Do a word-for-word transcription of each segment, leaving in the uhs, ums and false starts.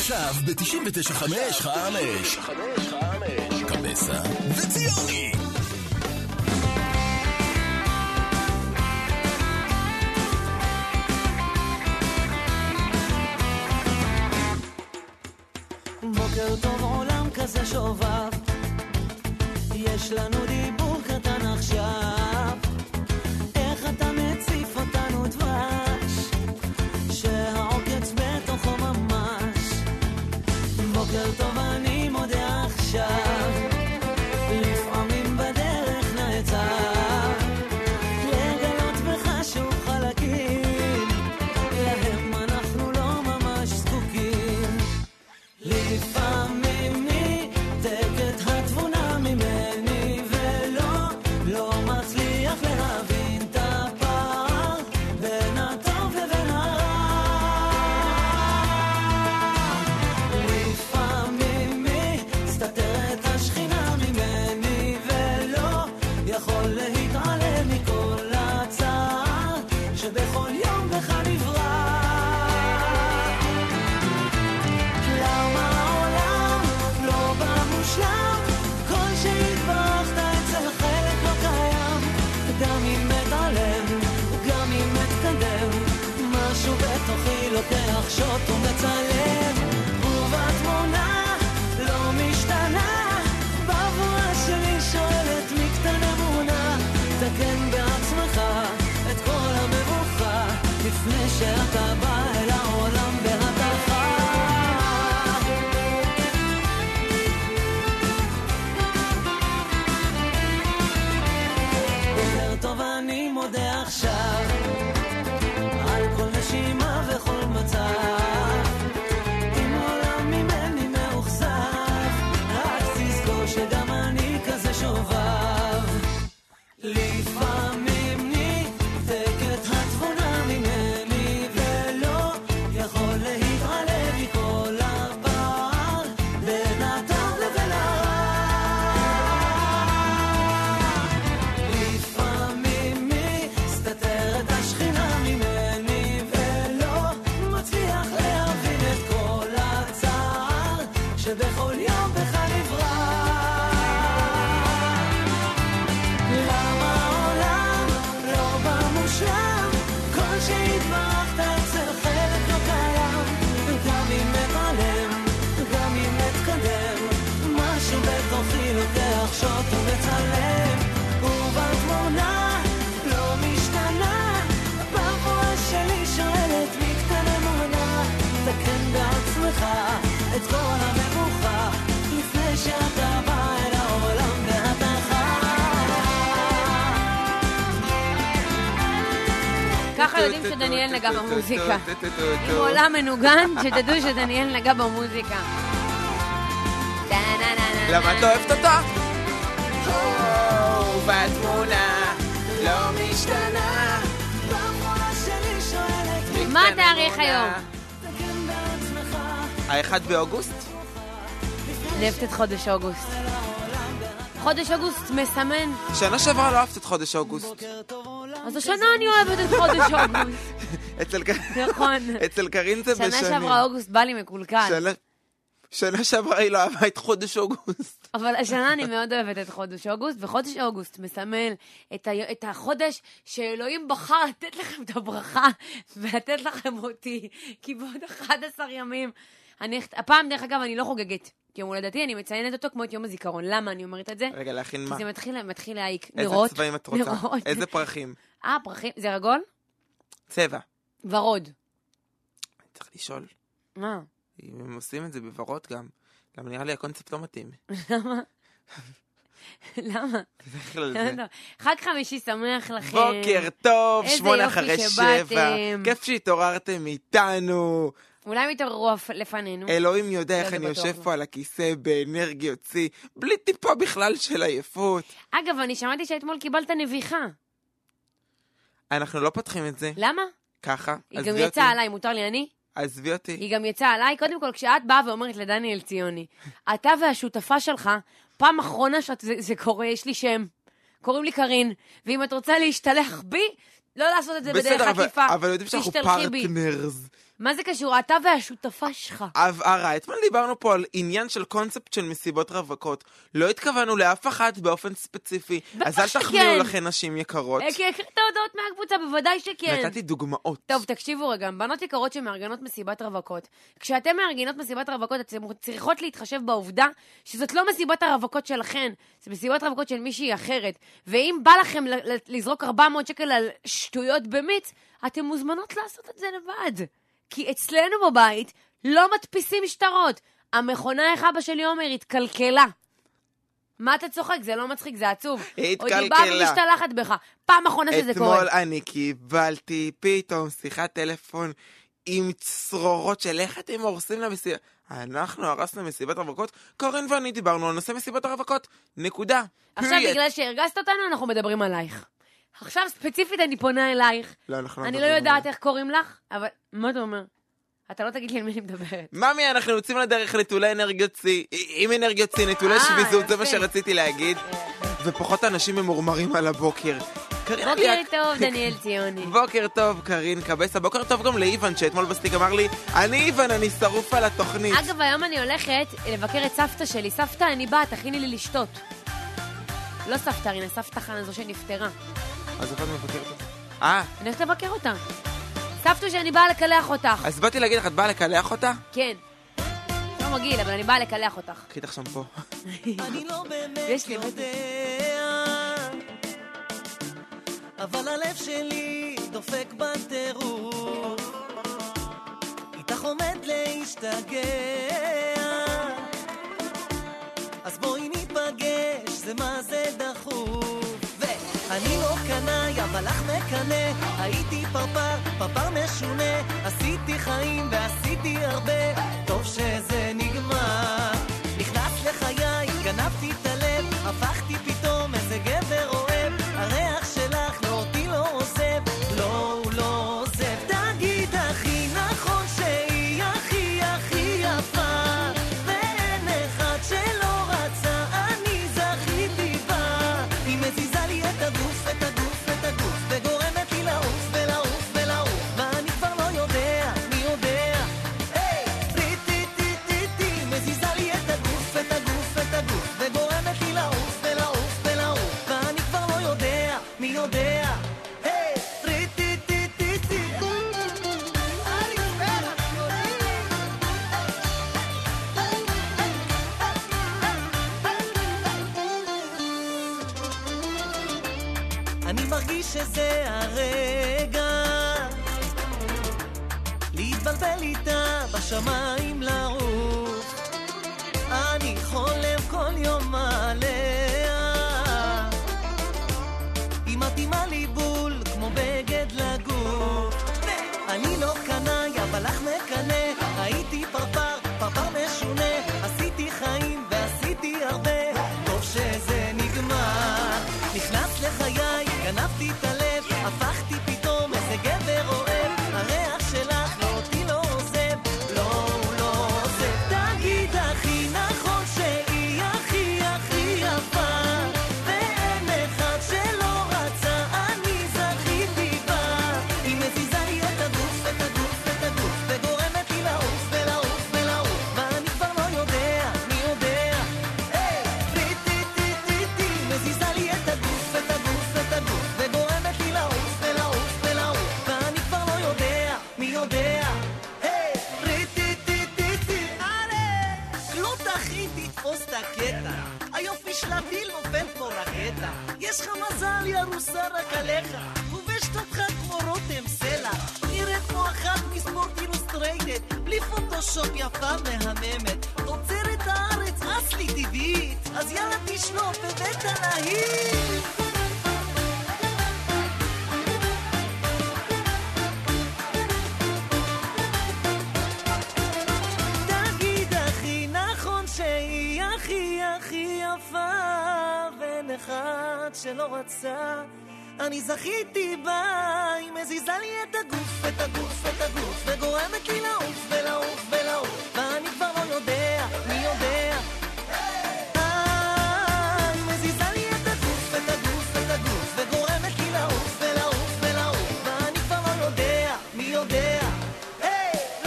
עכשיו ב-תשעים ותשע חמש חמש קבסה וציוני. בוקר טוב עולם כזה שובב, יש לנו דיבור קטן עכשיו, איך אתה מציף אותנו דבש שהעוקץ בתוכו ממש. בוקר טוב אני מודה עכשיו, לפעמים בדרך נעצר לגלות בך שוב חלקים להם אנחנו לא ממש זקוקים. לפעמים ניתקת התבונה ממני ולא לא מצליח להבין את הפער בין הטוב לבין הרע. לפעמים מסתתרת השכינה ממני ולא יכול להתעלם מכל הצער שבכל יום בך נברא. למה העולם לא במושלם? כל שהתברכת אצל חלק לא קיים, גם אם מתעלם, גם אם מתקדם, משהו בתוכי לוקח שוט ומצלם, ובתמונה לא משתנה. בבואה שלי שואלת מי קטן אמונה, תקן בעצמך את כל המבוכה לפני שאתה בא אל העולם בהדחה. בוקר טוב אני מודה עכשיו על כל נשימה וכל מצב, אם עולם ממני מאוכזב רק תזכור שגם אני כזה שובב. לפעמים ניתקת התבונה ממני ולא יכול להתעלם מכל הפער בין הטוב לבין הרע. לפעמים מסתתרת השכינה ממני ולא מצליח להבין את כל הצער שבכל יום בך נברא. למה העולם לא במושלם? כל שהתברכת אצל חלק לא קיים, גם אם מתעלם, גם אם מתקדם, משהו בתוכי לוקח שוט ומצלם, ובתמונה לא משתנה. בבואה שלי שואלת מי קטן אמונה, תקן בעצמך את כל המבוכה לפני שאתה בא אל העולם בהדחה. ככה יודעים שדניאל נגע במוזיקה. אם עולם מנוגן, שתדעו שדניאל נגע במוזיקה. למה את לא אוהבת אותה? בתמונה לא משתנה. בבואה שלי שואלת מה התאריך היום? תקן בעצמך האחד באוגוסט? אני אוהבת את חודש אוגוסט. חודש אוגוסט מסמן. שנה שעברה לא אהבת את חודש אוגוסט. אז השנה אני אוהבת את חודש אוגוסט. אצל ק- נכון. אצל קרין זה שנה בשנים. שעברה אוגוסט בא לי מקולקל. שנה- שנה שעברה היא לא אהבה את חודש אוגוסט. אבל השנה אני מאוד אוהבת את חודש אוגוסט, וחודש אוגוסט מסמל את, ה... את החודש שאלוהים בחר לתת לכם את הברכה ולתת לכם אותי, כי בעוד אחד עשר ימים, אני... הפעם דרך אגב אני לא חוגגת, כי יום הולדתי אני מציינת אותו כמו את יום הזיכרון. למה אני אומרת את זה? רגע, להכין כי מה? זה מתחיל, מתחיל להעיק איזה נרות. צבעים את רוצה? נרות. איזה פרחים? אה, פרחים, זה רגול? צבע. ורוד. צריך לשאול. מה? אם הם עושים את זה בוורוד גם. למה נראה לי הקונספט לא מתאים. למה? למה? בדרך כלל זה. חג חמישי שמח לכם. בוקר טוב, איזה שמונה יופי אחרי שבאתם. שבע. כיף שהתעוררתם איתנו. אולי הם יתעוררו לפנינו. אלוהים יודע איך זה אני בטוח יושב לא. פה על הכיסא באנרגיה יוציא, בלי טיפה בכלל של עייפות. אגב, אני שמעתי שאתמול קיבלת נביחה. אנחנו לא פותחים את זה. למה? ככה. היא עזבי גם אותי. יצאה עליי, מותר לי אני? עזבי אותי. היא גם יצאה עליי. קודם כל, כשאת באה ואומרת לדניאל ציוני, אתה והשותפה שלך, פעם אחרונה שזה קורה, יש לי שם. קוראים לי קרין, ואם את רוצה להשתלח בי, לא לעשות את זה בדרך בסדר, אבל- עקיפה. אבל יודעים שאנחנו תשתלחי בי. פרטנרס. מה זה קשור? אתה והשותפה שלך. הבהרה, אתמול דיברנו פה על עניין של קונספט של מסיבות רווקות. לא התכוונו לאף אחת באופן ספציפי. אז אל תחמיאו לכן נשים יקרות. כי הקראת הודעות מהקבוצה, בוודאי שכן. נתתי דוגמאות. טוב, תקשיבו רגע, בנות יקרות שמארגנות מסיבת רווקות. כשאתם מארגנות מסיבת רווקות, אתן צריכות להתחשב בעובדה שזאת לא מסיבת הרווקות שלכן, זה מסיבת רווקות של מישהי אחרת. ואם בא לכם לזרוק ארבע מאות שקל על שטויות במיץ, אתן מוזמנות לעשות את זה לבד. כי אצלנו בבית לא מדפיסים שטרות. המכונה איך אבא שלי אומר, התקלקלה. מה אתה צוחק? זה לא מצחיק, זה עצוב. התקלקלה. עוד היא באה ומשתלחת בך. פעם אחרונה שזה קורה. אתמול אני קיבלתי פתאום שיחת טלפון עם צרורות של איך אתם הורסים למסיבה. אנחנו הרסנו מסיבת רווקות, קורן ואני דיברנו על נושא מסיבת הרווקות. נקודה. עכשיו בגלל שהרגזת אותנו, אנחנו מדברים עלייך. עכשיו ספציפית אני פונה אלייך. לא, אנחנו אני לא יודעת איך קוראים לך, אבל מה אתה אומר? אתה לא תגיד לי על מי אני מדברת. ממי, אנחנו יוצאים לדרך נטולי אנרגיות צי, עם אנרגיות צי, נטולי שביזות, זה מה שרציתי להגיד. ופחות אנשים ממורמרים על הבוקר. בוקר טוב, דניאל ציוני. בוקר טוב, קרין קבסה. בוקר טוב גם לאיוון, שאתמול בסטיק אמר לי, אני איוון, אני שרוף על התוכנית. אגב, היום אני הולכת לבקר את סבתא שלי. סבתא, אני באה, תכיני לי לשתות. לא סבתא, הנה, סבתא חנה זו שנפטרה. אז איפה את מבקרת אותה? אה. אני הולכת לבקר אותה. סבתא שאני באה לקלח אותך. אז באתי להגיד לך, את באה לקלח אותה? כן. לא מגיל, אבל אני באה לקלח אותך. קחי לך שם פה. אני לא באמת יודע, אבל הלב שלי דופק בטירוף, איתך עומד להשתגע, אז בואי ניפגש, זה מה זה דחוף. ואני לא קנאי, אבל לך מקנה, הייתי פרפר, פרפר משונה, עשיתי חיים ועשיתי הרבה, טוב שזה נגמר. נכנס לחיי, גנבתי את הלב, הפכתי פתאום איזה גבר אוהב, הריח שלך לא אותי לא עוזב, לא הוא לא עוזב. תגיד הכי נכון שהיא הכי הכי יפה, ואין אחד שלא רצה, אני זכיתי בה. היא מזיזה לי את הגוף, את הגוף, את הגוף, וגורמת לי לעוף ולעוף ולעוף, ואני כבר לא יודע, מי יודע. היי, טי טי טי טי טי, מזיזה לי את הגוף, את הגוף, את הגוף, וגורמת לי לעוף ולעוף ולעוף, ואני כבר לא יודע, מי יודע. היי, טי טי טי טי טי. אני מרגיש שזה הרגע להתבלבל איתה בשמיים לרוף, אני חולם כל יום עליה, היא מתאימה לי בול כמו בגד לגוף. אני לא קנאי, אבל לך מקנה, הייתי פרפר, פרפר משונה, עשיתי חיים ועשיתי הרבה, טוב שזה נגמר. נכנס לחיי, גנבתי את הלב, הפכתי פתאום איזה גבר אוהב, הריח שלך לא אותי לא עוזב, לא הוא לא עוזב. תגיד הכי נכון שהיא הכי הכי יפה, ואין אחד שלא רצה, אני זכיתי בה. היא מזיזה לי את הגוף, את הגוף, את הגוף, וגורמת לי לעוף ולעוף ולעוף, ואני כבר לא יודע, מי יודע. היי, טי טי טי טי טי, מזיזה לי את הגוף, את הגוף, את הגוף, וגורמת לי לעוף ולעוף ולעוף, ואני כבר לא יודע, מי יודע. היי, טי טי טי טי טי. אלכס, לא תכין תתפוס את הקטע, היופי של הטיל נופל כמו רקטה, יש לך מזל ירוסה רק עליך, חובשת אותך כמו רותם סלע, נראית כמו אחת מספורט אילוסטרייטד, בלי פוטושופ יפה מהממת, תוצרת הארץ אסלי טבעית, אז יאללה תשלוף בבית הלהיט. תגיד הכי נכון שהיא הכי הכי יפה, ואין אחד שלא רצה, אני זכיתי בה. היא מזיזה לי את הגוף, את הגוף, את הגוף, וגורמת לי לעוף ולעוף ולעוף, ואני כבר לא יודע, מי יודע. אה, היא מזיזה לי את הגוף, את הגוף, את הגוף, וגורמת לי לעוף ולעוף ולעוף, ואני כבר לא יודע, מי יודע. היי,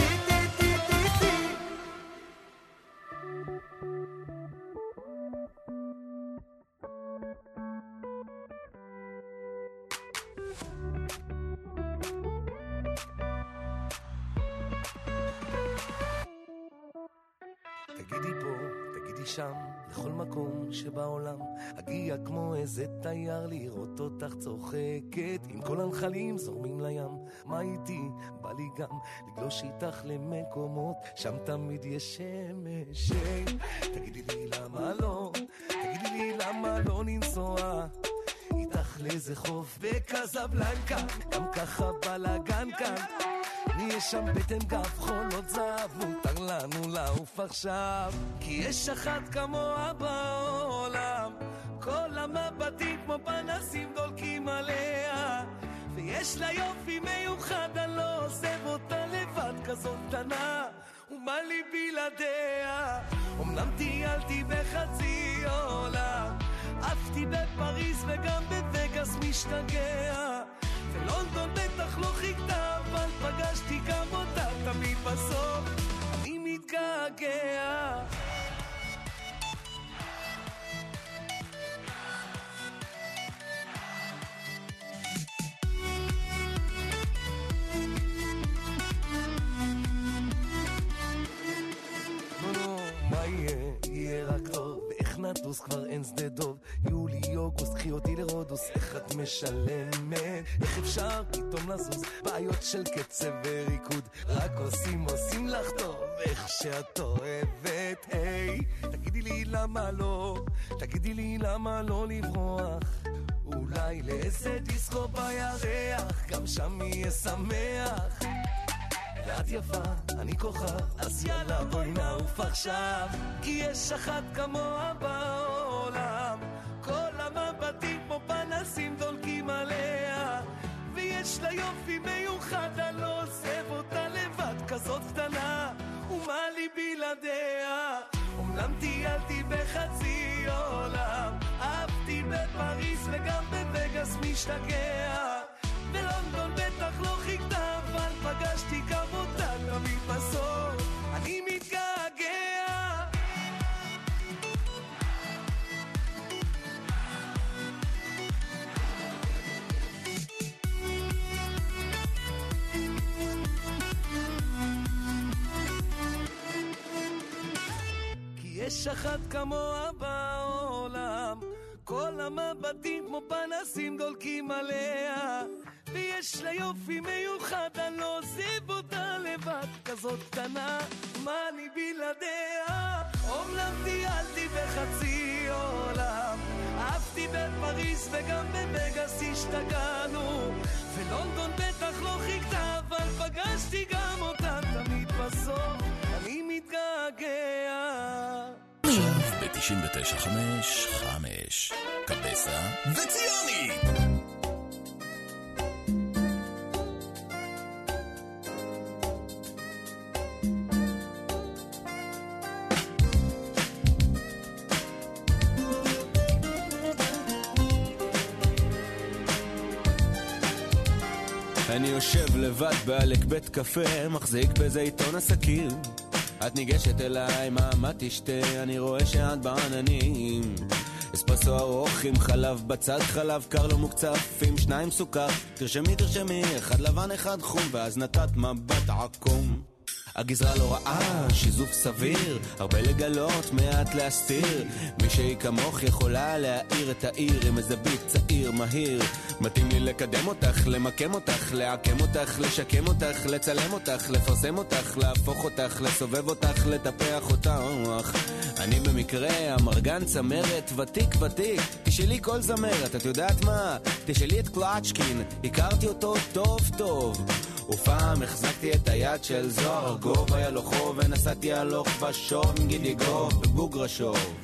תגידי פה, תגידי שם, לכל מקום שבעולם אגיע כמו איזה תייר לראות אותך צוחקת עם כל הנחלים זורמים לים. מה איתי? בא לי גם לגלוש איתך למקומות שם תמיד יש שמש. תגידי לי למה לא, תגידי לי למה לא ננסוע איתך לאיזה חוף בקזבלנקה, גם ככה בלגן כאן נהיה שם בטן גב חולות זהב, מותר לנו לעוף עכשיו כי יש אחת כמוה בעולם, כל המבטים כמו פנסים דולקים עליה, ויש לה יופי מיוחד, אני לא עוזב אותה לבד, כזאת קטנה ומה לי בלעדיה. אמנם טיילתי בחצי עולם, עפתי בפריז וגם בווגאס משתגע, ולונדון בטח לא חיכתה, אבל פגשתי גם אותה, תמיד בסוף אני מתגעגע. יהיה רק טוב, ואיך נטוס כבר אין שדה דוב, יולי אוגוסט קחי אותי לרודוס, איך את משלמת, איך אפשר פתאום לזוז, בעיות של קצב וריקוד, רק עושים עושים לך טוב, איך שאת אוהבת. היי, תגידי לי למה לא, תגידי לי למה לא לברוח, אולי לאיזה דיסקו בירח, גם שם יהיה שמח, ואת יפה, אני כוכב, אז יאללה בואי נעוף עכשיו, כי יש אחת כמוה בעולם, כל המבטים כמו פנסים דולקים עליה, ויש לה יופי מיוחד, אני לא עוזב אותה לבד, כזאת קטנה ומה לי בלעדיה. אומנם טיילתי בחצי עולם, עפתי בפריז וגם בווגאס משתגע, בלונדון בטח לא חיכתה, אבל פגשתי גם אותה, תמיד בסוף אני מתגעגע. כי יש אחת כמוה בעולם, כל המבטים כמו פנסים דולקים עליה, ויש לה יופי מיוחד, אני לא עוזב אותה לבד, כזאת קטנה מה אני בלעדיה. אומנם טיילתי בחצי עולם, עפתי בפריז וגם בווגאס השתגענו, ולונדון בטח לא חיכתה, אבל פגשתי גם אותה, תמיד בסוף אני מתגעגע. ב-תשעים ותשע חמש חמש קבסה וציוני. אני יושב לבד בעלק בית קפה, מחזיק באיזה עיתון עסקים, את ניגשת אליי, מה תשתה? אני רואה שאת בעננים, אספרסו ארוך עם חלב בצד, חלב קר לא מוקצף עם שניים סוכר, תרשמי תרשמי, אחד לבן אחד חום, ואז נתת מבט עקום. הגזרה לא רעה, שיזוף סביר, הרבה לגלות, מעט להסתיר, מי שהיא כמוך יכולה להאיר את העיר עם איזה ביט צעיר מהיר, מתאים לי לקדם אותך, למקם אותך, לעקם אותך, לשקם אותך, לצלם אותך, לפרסם אותך, להפוך אותך, לסובב אותך, לטפח אותך. אני במקרה המרגן צמרת, ותיק ותיק, תשאלי כל זמרת, את יודעת מה? תשאלי את קלאצ'קין, הכרתי אותו טוב טוב, ופעם החזקתי את היד של זוהר, גוב היה לו חוב ונסעתי הלוך ושוב עם גידי גוב בבוגרשוב.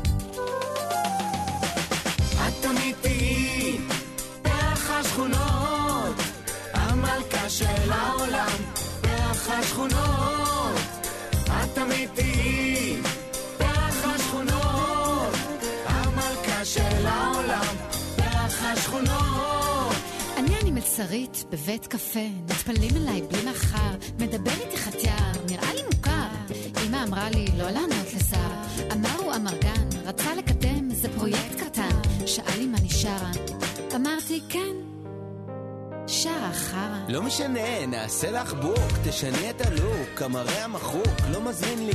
את אמיתי דרך השכונות, המלכה של העולם דרך השכונות, את אמיתי דרך השכונות, המלכה של העולם דרך השכונות. אני אני מלצרית בבית קפה, נטפלים אליי בלי מחר, מדבר איתי חתיאר, נראה לי מוכר. אמא אמרה לי לא לענות לשר, אמר הוא אמרגן, רצה לקדם איזה פרויקט קטן, שאל לי מה נשארה, אמרתי כן, שרה חרה. לא משנה, נעשה לך בוק, תשני את הלוק, המראה המחוק, לא מזמין לי קוק,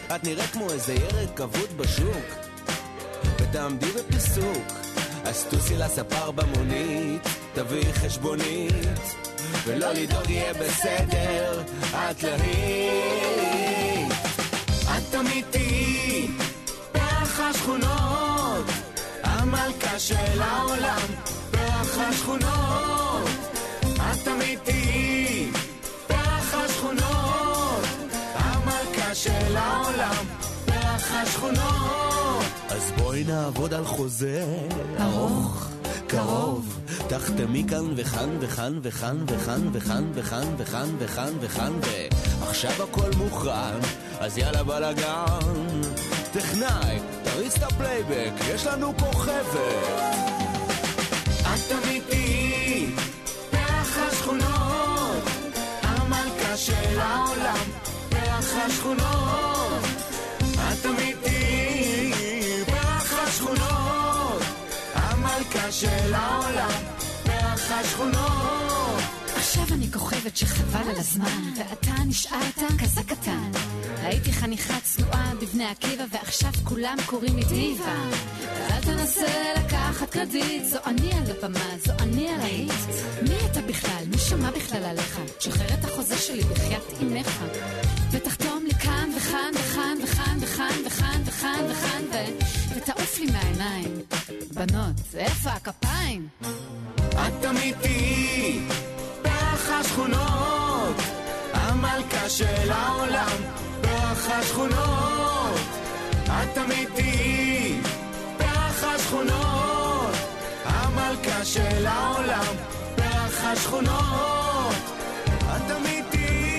את נראית כמו איזה ירק כבוד בשוק, ותעמדי בפיסוק, אז תוסי לספר במונית, תביאי חשבונית, ולא לדאוג יהיה בסדר, את להיט. את אמיתי, פרח השכונות, המלכה של העולם, פרח השכונות. את אמיתי, פרח השכונות, המלכה של העולם, פרח השכונות. אז בואי נעבוד על חוזה ארוך, קרוב, תחתמי כאן וכאן וכאן וכאן וכאן וכאן וכאן וכאן וכאן וכאן ועכשיו הכל מוכן, אז יאללה בלגן. טכנאי, תריץ את הפלייבק, יש לנו כוכבת. את אמיתי, פרח השכונות, המלכה של העולם, פרח השכונות. את אמיתי, פרח השכונות, המלכה של העולם, פרח השכונות. עכשיו אני כוכבת שחבל על הזמן, ואתה נשארת כזה קטן. הייתי חניכה צנועה בבני עקיבא, ועכשיו כולם קוראים לי דיבה. ואל תנסה לקחת קרדיט, זו אני על הבמה, זו אני על ההיט. מי אתה בכלל? מי שמע בכלל עליך? שחרר את החוזה שלי בחיית אימך, ותחתום לי כאן וכאן וכאן וכאן וכאן וכאן וכאן וכאן ותעוף לי מהעיניים. בנות, איפה הכפיים? את אמיתי, פרח השכונות, המלכה של העולם, פרח השכונות. את אמיתי, פרח השכונות, המלכה של העולם, פרח השכונות. את אמיתי.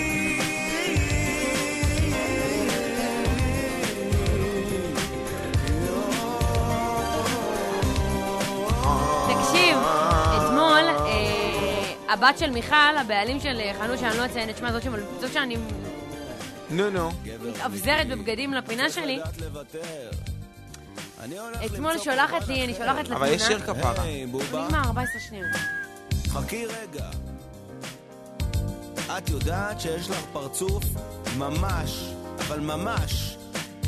תקשיב, אתמול הבת של מיכל, הבעלים של חנות שאני לא אציין את שמה, זאת זאת שאני נו נו מתאבזרת בבגדים לפינה שלי, אתמול שולחת לי, אני שולחת לתמונה. אבל יש שיר כפרה. נגמר, ארבע עשרה שניות. חכי רגע, את יודעת שיש לך פרצוף ממש, אבל ממש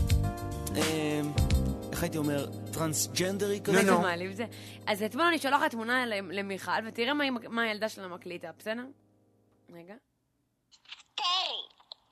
איך הייתי אומר, טרנסג'נדרי כזה? זה מעליב זה. אז אתמול אני שולחת תמונה למיכל, ותראה מה הילדה שלה מקליטה, בסדר? רגע. היסטרית.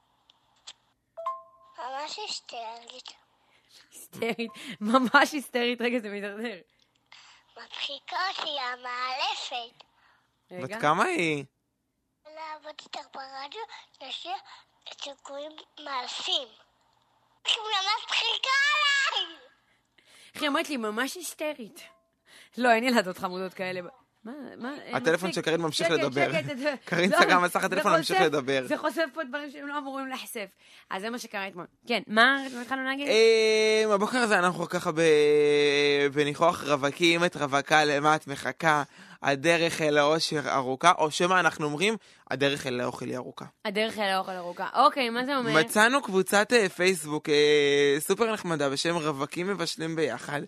ממש היסטרית. היסטרית, ממש היסטרית, רגע זה מתדרדר. מצחיקה אותי, המאלפת. בת כמה היא? לעבוד איתך ברדיו, נשאיר את סיכויים מאלפים. היא ממש מצחיקה עליי! אחי, אמרת לי, ממש היסטרית. לא, אין ילדות חמודות כאלה. מה, מה? הטלפון של קרין ממשיך לדבר. קרין סגרה מסך, הטלפון ממשיך לדבר. זה חושף פה דברים שהם לא אמורים לחשף. אז זה מה שקרה אתמול. כן, מה התחלנו להגיד? הבוקר הזה אנחנו ככה בניחוח רווקים, את רווקה למה את מחכה, הדרך אל האושר ארוכה, או שמה אנחנו אומרים, הדרך אל האוכל היא ארוכה. הדרך אל האוכל ארוכה. אוקיי, מה זה אומר? מצאנו קבוצת פייסבוק סופר נחמדה בשם רווקים מבשלים ביחד,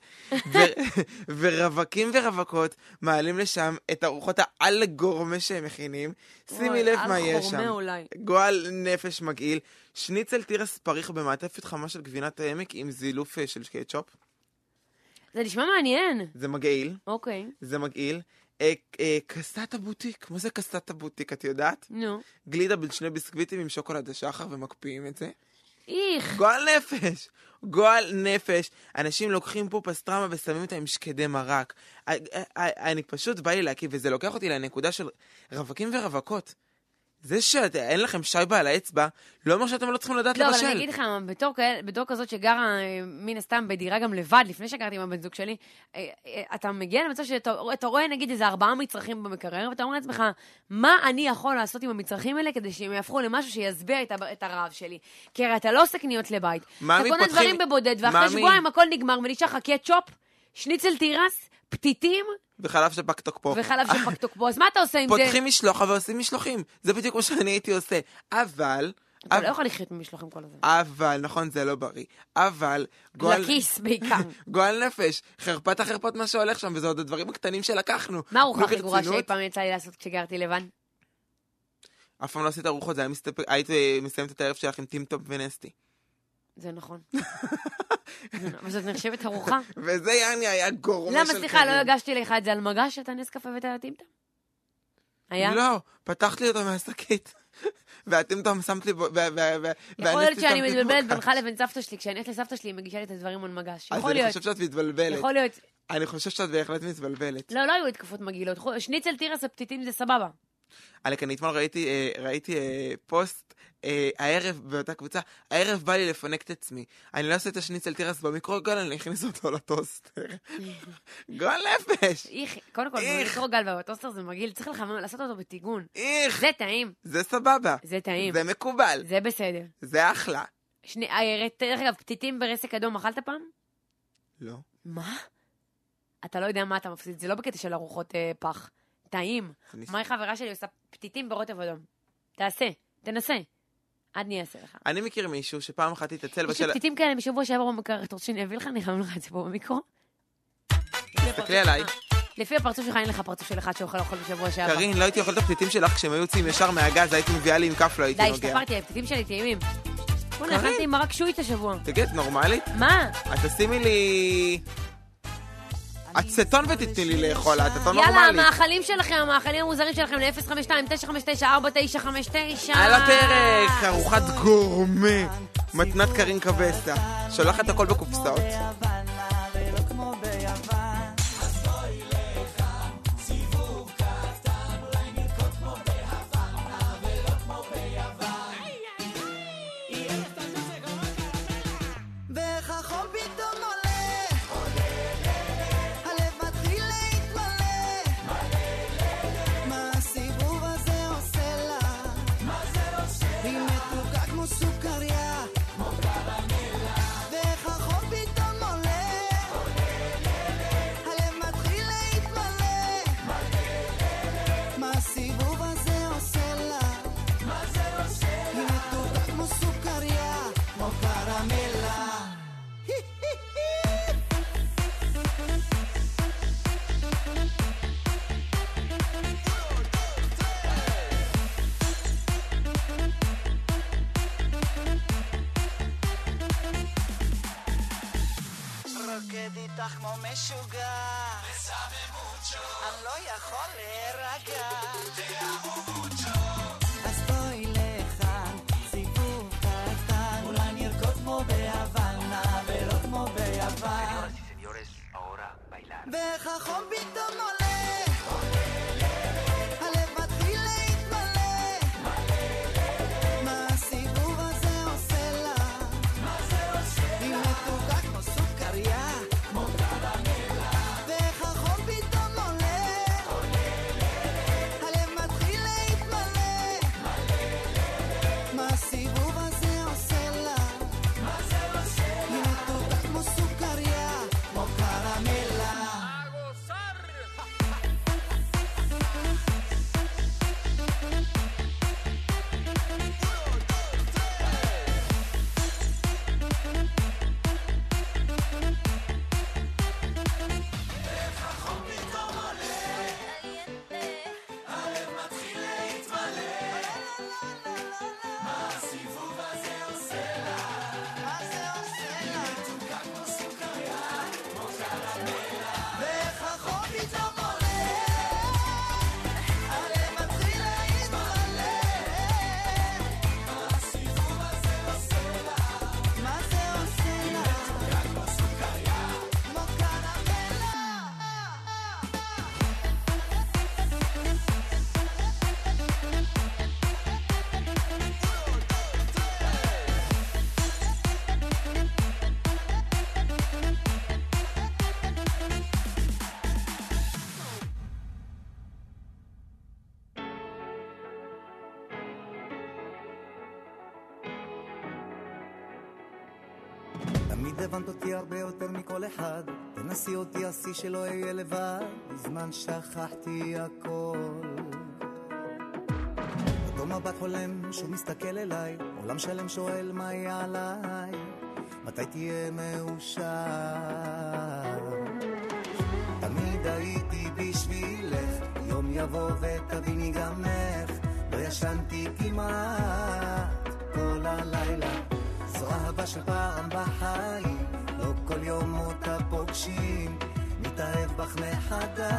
ורווקים ורווקות מעלים לשם את ארוחות העל גורמה שהם מכינים. שימי לב מה יש שם. גועל נפש מגעיל, שניצל תירס פריך במעטפת חמה של גבינת העמק עם זילוף של קטשופ. זה נשמע מעניין. זה מגעיל. אוקיי. זה מגעיל. אה, אה, קסטת הבוטיק. מה זה קסטת הבוטיק, את יודעת? נו. גלידה בין שני ביסקוויטים עם שוקולד השחר ומקפיאים את זה. איך. גועל נפש. גועל נפש. אנשים לוקחים פה פסטרמה ושמים אותה עם שקדי מרק. אני פשוט בא לי להקיב, וזה לוקח אותי לנקודה של רווקים ורווקות. זה שאין לכם שייבה על האצבע, לא אומר שאתם לא צריכים לדעת לבשל. לא, אבל אני אגיד לך, בתור, בתור כזאת שגרה מן הסתם בדירה גם לבד, לפני שגרתי עם הבן זוג שלי, אתה מגיע למצב שאתה רואה נגיד איזה ארבעה מצרכים במקרר, ואתה אומר לעצמך, מה אני יכול לעשות עם המצרכים האלה כדי שהם יהפכו למשהו שיסביע את הרעב שלי? כי הרי אתה לא עושה קניות לבית. אתה קונה דברים בבודד, ואחרי שבועיים הכל נגמר, ונשאר לך קטשופ, שניצל תירס, פתיתים, וחלב שפק תוקפו. וחלב שפק תוקפו. אז מה אתה עושה עם זה? פותחים משלוח ועושים משלוחים. זה בדיוק מה שאני הייתי עושה. אבל... אתה לא יכול לחיות ממשלוחים כל הזמן. אבל, נכון, זה לא בריא. אבל... לכיס בעיקר. גועל נפש. חרפת החרפות מה שהולך שם, וזה עוד הדברים הקטנים שלקחנו. מה ארוחה הכי גרועה שאי פעם יצא לי לעשות כשגרתי לבד? אף פעם לא עשית ארוחות, היית מסיימת את הערב שלך עם טימטופ ונסטי. זה נכון. אבל זאת נחשבת ארוחה. וזה יעני היה גורמה של קרין. למה, סליחה, לא הגשתי לך את זה על מגש, את הנס קפה ואת הטמטם? היה? לא, פתחת לי אותו מהשקית. והטמטם שמת לי... יכול להיות שאני מתבלבלת בינך לבין סבתא שלי, כשאני הולכת לסבתא שלי, היא מגישה לי את הדברים על מגש. אז אני חושב שאת מתבלבלת. יכול להיות. אני חושב שאת בהחלט מתבלבלת. לא, לא היו התקפות מגעילות. שניצל תירס הפתיתים זה סבבה. אלק, אני אתמול ראיתי, ראיתי פוסט, הערב באותה קבוצה, הערב בא לי לפנק את עצמי. אני לא עושה את השניצל תירס במיקרוגל, אני אכניס אותו לטוסטר. גול נפש. איך, קודם כל, במיקרוגל ובטוסטר זה מגעיל, צריך לעשות אותו בטיגון. איך. זה טעים. זה סבבה. זה טעים. זה מקובל. זה בסדר. זה אחלה. שני, דרך אגב, פתיתים ברסק אדום, אכלת פעם? לא. מה? אתה לא יודע מה אתה מפסיד, זה לא בקטע של ארוחות אה, פח. טעים. מה חברה שלי עושה פתיתים ברוטב אדום? תעשה, תנסה. עד אני אעשה לך. אני מכיר מישהו שפעם אחת התעצל בשל... יש פתיתים כאלה משבוע שעבר במקרר, אתה רוצה שאני אביא לך? אני חייב לך את זה פה במיקרו. תסתכלי עליי. לפי הפרצוף שלך, אין לך פרצוף של אחד שאוכל אוכל בשבוע שעבר. קרין, לא הייתי אוכל את הפתיתים שלך כשהם היו יוצאים ישר מהגז, הייתי מביאה לי עם כף, לא הייתי נוגע. די, השתפרתי, הפתיתים שלי טעימים. בוא נאכלתי עם מרק שוי את השבוע. תגיד, נורמלית? מה? את תשימי לי... אצטון ותתני לי לאכול, אצטון נורמלי. יאללה, המאכלים שלכם, המאכלים המוזרים שלכם ל-אפס חמש שתיים תשע חמש תשע ארבע תשע חמש תשע. על הפרק, ארוחת גורמה, מתנת קרין קבסה, שולחת הכל בקופסאות. כמו משוגע אני לא יכול להירגע אז בואי לכאן סיבוב קטן אולי נרקוד כמו בהוואנה ולא כמו ביוון ואיך החום פתאום עולה הלב מתחיל להתמלא מה הסיבוב הזה עושה לה היא מתוקה כמו סוכריה תמיד הבנת אותי הרבה יותר מכל אחד תנסי אותי עשי שלא אהיה לבד בזמן שכחתי הכל אותו מבט חולם שהוא מסתכל אליי עולם שלם שואל מה יהיה עליי מתי תהיה מאושר תמיד הייתי בשבילך יום יבוא ותביני גם איך לא ישנתי כמעט כל הלילה אהבה של פעם בחיים, לא כל יום אותה פוגשים, מתאהב בך מחדש.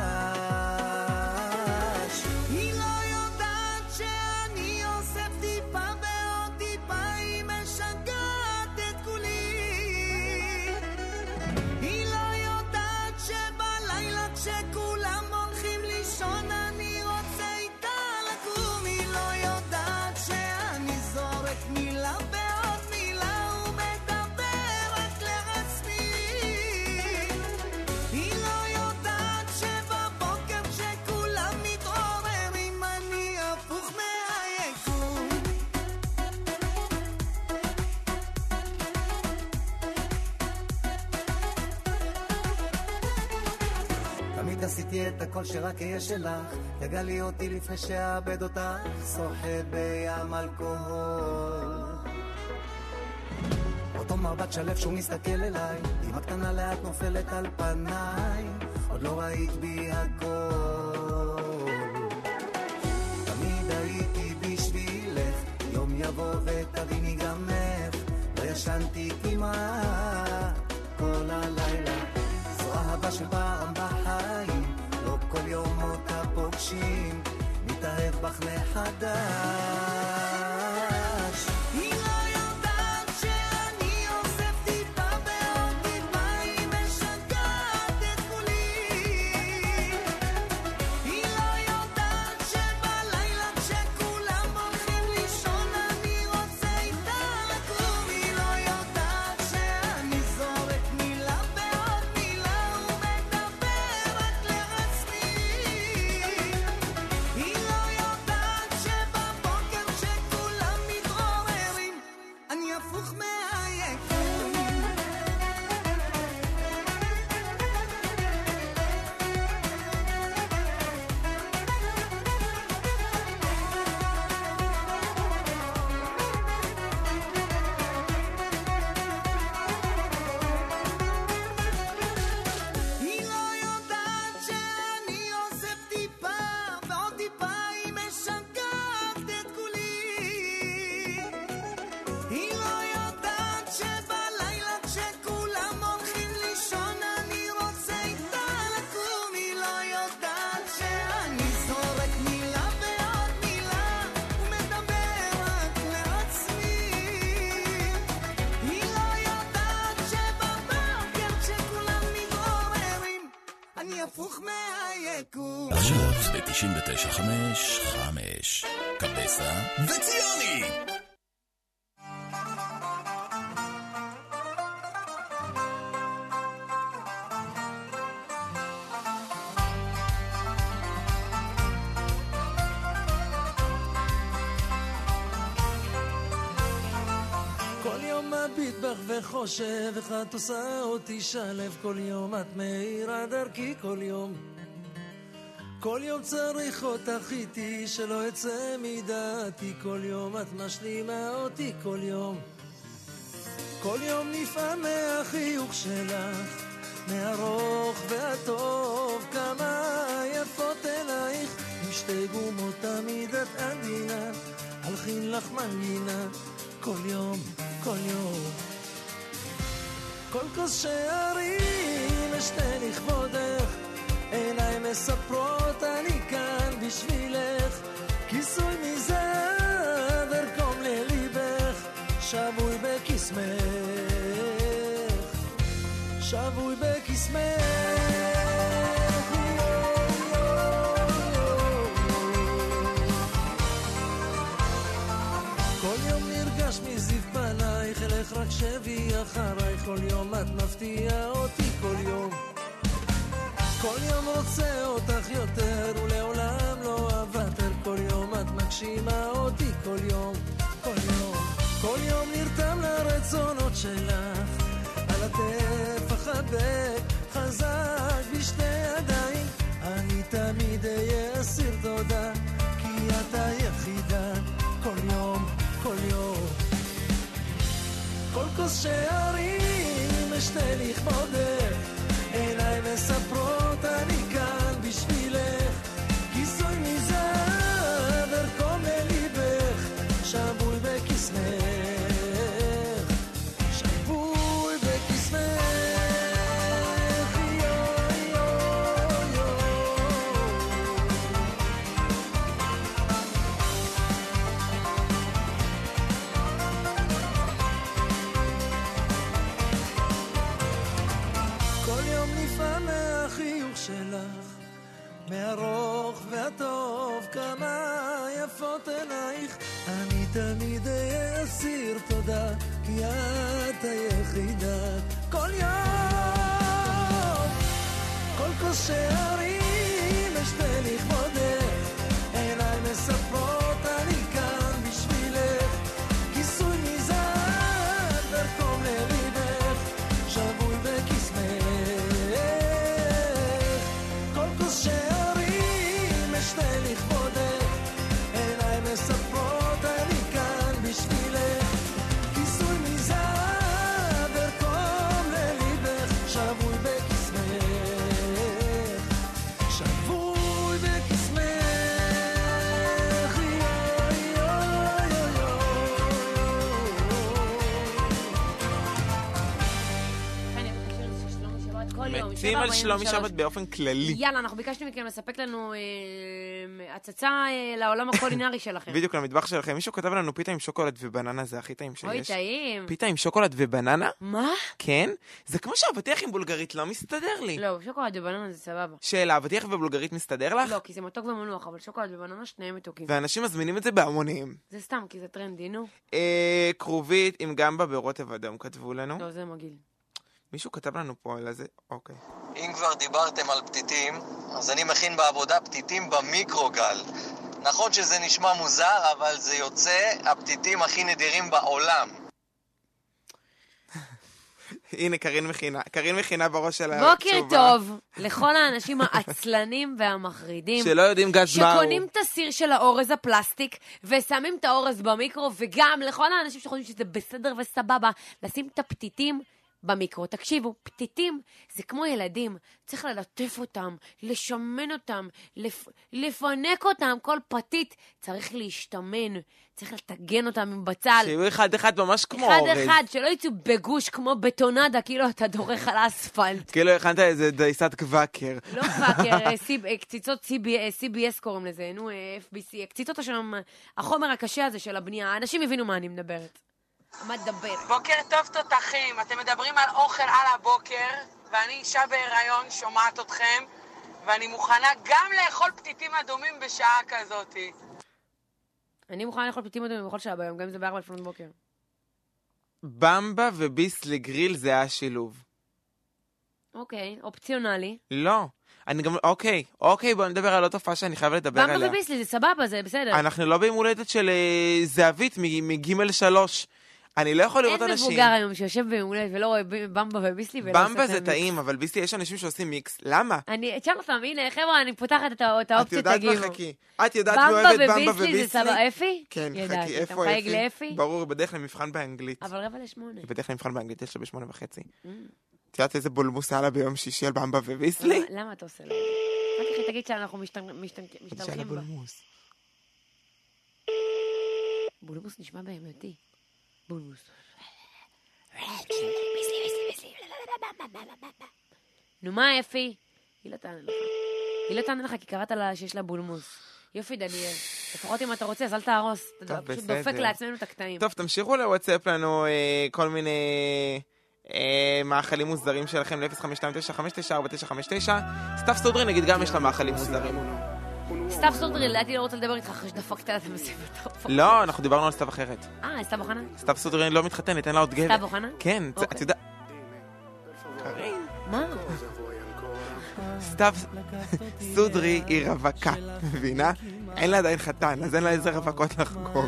היא לא יודעת שאני אוסף טיפה ועוד טיפה, היא משגעת את כולי. היא לא יודעת שבלילה כשכולם הולכים לישון אני רוצה איתה לקום. היא לא יודעת שאני זורק מילה ועוד מילה ומדבר רק לעצמי. היא לא יודעת שבבוקר כשכולם מתעוררים אני הפוך מהיקום. תמיד עשיתי את הכל שרק יהיה שלך, תגלי אותי לפני שאאבד אותך, שוחה בים אלכוהול. אותו מבט שלב שהוא מסתכל אליי, אמא קטנה לאט נופלת על פניי, עוד לא ראית בי הכל. תמיד הייתי בשבילך, יום יבוא ותביני גם איך, לא ישנתי כמעט כל הלילה. זו אהבה של פעם בחיים, לא כל יום אותה פוגשים, מתאהב בך מחדש. היא לא יודעת שאני אוסף טיפה ועוד טיפה, היא משגעת את כולי. היא לא יודעת שבלילה כשכולם הולכים לישון אני רוצה איתה לקום. היא לא יודעת שאני זורק מילה ועוד מילה ומדבר רק לעצמי. היא לא יודעת שבבוקר כשכולם מתעוררים אני הפוך מהיקום. היא לא יודעת שאני אוסף טיפה ועוד טיפה, היא משגעת את כולי. היא לא יודעת שבלילה כשכולם הולכים לישון אני רוצה איתה לקום. היא לא יודעת שאני זורק מילה ועוד מילה ומדבר רק לעצמי. היא לא יודעת שבבוקר כשכולם מתעוררים אני הפוך מהיקום. עכשיו ב-תשעים ותשע חמש חמש קבסה וציוני. כל יום מביט בך וחושב איך את עושה אותי שלב, כל יום את מאירה דרכי, כל יום כל יום צריך אותך איתי שלא יצא מדעתי, כל יום את משלימה אותי, כל יום כל יום נפעם מהחיוך שלך, מהרוך והטוב, כמה יפות אלייך עם שתי גומות תמיד את עדינה, הלחין לך מנגינה כל יום, כל יום. כל כוס שערים אשתה לכבודך, עיניי מספרות אני כאן בשבילך, כיסוי מזהב ארקום לליבך, שבוי בקסמך, שבוי בקסמך. כל יום נרגש מזיו פנייך, אלך רק שבי אחרייך, כל יום את מפתיעה אותי, כל יום כל יום רוצה אותך יותר ולעולם לא אוותר, כל יום את מגשימה אותי, כל יום כל יום כל יום נרתם לרצונות שלך, על הטף החבק חזק בשתי ידיים, אני תמיד אהיה אסיר תודה, כי את היחידה, כל יום כל יום. כל כוס שערים אשתה לכבודך, עיניי מספרות אני כאן בשבילך, כיסוי מזהב ארקום לליבך, שבוי בקסמך, תמיד אהיה אסיר תודה, כי את היחידה. כל יום, כל כוס שערים אשתה לכבודך, עיניי מספרות אני כאן בשבילך, כיסוי מזהב ורקום לליבך, שבוי בקסמך. כל כוס שערים אשתה לכבודך, עיניי מספרות אני כאן בשבילך, כיסוי מזהב ורקום לליבך, שבוי בקסמך, שבוי בקסמך. מתים על שלומי שבת באופן כללי. יאללה, אנחנו ביקשנו מכם לספק לנו אה, הצצה אה, לעולם הקולינרי שלכם. בדיוק למטבח שלכם. מישהו כתב לנו פיתה עם שוקולד ובננה, זה הכי טעים שיש. אוי, טעים. פיתה עם שוקולד ובננה? מה? כן? זה כמו שהאבטיח עם בולגרית לא מסתדר לי. לא, שוקולד ובננה זה סבבה. שאלה, אבטיח ובולגרית מסתדר לך? לא, כי זה מתוק ומנוח, אבל שוקולד ובננה שניהם מתוקים. ואנשים מזמינים את זה בהמונים. זה סתם, כי זה טרנדי, נו. אה, כרובית עם גמבה ברוטב אדום, כתבו לנו. לא, זה מגעיל. מישהו כתב לנו פה על זה, אוקיי. אם כבר דיברתם על פתיתים, אז אני מכין בעבודה פתיתים במיקרוגל. נכון שזה נשמע מוזר, אבל זה יוצא הפתיתים הכי נדירים בעולם. הנה, קרין מכינה. קרין מכינה בראש של התשובה. בוקר טוב לכל האנשים העצלנים והמחרידים. שלא יודעים גז מהו. שקונים את הסיר של האורז הפלסטיק, ושמים את האורז במיקרו, וגם לכל האנשים שחושבים שזה בסדר וסבבה, לשים את הפתיתים במיקרו. תקשיבו, פתיתים זה כמו ילדים, צריך ללטף אותם, לשמן אותם, לפ... לפנק אותם, כל פתית צריך להשתמן, צריך לתגן אותם עם בצל. שיהיו אחד אחד ממש כמו אחד אורז. אחד אחד, שלא יצאו בגוש כמו בטונדה, כאילו אתה דורך על האספלט. כאילו הכנת איזה דייסת קוואקר. לא קוואקר, קציצות סי בי אס קוראים לזה, נו, אף בי סי, קציצות השלום, החומר הקשה הזה של הבנייה, האנשים הבינו מה אני מדברת. מה תדבר? בוקר טוב תותחים, אתם מדברים על אוכל על הבוקר, ואני אישה בהיריון, שומעת אתכם, ואני מוכנה גם לאכול פתיתים אדומים בשעה כזאת. אני מוכנה לאכול פתיתים אדומים בכל שעה ביום, גם אם זה בארבע לפנות בוקר. במבה וביסלי גריל זה היה שילוב. אוקיי, אופציונלי. לא. אני גם, אוקיי, אוקיי, בוא נדבר על עוד תופעה שאני חייב לדבר עליה. במבה וביסלי זה סבבה, זה בסדר. אנחנו לא ביום הולדת של זהבית מגימל שלוש. אני לא יכול לראות אין אנשים. מבוגר היום שיושב ביום הולדת ולא רואה במבה וביסלי ולא עושה במבה זה טעים, אבל ביסלי יש אנשים שעושים מיקס. למה? אני אתשאל אותם, הנה, חבר'ה, אני פותחת את האופציה, תגיבו. את יודעת מה חכי. את יודעת מי אוהבת במבה וביסלי? במבה וביסלי זה סבבה, אפי? כן, ידעתי, חכי, אתה איפה מחייג אפי? לאפי? ברור, בדרך כלל מבחן באנגלית. אבל רבע לשמונה. בדרך כלל מבחן באנגלית יש לה בשמונה וחצי. את יודעת איזה בולמוס היה לה ביום שישי על במבה וביסלי? למה אתה עושה לה? רק אחי, תגיד שאנחנו משתלחים בה. בולמוס נשמע בהמתי. בולמוס. נו מה אפי? היא לא תענה לך. היא לא תענה לך כי קראת לה שיש לה בולמוס. יופי דניאל, לפחות אם אתה רוצה אז אל תהרוס. אתה פשוט דופק לעצמנו את הקטעים. טוב, תמשיכו לוואטסאפ לנו כל מיני מאכלים מוזרים שלכם ל-אפס חמש שתיים תשע חמש תשע ארבע תשע חמש תשע. סתיו סודרי נגיד גם יש לה מאכלים מוזרים. סתיו סודרי, לדעתי לא רוצה לדבר איתך אחרי שדפקת לה את המסיבת. לא, אנחנו דיברנו על סתיו אחרת. אה, סתיו אוחנה? סתיו סודרי לא מתחתנת, אין לה עוד גבר. סתיו אוחנה? כן, את יודעת. קרין. מה? סתיו סודרי היא רווקה, מבינה? אין לה עדיין חתן, אז אין לה איזה רווקות לחגוג.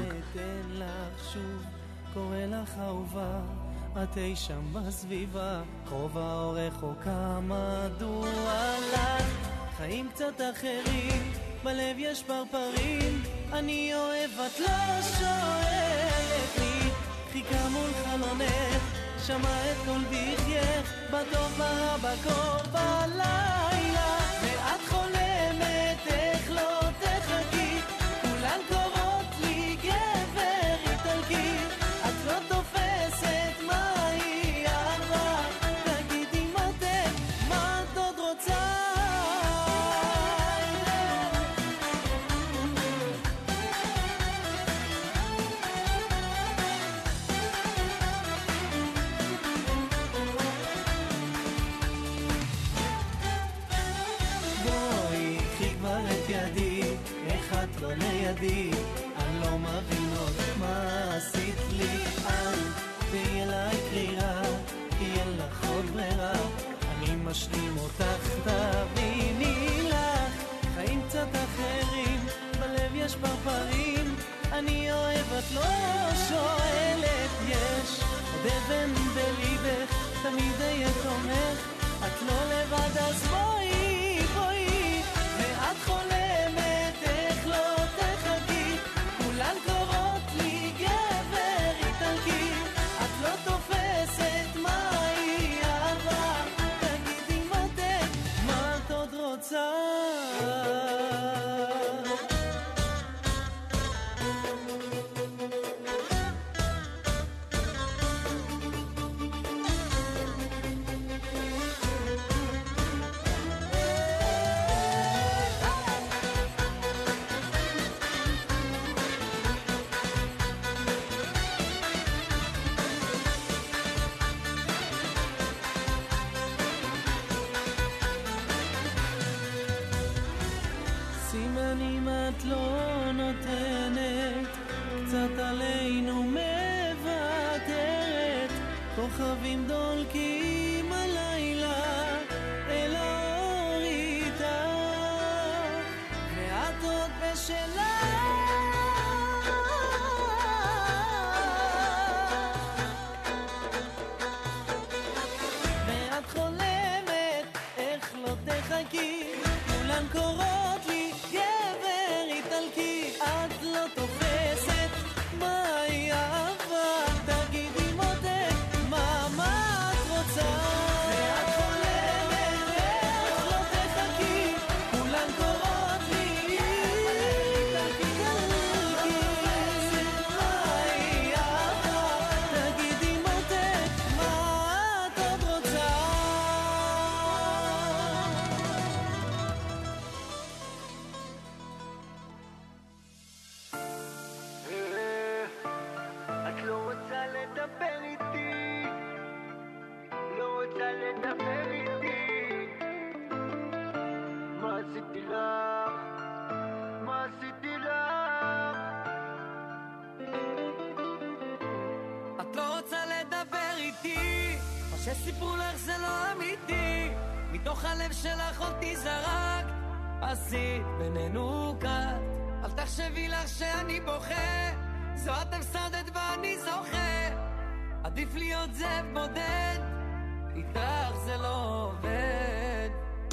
קורא לך אהובה, את אי שם בסביבה, קרובה או רחוקה, מדוע לך? חיים קצת אחרים, בלב יש פרפרים, אני אוהב את לא שואלת לי, חיכה מול חלונך, שמע את כל בחייך, בטוב ברע בקור בלילה, ואת חולמת איך לא תחכי, כולן קורות לי גבר איטלקי, את לא תופסת מהי אהבה, תגידי מתק, מה את עוד רוצה? בואי, קחי כבר את ידי, איך את לא לידי, אני לא לא מבינות מה עשית לי. אל תהי אליי קרירה, כי אין לך עוד ברירה, אני משלים אותך, תביני לך. חיים קצת אחרים, בלב יש פרפרים, אני אוהב את לא שואלת. יש עוד אבן בליבך, תמיד אהיה תומך, את לא לבד אז בואי בואי. ואת חולמת איך לא תחכי, כולן קוראות לי גבר איטלקי, את לא תופסת מהי אהבה, תגידי מותק מה את עוד רוצה. סימנים את לא נותנת, קצת עלינו מוותרת, כוכבים דולקים הלילה אל האור איתך, ואת עוד בשלה. ואת חולמת איך לא תחכי, כולן קורות לי גבר איטלקי, את לא תופסת מהי אהבה, תגידי מותק מה מה את רוצה. ואת חולמת איך לא תחכי, כולן קורות לי איטלקי, מהי אהבה, תגידי מותק מה את עוד רוצה. את לא רוצה לדבר איתי, לא רוצה לדבר איתי, מה עשיתי לך, מה עשיתי לך. את לא רוצה לדבר איתי, מה שסיפרו לך זה לא אמיתי, מתוך הלב שלך אותי זרק, עשית בינינו קט. אל תחשבי לך שאני בוכה, זו את הפסדת ואני זוכה, עדיף להיות זאב בודד, איתך זה לא עובד.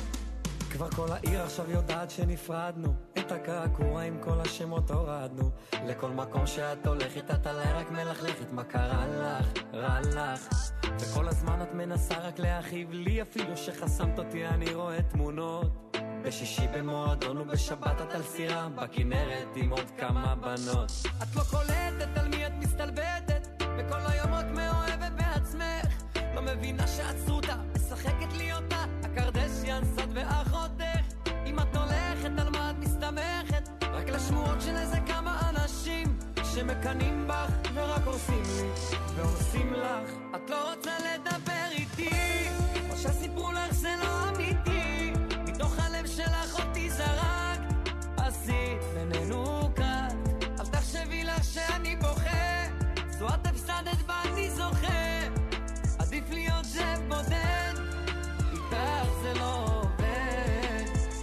כבר כל העיר עכשיו יודעת שנפרדנו, את הקעקוע עם כל השמות הורדנו, לכל מקום שאת הולכת את עליי רק מלכלכת, מה קרה לך, רע לך, וכל הזמן את מנסה רק להכאיב לי, אפילו שחסמת אותי אני רואה תמונות, בשישי במועדון ובשבת את על סירה בכנרת עם עוד כמה בנות. את לא קולטת על מי את מסתלבטת, וכל היום את מאוהבת בעצמך, לא מבינה שעצרו אותה, משחקת לי אותה הקרדשיאן סוד ואחותך. אם את הולכת על מה את מסתמכת, רק לשמועות של איזה כמה אנשים שמקנים בך ורק הורסים לי והורסים לך. את לא רוצה לדבר איתי, מה שסיפרו לך זה לא אמיתי, מתוך הלב שלך אותי זרק, עשית בינינו קט. אל תחשבי לך שאני בוכה, זו את הפסדת ואני זוכה, עדיף להיות זאב בודד, איתך זה לא עובד.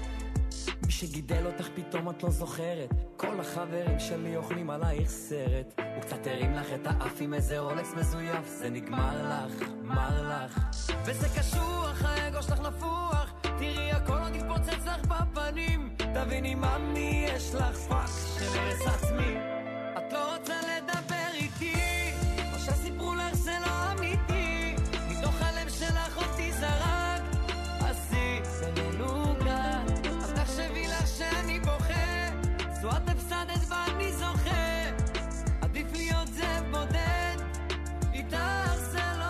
מי שגידל אותך פתאום את לא זוכרת, כל החברים שלי אוכלים עלייך סרט, הוא קצת הרים לך את האף עם איזה רולקס מזויף, זה נגמר לך, מר לך, וזה קשוח, האגו שלך נפוח, תראי הכל עוד יתפוצץ לך בפנים, תביני ממי יש לך פאק של הרס עצמי. את לא רוצה לדבר איתי, מה שסיפרו לך זה לא אמיתי, מתוך הלב שלך אותי זרק, עשית בינינו קט. אל תחשבי לך שאני בוכה, זו את הפסדת ואני זוכה, עדיף להיות זאב בודד, איתך זה לא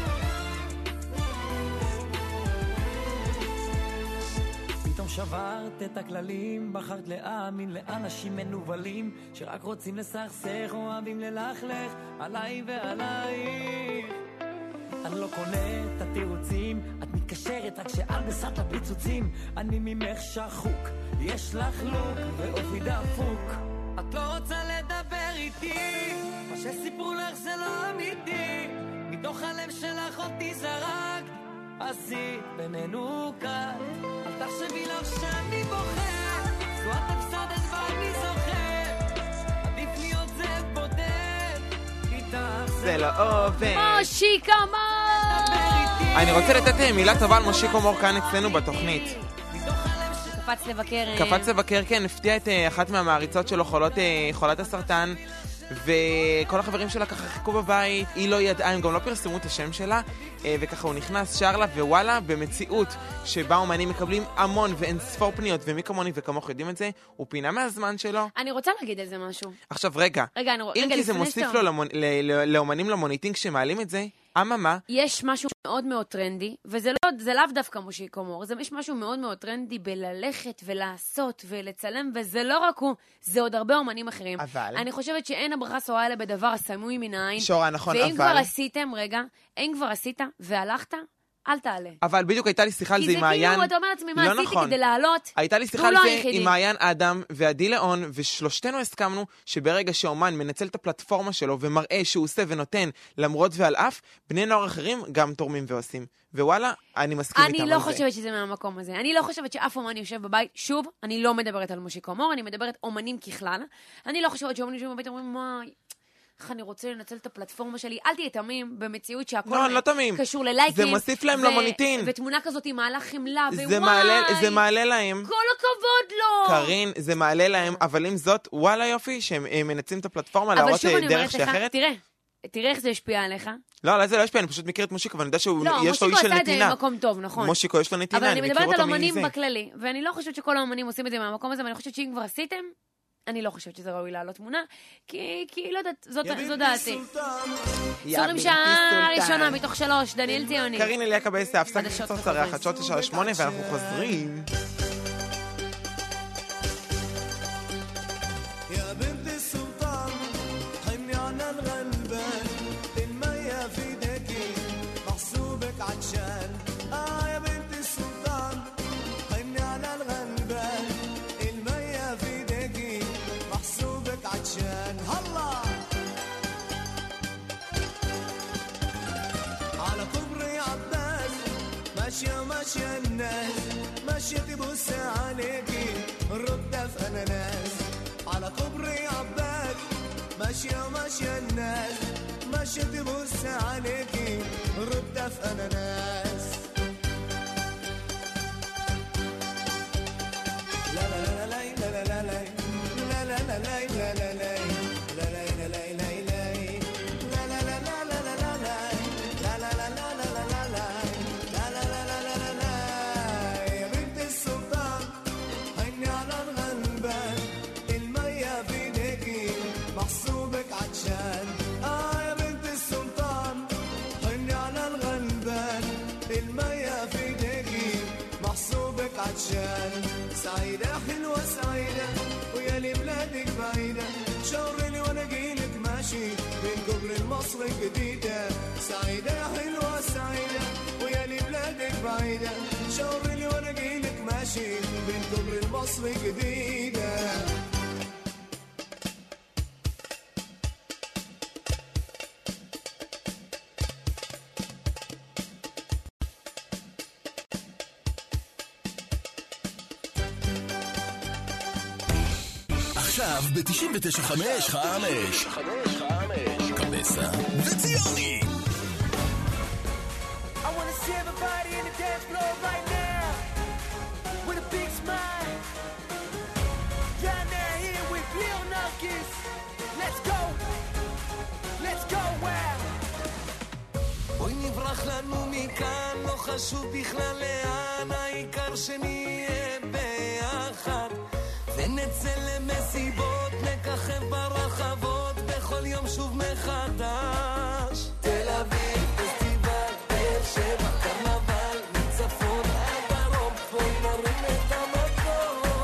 שברת שינית את הכללים, בחרת להאמין לאנשים מנובלים שרק רוצים לסכסך, אוהבים ללכלך עליי ועלייך. אני לא קונה את התירוצים, את מתקשרת רק שעל בסת הפיצוצים. אני ממך שחוק, יש לך לוק ואופי דפוק. את לא רוצה לדבר איתי, מה שסיפרו לך זה לא אמיתי, מתוך הלב שלך אותי זרק, עשית בינינו קל. אל תחשבי לך שאני בוחר, זו את הפסדת ואני זוכר, עדיף להיות זה בודד, איתך זה לא עובד. מושיקו מור! אני רוצה לתת מילה טובה על מושיקו מור כאן אצלנו בתוכנית. קפץ לבקר... קפץ לבקר, כן, הפתיע את אחת מהמעריצות שלו, חולות, חולת הסרטן, וכל החברים שלה ככה חיכו בבית, היא לא ידעה, הם גם לא פרסמו את השם שלה, וככה הוא נכנס, שר לה, ווואלה, במציאות שבה אומנים מקבלים המון ואין ספור פניות, ומי כמוני וכמוך יודעים את זה, הוא פינה מהזמן שלו. אני רוצה להגיד על זה משהו. עכשיו, רגע, רגע, אני... אם רגע, כי זה מוסיף לו למונ... ל... ל... לאומנים למוניטין כשמעלים את זה, אממה, יש משהו מאוד מאוד טרנדי, וזה לא, זה לאו דווקא מושיקו מור, זה יש משהו מאוד מאוד טרנדי בללכת ולעשות ולצלם, וזה לא רק הוא, זה עוד הרבה אומנים אחרים. אבל... אני חושבת שאין הברכה סועה אלה בדבר הסמוי מן העין. שורה, נכון, ואם אבל... כבר עשיתם, רגע, אם כבר עשית והלכת, אל תעלה. אבל בדיוק הייתה לי שיחה על זה עם מעיין. כי זה כאילו, אתה אומר לעצמי, מה לא עשיתי נכון. כדי לעלות? הייתה לי שיחה על זה עם מעיין אדם ועדי ליאון, ושלושתנו הסכמנו שברגע שאומן מנצל את הפלטפורמה שלו ומראה שהוא עושה ונותן למרות ועל אף, בני נוער אחרים גם תורמים ועושים. ווואלה, אני מסכים איתם על זה. אני לא חושבת שזה מהמקום הזה. אני לא חושבת שאף אומן יושב בבית. שוב, אני לא מדברת על מושיקו מור, אני מדברת אומנים ככלל. אני לא חושבת שאומנים יושבים בבית אומרים, מה... איך אני רוצה לנצל את הפלטפורמה שלי, אל תהיה תמים במציאות שהכל לא, לא תמים. קשור ללייקים. זה מוסיף להם למוניטין. ותמונה כזאת היא מעלה חמלה, זה מעלה, זה מעלה להם. כל הכבוד לו. קרין, זה מעלה להם, אבל עם זאת, וואלה יופי, שהם מנצלים את הפלטפורמה להראות דרך שאחרת. תראה, תראה איך זה השפיע עליך. לא, לא, זה לא השפיע, אני פשוט מכיר את מושיקו, ואני יודע שהוא, לא, יש לו איש של נתינה. מושיקו עשה את זה במקום טוב, נכון. מושיקו יש לו נתינה, אני מכיר אותו מזה. אבל אני מדברת על אומנים בכללי, ואני לא חושבת שכל האומנים עושים את זה מהמקום הזה, ואני חושבת שאם כבר עשיתם, אני לא חושבת שזה ראוי לעלות תמונה, כי, כי לא יודעת, זאת, זו דעתי. סורים שעה ראשונה מתוך שלוש, דניאל ציוני. קרין אליה קבסה, הפסק קצר צרה, חדשות תשע שמונה, ואנחנו חוזרים. ماشية ماشية الناس ماشية تبص عليكي الردة في أناناس على كوبري عباس ماشية ماشية الناس ماشية تبص عليكي الردة في أناناس لا لا لا لا لا لا لا لا لا لا لا لا لا لا سعيدة حلوة سعيدة ويا لي بلادك بعيدة شاوريني وانا جيلك ماشي بين كوبري المصر الجديدة سعيدة حلوة سعيدة ويا لي بلادك بعيدة شاوريني وانا جيلك ماشي بين كوبري المصر الجديدة עכשיו ב-תשעים ותשע חמש חמש קבסה וציוני. I wanna see everybody in the dance floor right now with a big smile. Down there here with Lil Nuggets. Let's go. Let's go wow. בואי נברח לנו מכאן, לא חשוב בכלל לאן, העיקר שנהיה ביחד. ונצא למסיבות, נככב ברחבות, בכל יום שוב מחדש. תל אביב, פסטיבל, באר שבע, קרנבל, מצפון עד דרום, בואי נרים את המקום.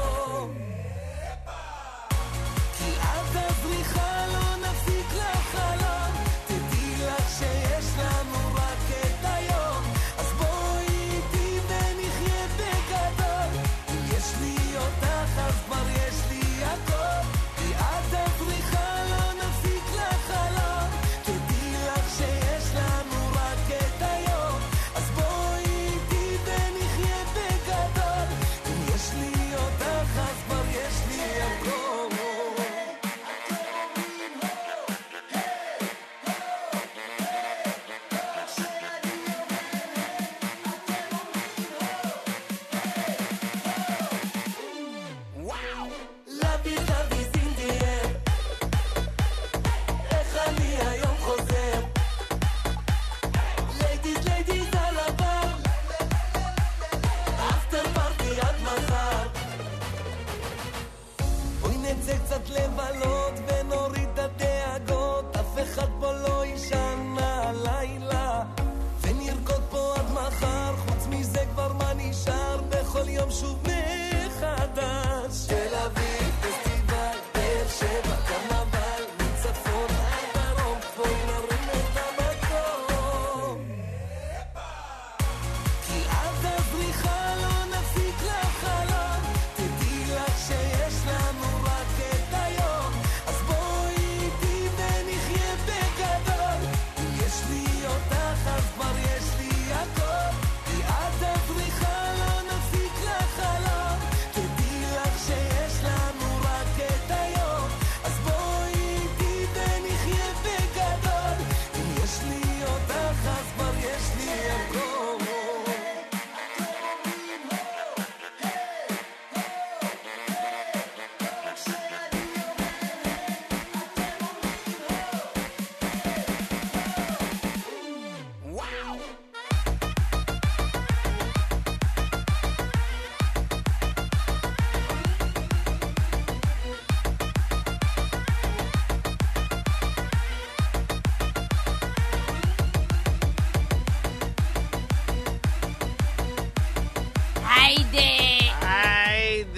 היידה.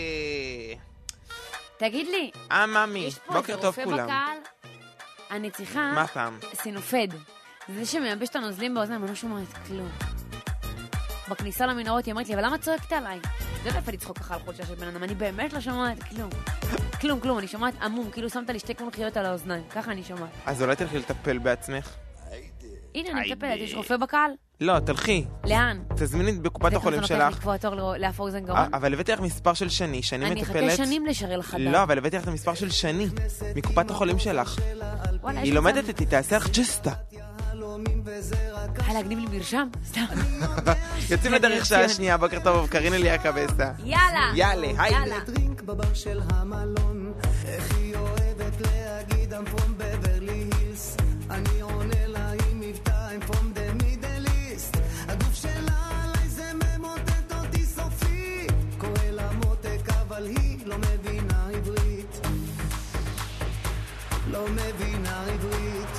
תגיד לי, אה, ממי, יש פה בוקר איזה טוב רופא כולם. בקהל? אני צריכה... מה פעם? סינופד. זה שמייבש את הנוזלים באוזניים, אני לא שומעת כלום. בכניסה למנהרות היא אמרת לי, אבל למה צועקת עליי? זה לא יפה לצחוק ככה על חולשה של בן אדם, אני באמת לא שומעת כלום. כלום, כלום, אני שומעת עמום, כאילו שמת לי שתי קונכיות על האוזניים, ככה אני שומעת. אז אולי תלכי לטפל בעצמך? הנה, אני מטפלת, יש רופא בקהל? לא, תלכי. לאן? תזמיני בקופת החולים זה ככה לוקח שלך. לקבוע תור לאף אוזן גרון? אה, אבל הבאתי לך מספר של שני, שני אני מטפלת. אחכה שנים לשרל חדר. לא, אבל הבאתי לך את המספר של שני, מקופת החולים שלך. וואלה, היא לומדת איתי, תעשה לך ג'סטה. היה להגניב לי מרשם? סתם. יוצאים לדרך שעה שנייה, בוקר טוב, קרין אליה קבסה. יאללה. יאללה, היי. דרינק בבר של המלון, איך היא אוהבת להגיד I'm from Beverly Hills, אני עונה לה עם מבטא I'm from the Middle East, הגוף שלה עליי זה ממוטט אותי סופית, קורא לה מותק אבל היא לא מבינה עברית, לא מבינה עברית,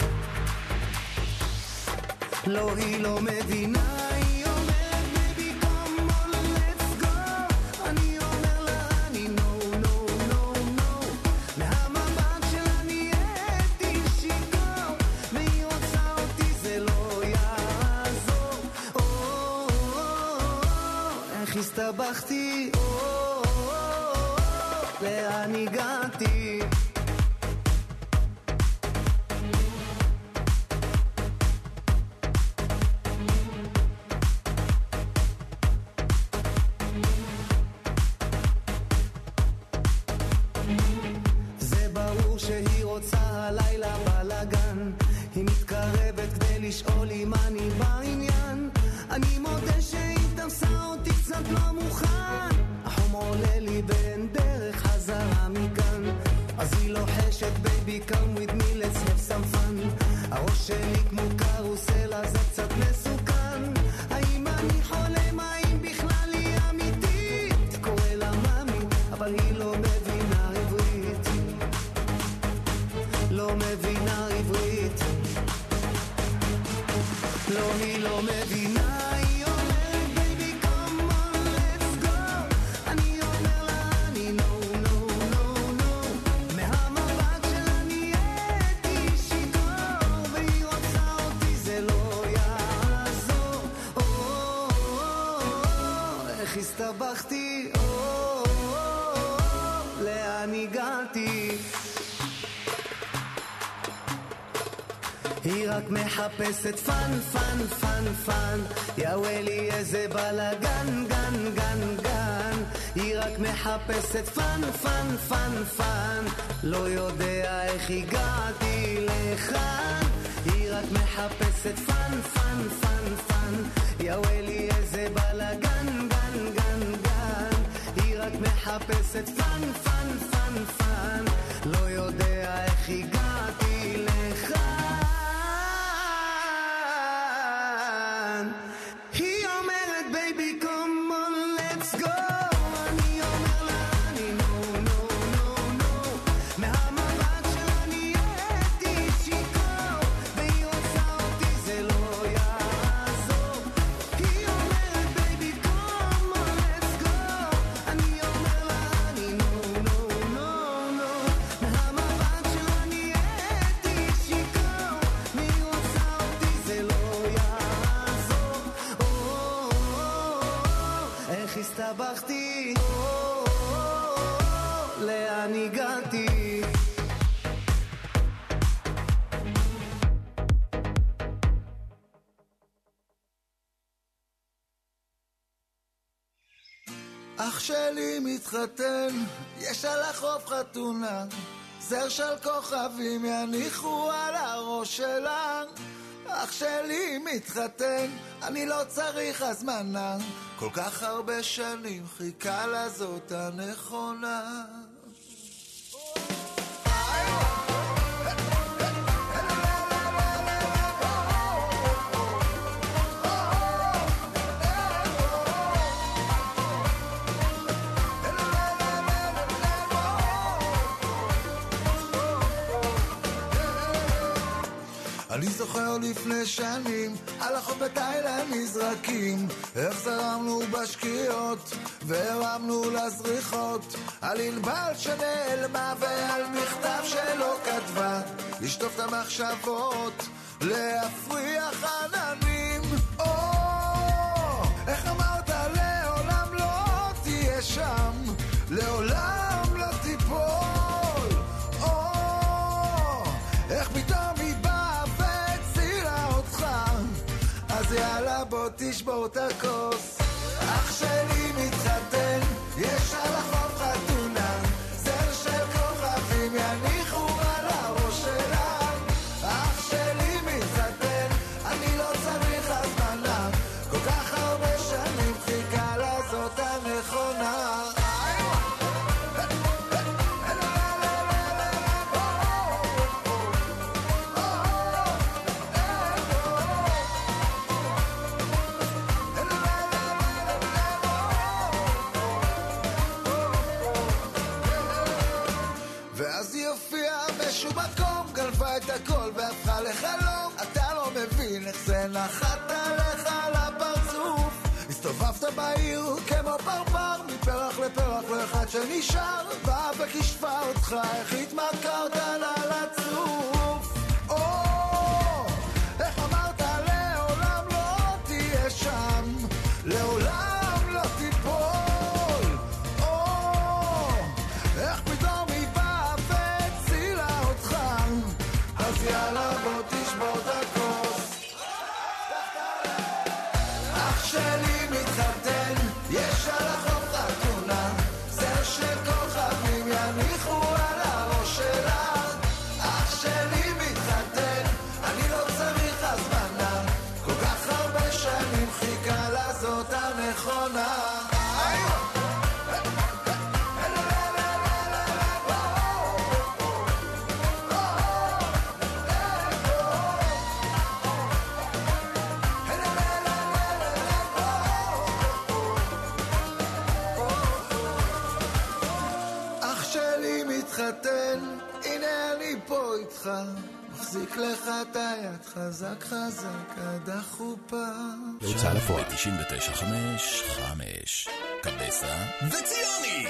לא היא לא מבינה, היא אומרת baby come on let's go, אני אומר לה אני no no no no, מהמבט שלה נהייתי שיכור, והיא רוצה אותי זה לא יעזור, או, או, או, איך הסתבכתי, או, או, או, לאן הגעתי, שהיא רוצה הלילה בלגן, היא מתקרבת כדי לשאול אם אני בעניין, אני מודה שהיא תפסה אותי קצת לא מוכן, החום עולה לי בין דרך חזרה מכאן, אז היא לוחשת baby come with me let's have some fun, הראש שלי כמו קרוסל אז זה קצת מסוכן, האם אני חולם, האם בכלל היא אמיתית, קורא לה ממי אבל היא לא מבינה עברית, לא מבינה עברית, לא היא לא מבינה, היא אומרת baby come on let's go, אני אומר לה אני no no no no, מהמבט שלה נהייתי שיכור, והיא רוצה אותי זה לא יעזור, או, או, או, איך הסתבכתי, או, או, או, לאן הגעתי, היא רק מחפשת פן, פן, פן, פן, יאווה לי איזה בלגן, גן, גן, גן, היא רק מחפשת פן, פן, פן, פן, לא יודע איך הגעתי לכאן, היא רק מחפשת פן, פן, פן, פן, יאווה לי איזה בלגן, גן, גן, גן, היא רק מחפשת פן, פן, פן, פן, לא יודע איך הגעתי לכאן, היא אומרת baby come on let's go, אני אומר לה אני no no no no, מהמבט שלה נהייתי שיכור, והיא רוצה אותי זה לא יעזור, היא אומרת baby come on let's go, אני אומר לה אני no no no no, מהמבט שלה נהייתי שיכור, והיא רוצה אותי זה לא יעזור, או, או, או, איך הסתבכתי, או, או, או, לאן הגעתי, אח שלי מתחתן, יש על החוף חתונה, זר של כוכבים יניחו על הראש שלה, אח שלי מתחתן, אני לא צריך הזמנה, כל כך הרבה שנים חיכה לזאת הנכונה. אני זוכר לפני שנים, על החוף בתאילנד נזרקים, איך זרמנו בשקיעות, והרמנו לזריחות, על ענבל שנעלמה ועל מכתב שלא כתבה, לשטוף את המחשבות, להפריח עננים. או, איך אמרת לעולם לא תהיה שם, לעולם לא תיפול. או, איך פתאום היא באה והצילה אותך, אז יאללה בוא תשבור את הכוס. אח שלי מתחתן, יש על החוף חתונה, זר של כוכבים יניחו על הראש שלה. אח שלי מתחתן, אני לא צריך הזמנה, כל כך הרבה שנים חיכה לזאת הנכונה. את הכל והפכה לחלום, אתה לא מבין איך זה נחת עליך לפרצוף. הסתובבת בעיר כמו פרפר, מפרח לפרח לא אחד שנשאר, באה וכשפה אותך, איך התמכרת לה לצוף. או, איך אמרת לעולם לא תהיה שם, לעולם לא תיפול. או, איך פתאום היא באה והצילה אותך, אז יאללה בוא תשבור את הכוס. אח שלי מתחתן, יש על החוף חתונה, זר של כוכבים יניחו על הראש שלה. אח שלי מתחתן, אני לא צריך הזמנה, כל כך הרבה שנים חיכה לזאת הנכונה. הנה אני פה איתך, מחזיק לך את היד חזק חזק עד החופה. להוצאה לפועל תשעים ותשע חמש חמש קבסה וציוני.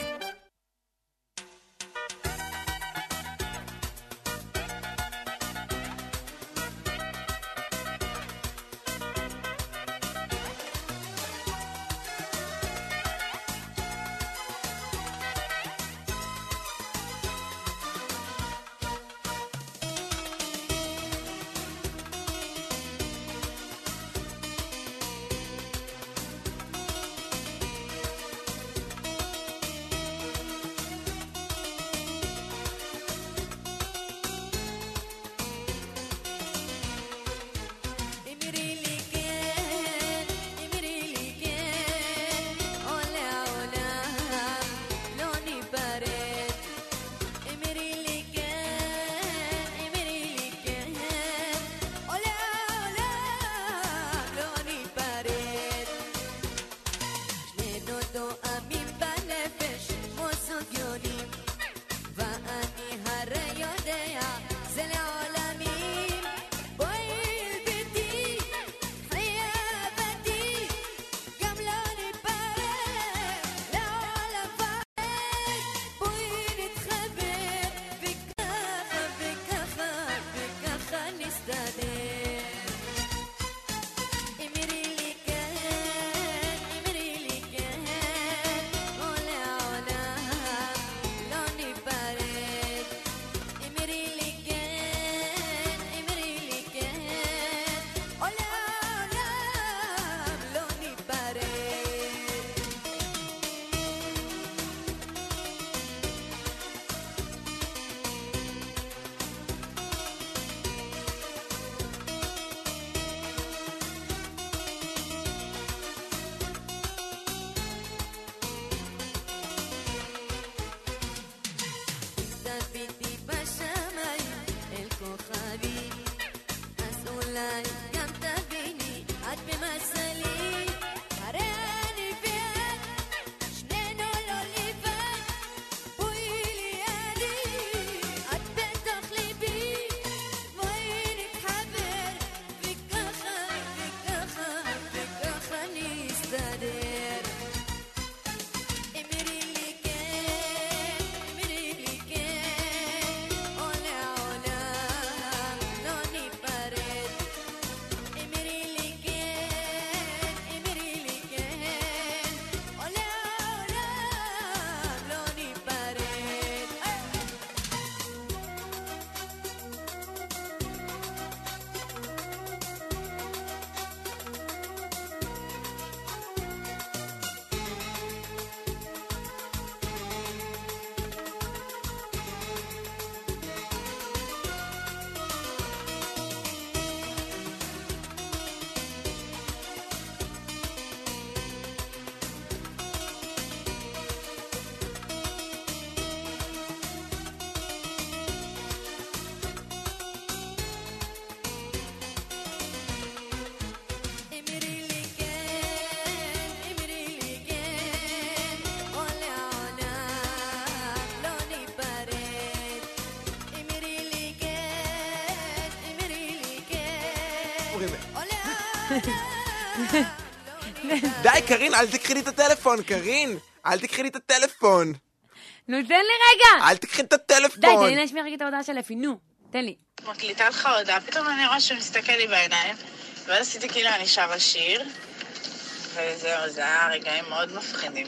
אומרים. די, קרין, אל תקחי לי את הטלפון, קרין. אל תקחי לי את הטלפון. נו, תן לי רגע. אל תקחי את הטלפון. די, תן לי להשמיע רגע את ההודעה של אפי, נו, תן לי. מקליטה לך הודעה, פתאום אני רואה שהוא מסתכל לי בעיניים, ואז עשיתי כאילו אני שרה שיר, וזהו, זה היה רגעים מאוד מפחידים.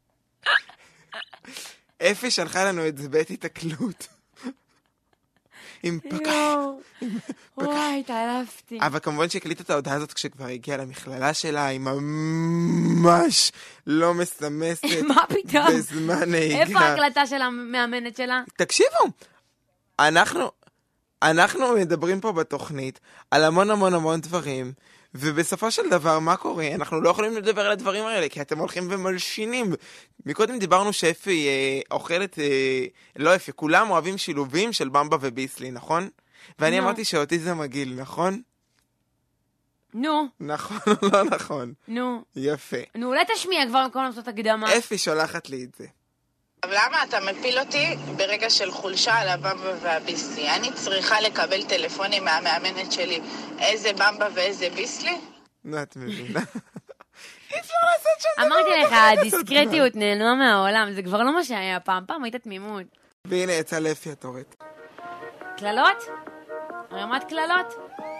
אפי שלחה לנו את זה בעת התקלות. עם פקח. וואי, התעלפתי. אבל כמובן שהקליטה את ההודעה הזאת כשכבר הגיעה למכללה שלה, היא ממש לא מסמסת. מה פתאום? בזמן נהיגה. איפה ההקלטה של המאמנת שלה? תקשיבו, אנחנו, אנחנו מדברים פה בתוכנית על המון המון המון דברים, ובסופו של דבר, מה קורה? אנחנו לא יכולים לדבר על הדברים האלה, כי אתם הולכים ומלשינים. מקודם דיברנו שאפי אה, אוכלת, אה, לא אפי, כולם אוהבים שילובים של במבה וביסלי, נכון? ואני נו. אמרתי שאותי זה מגעיל, נכון? נו. נכון או לא נכון? נו. יפה. נו, אולי תשמיע כבר במקום לעשות הקדמה. אפי שולחת לי את זה. אבל למה אתה מפיל אותי ברגע של חולשה על הבמבה והביסלי? אני צריכה לקבל טלפונים מהמאמנת שלי איזה במבה ואיזה ביסלי? נו, את מבינה. אי אפשר לעשות שזה... אמרתי לך, הדיסקרטיות נעלמה מהעולם, זה כבר לא מה שהיה פעם, פעם היית תמימות. והנה יצא לפי התורת. כללות? רמת כללות?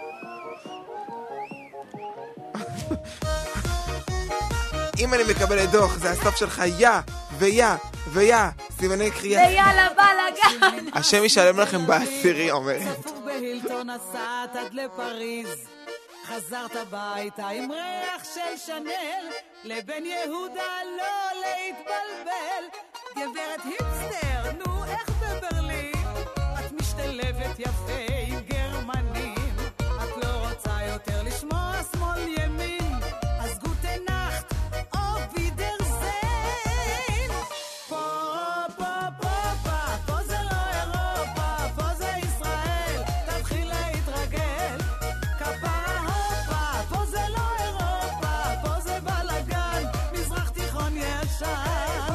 אם אני מקבל דוח, זה הסוף שלך יא ויא ויא, סימני קריאה. ויאללה בלגן. השם ישלם לכם בעשירי, אומרת. צפוף בהילטון נסעת עד לפריז, חזרת הביתה עם ריח של שנל, לבן יהודה לא להתבלבל, גברת היפסטר, נו איך בברלין, את משתלבת יפה עם גרמנים, את לא רוצה יותר לשמוע שמאל ימין, אז גוטה נחת או וידרזיין. פה פה פה פה פה זה לא אירופה, פה זה ישראל, תתחיל להתרגל, כפרה הופה, פה זה לא אירופה, פה זה בלגן, מזרח תיכון ישן.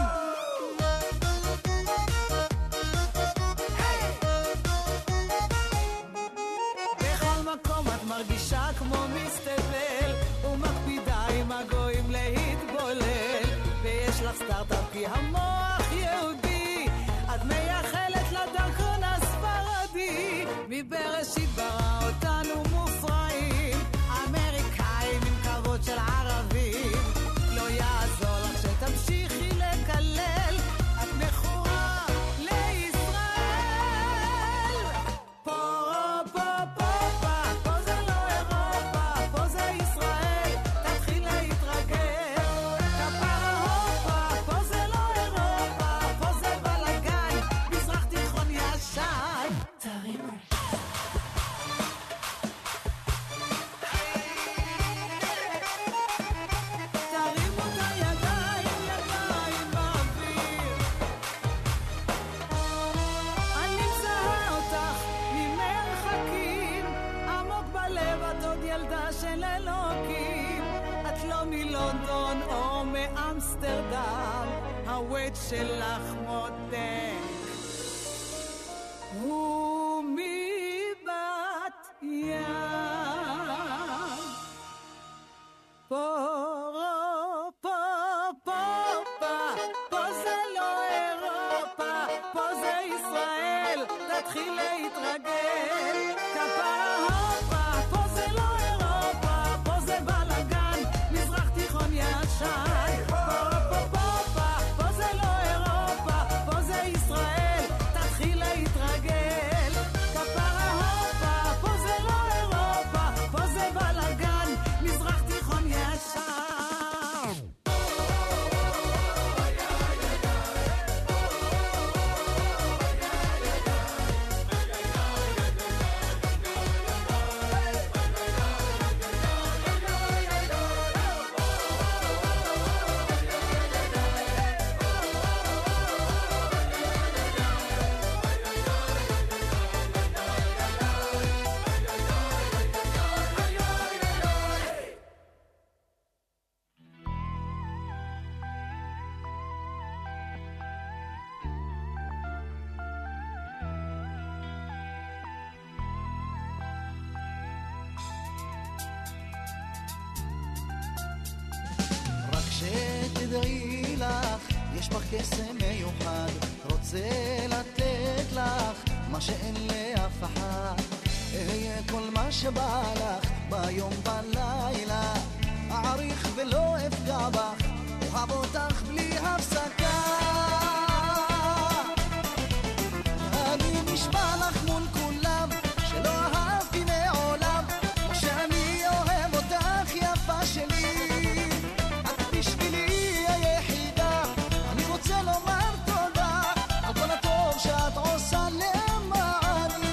בכל מקום את מרגישה כמו מסתבל, ומקפידה עם הגויים להתבולל, ויש לך סטארט-אפ כי המוח יהודי, את מייחלת לדרכון הספרדי, מבראשית ברא אותנו מופרעים, אמריקאים עם כבוד של ערבים, לא יעזור לך שתמשיכי לקלל, את מכורה לישראל. פה פה פה פה פה זה לא אירופה, פה זה ישראל, תתחיל להתרגל, כפרה הופה, פה זה לא אירופה, פה זה בלגן, מזרח תיכון ישן. תרימו תרימו את הידיים, ידיים באוויר, אני מזהה אותך ממרחקים, עמוק בלב את עוד ילדה של אלוקים, את לא מלונדון או מאמסטרדם, הווייט שלך מותק הוא מבת ים. פה פה פה פה פה זה לא אירופה, פה זה ישראל, תתחיל להתרגל, כפרה הופה, פה זה לא אירופה, פה זה בלגן, מזרח תיכון ישן. פה פה פה פה פה זה לא אירופה, פה זה ישראל, תתחיל להתרגל, בך קסם מיוחד, רוצה לתת לך מה שאין לאף אחד. אהיה כל מה שבא לך ביום בלילה, אעריך ולא אפגע בך, אוהב אותך בלי הפסקה. אני נשבע לך מול כולם שלא אהבתי מעולם, כמו שאני אוהב אותך יפה שלי. את בשבילי היחידה, אני רוצה לומר תודה על כל הטוב שאת עושה למעני.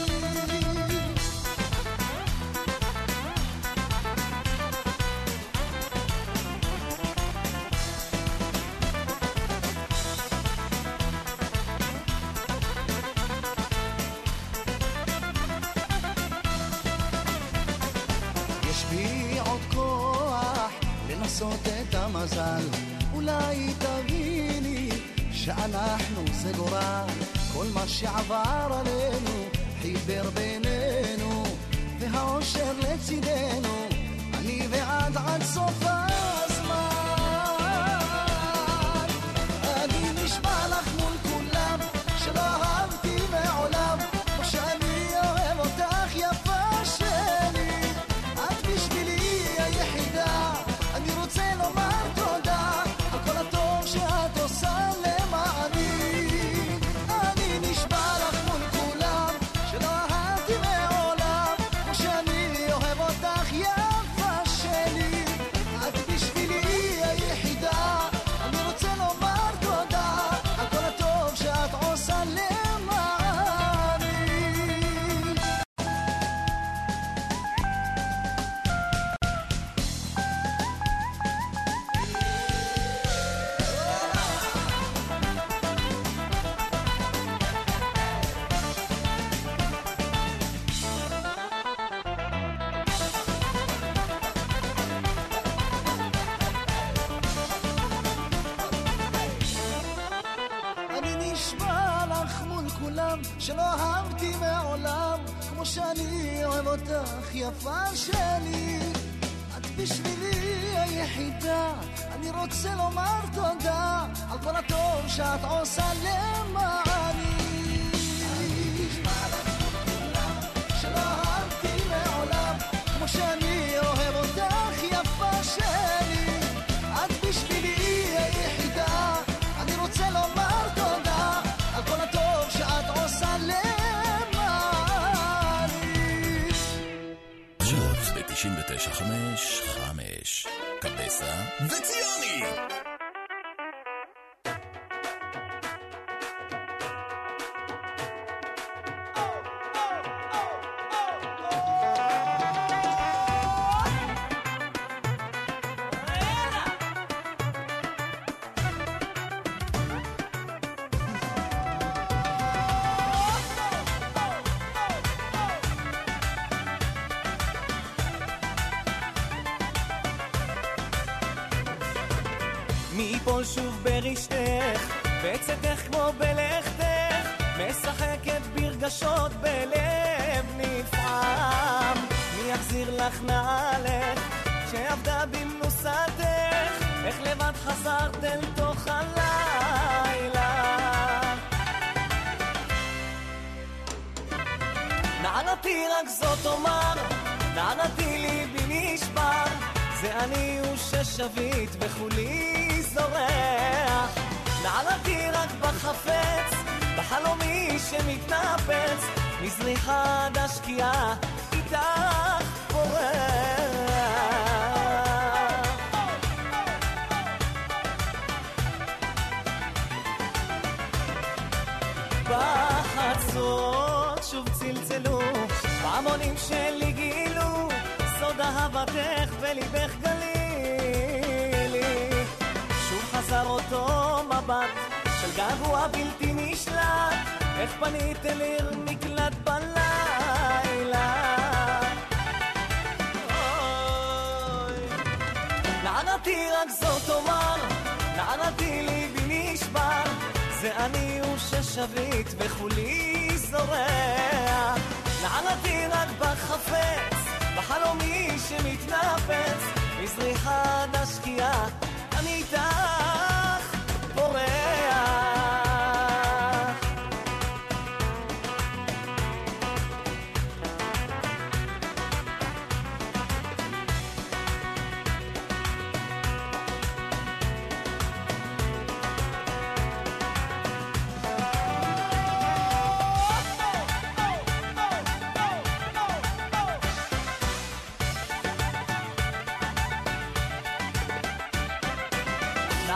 יש בי עוד כוח לנסות את המזל, אולי תביני שאנחנו זה גורל. כל מה שעבר עלינו חיבר בינינו, והאושר לצידנו, אני ועד עד סוף הזמן. אני נשבע לך מול כולם שלא אהבתי מעולם, כמו שאני אוהב אותך יפה שלי. את בשבילי היחידה, אני רוצה לומר תודה על כל הטוב שאת עושה למעני. אני נשבע לך מול כולם שלא אהבתי מעולם, כמו שאני אוהב אותך יפה שלי. את בשבילי היחידה, אני רוצה לומר תודה על כל הטוב שאת עושה למעני. אני נשבע לך מול כולם שלא אהבתי מעולם, כמו שאני אוהב אותך יפה שלי. את בשבילי היחידה, אני רוצה לומר תודה על כל הטוב שאת עושה למעני. אני נשבע לך מול כולם שלא אהבתי מעולם, כמו שאני אוהב אותך יפה שלי. את בשבילי היחידה, אני רוצה לומר תודה על כל הטוב שאת עושה למעני. שוט ב-תשעים ותשע חמש חמש קבסה וציוני. מפה שוב ברשתך, בצאתך כמו בלכתך, משחקת ברגשות בלב נפעם. מי יחזיר לך נעלך שעבדה במנוסתך, איך לבד חזרת אל תוך הלילה. נענתי רק זאת אומר, נענתי ליבי נשבר, זה אני הוא ששביט וכולי זורח. נענתי רק בחפץ, בחלומי שמתנפץ, מזריחה עד השקיעה איתך פורח. בחצות שוב צלצלו, פעמונים שלי גילו, סוד אהבתך וליבך גלילי. שוב חזר אותו מבט של געגוע בלתי נשלט, איך פנית אל עיר מקלט בלילה. נענתי רק זאת אומר, נענתי ליבי נשבר, זה אני הוא ששביט וכולי זורח. נענתי רק בחפץ, בחלומי שמתנפץ, מזריחה עד השקיעה, אני איתך פורח.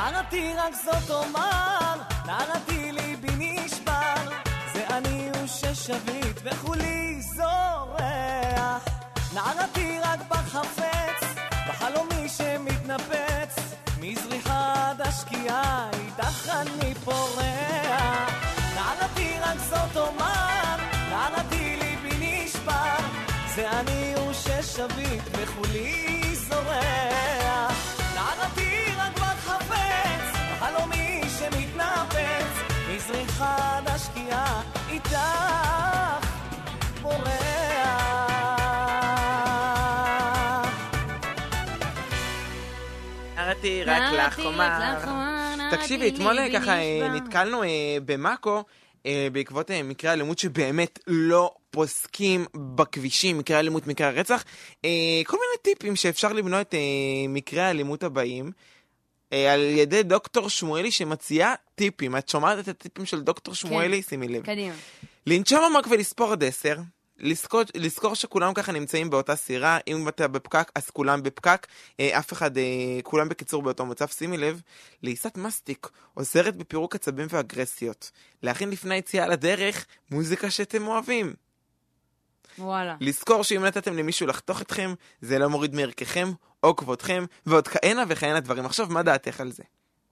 נערתי רק זאת אומר, נערתי ליבי נשבר, זה אני הוא ששביט וכולי זורח. נערתי רק בחפץ, בחלומי שמתנפץ, מזריחה עד השקיעה, איתך אני פורח. נערתי רק זאת אומר, נערתי ליבי נשבר, זה אני הוא ששביט וכולי זורח. נערתי רק בחפץ, בחלומי שמתנפץ, מזריחה עד השקיעה, איתך פורח. נערתי רק לך אומר. תקשיבי, אתמול ככה נתקלנו במאקו בעקבות מקרה אלימות שבאמת לא פוסקים בכבישים, מקרה אלימות, מקרה רצח, כל מיני טיפים שאפשר למנוע את מקרה האלימות הבאים על ידי דוקטור שמואלי שמציעה טיפים. את שומעת את הטיפים של דוקטור שמואלי? שימי לב. קדימה. לנשום עמוק ולספור עד עשר, לזכור, לזכור שכולם ככה נמצאים באותה סירה, אם אתה בפקק אז כולם בפקק, אף אחד, כולם בקיצור באותו מצב. שימי לב, לעיסת מסטיק עוזרת בפירוק עצבים ואגרסיות, להכין לפני יציאה לדרך מוזיקה שאתם אוהבים. וואלה. לזכור שאם נתתם למישהו לחתוך אתכם, זה לא מוריד מערככם או כבודכם, ועוד כהנה וכהנה דברים. עכשיו, מה דעתך על זה?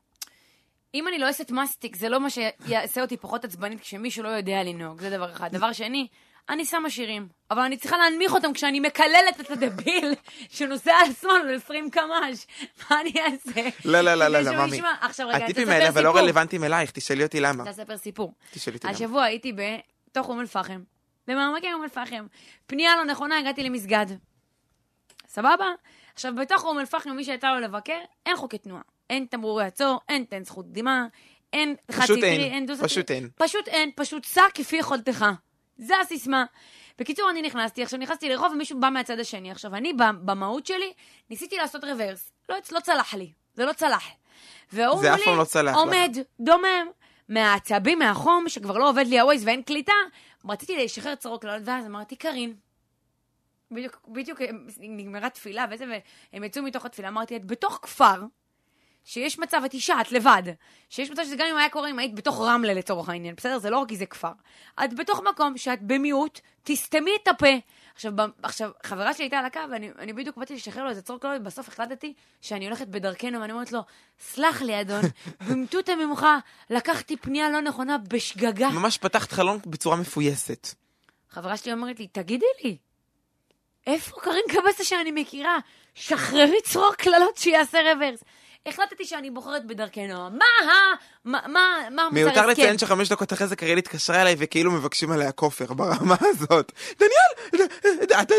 אם אני לא אעשת מסטיק, זה לא מה שיעשה אותי פחות עצבנית כשמישהו לא יודע לנהוג, זה דבר אחד. דבר שני, אני שמה שירים, אבל אני צריכה להנמיך אותם כשאני מקללת את הדביל שנוסע על שמאל ל-עשרים קמ"ש. מה אני אעשה? לא, לא, לא, לא, ממי. הטיפים האלה אבל לא רלוונטיים אלייך, תשאלי אותי למה. תספר סיפור. תשאלי אותי למה. השבוע הייתי בתוך אום אל-פחם, במעמקי אום אל-פחם. פנייה לא נכונה, הגעתי למסגד. סבבה? עכשיו, בתוך אום אל-פחם, מי שהייתה לו לבקר, אין חוקי תנועה. אין תמרורי עצור, אין תן זכות קדימה, אין חד סטרי, אין דו סטרי. פשוט אין. פשוט אין, פשוט סע כפי יכולתך. זה הסיסמה. בקיצור, אני נכנסתי, עכשיו נכנסתי לרחוב ומישהו בא מהצד השני. עכשיו, אני במהות שלי ניסיתי לעשות רוורס. לא, לא צלח לי. זה לא צלח. והוא זה אף פעם לא צלח. עומד, דומם, מהעצבים, מהחום, שכבר לא עובד לי הווייז ואין קליטה, רציתי לשחרר צרוק לעלות, ואז אמרתי, קרין, בדיוק, בדיוק נגמרה תפילה, וזה, והם יצאו מתוך התפילה, אמרתי, את בתוך כפר, שיש מצב, את אישה, את לבד, שיש מצב שזה גם אם היה קורה, אם היית בתוך רמלה לצורך העניין, בסדר? זה לא רק כי זה כפר. את בתוך מקום שאת במיעוט, תסתמי את הפה. עכשיו, עכשיו חברה שלי הייתה על הקו, ואני אני בדיוק באתי לשחרר לו איזה צור כלום, ובסוף החלטתי שאני הולכת בדרכנו, ואני אומרת לו, סלח לי אדון, במטותא ממך, לקחתי פנייה לא נכונה בשגגה. ממש פתחת חלון בצורה מפויסת. חברה שלי אומרת לי, תגידי לי, איפה קרין קבסה שאני מכירה? שחררי צרור כללות שיעשה רוורס. החלטתי שאני בוחרת בדרכנו. מה ה... מה, מה, מה מוסר מיותר הסכם? לציין שחמש דקות אחרי זה קרין התקשרה אליי וכאילו מבקשים עליה כופר ברמה הזאת. דניאל, אתה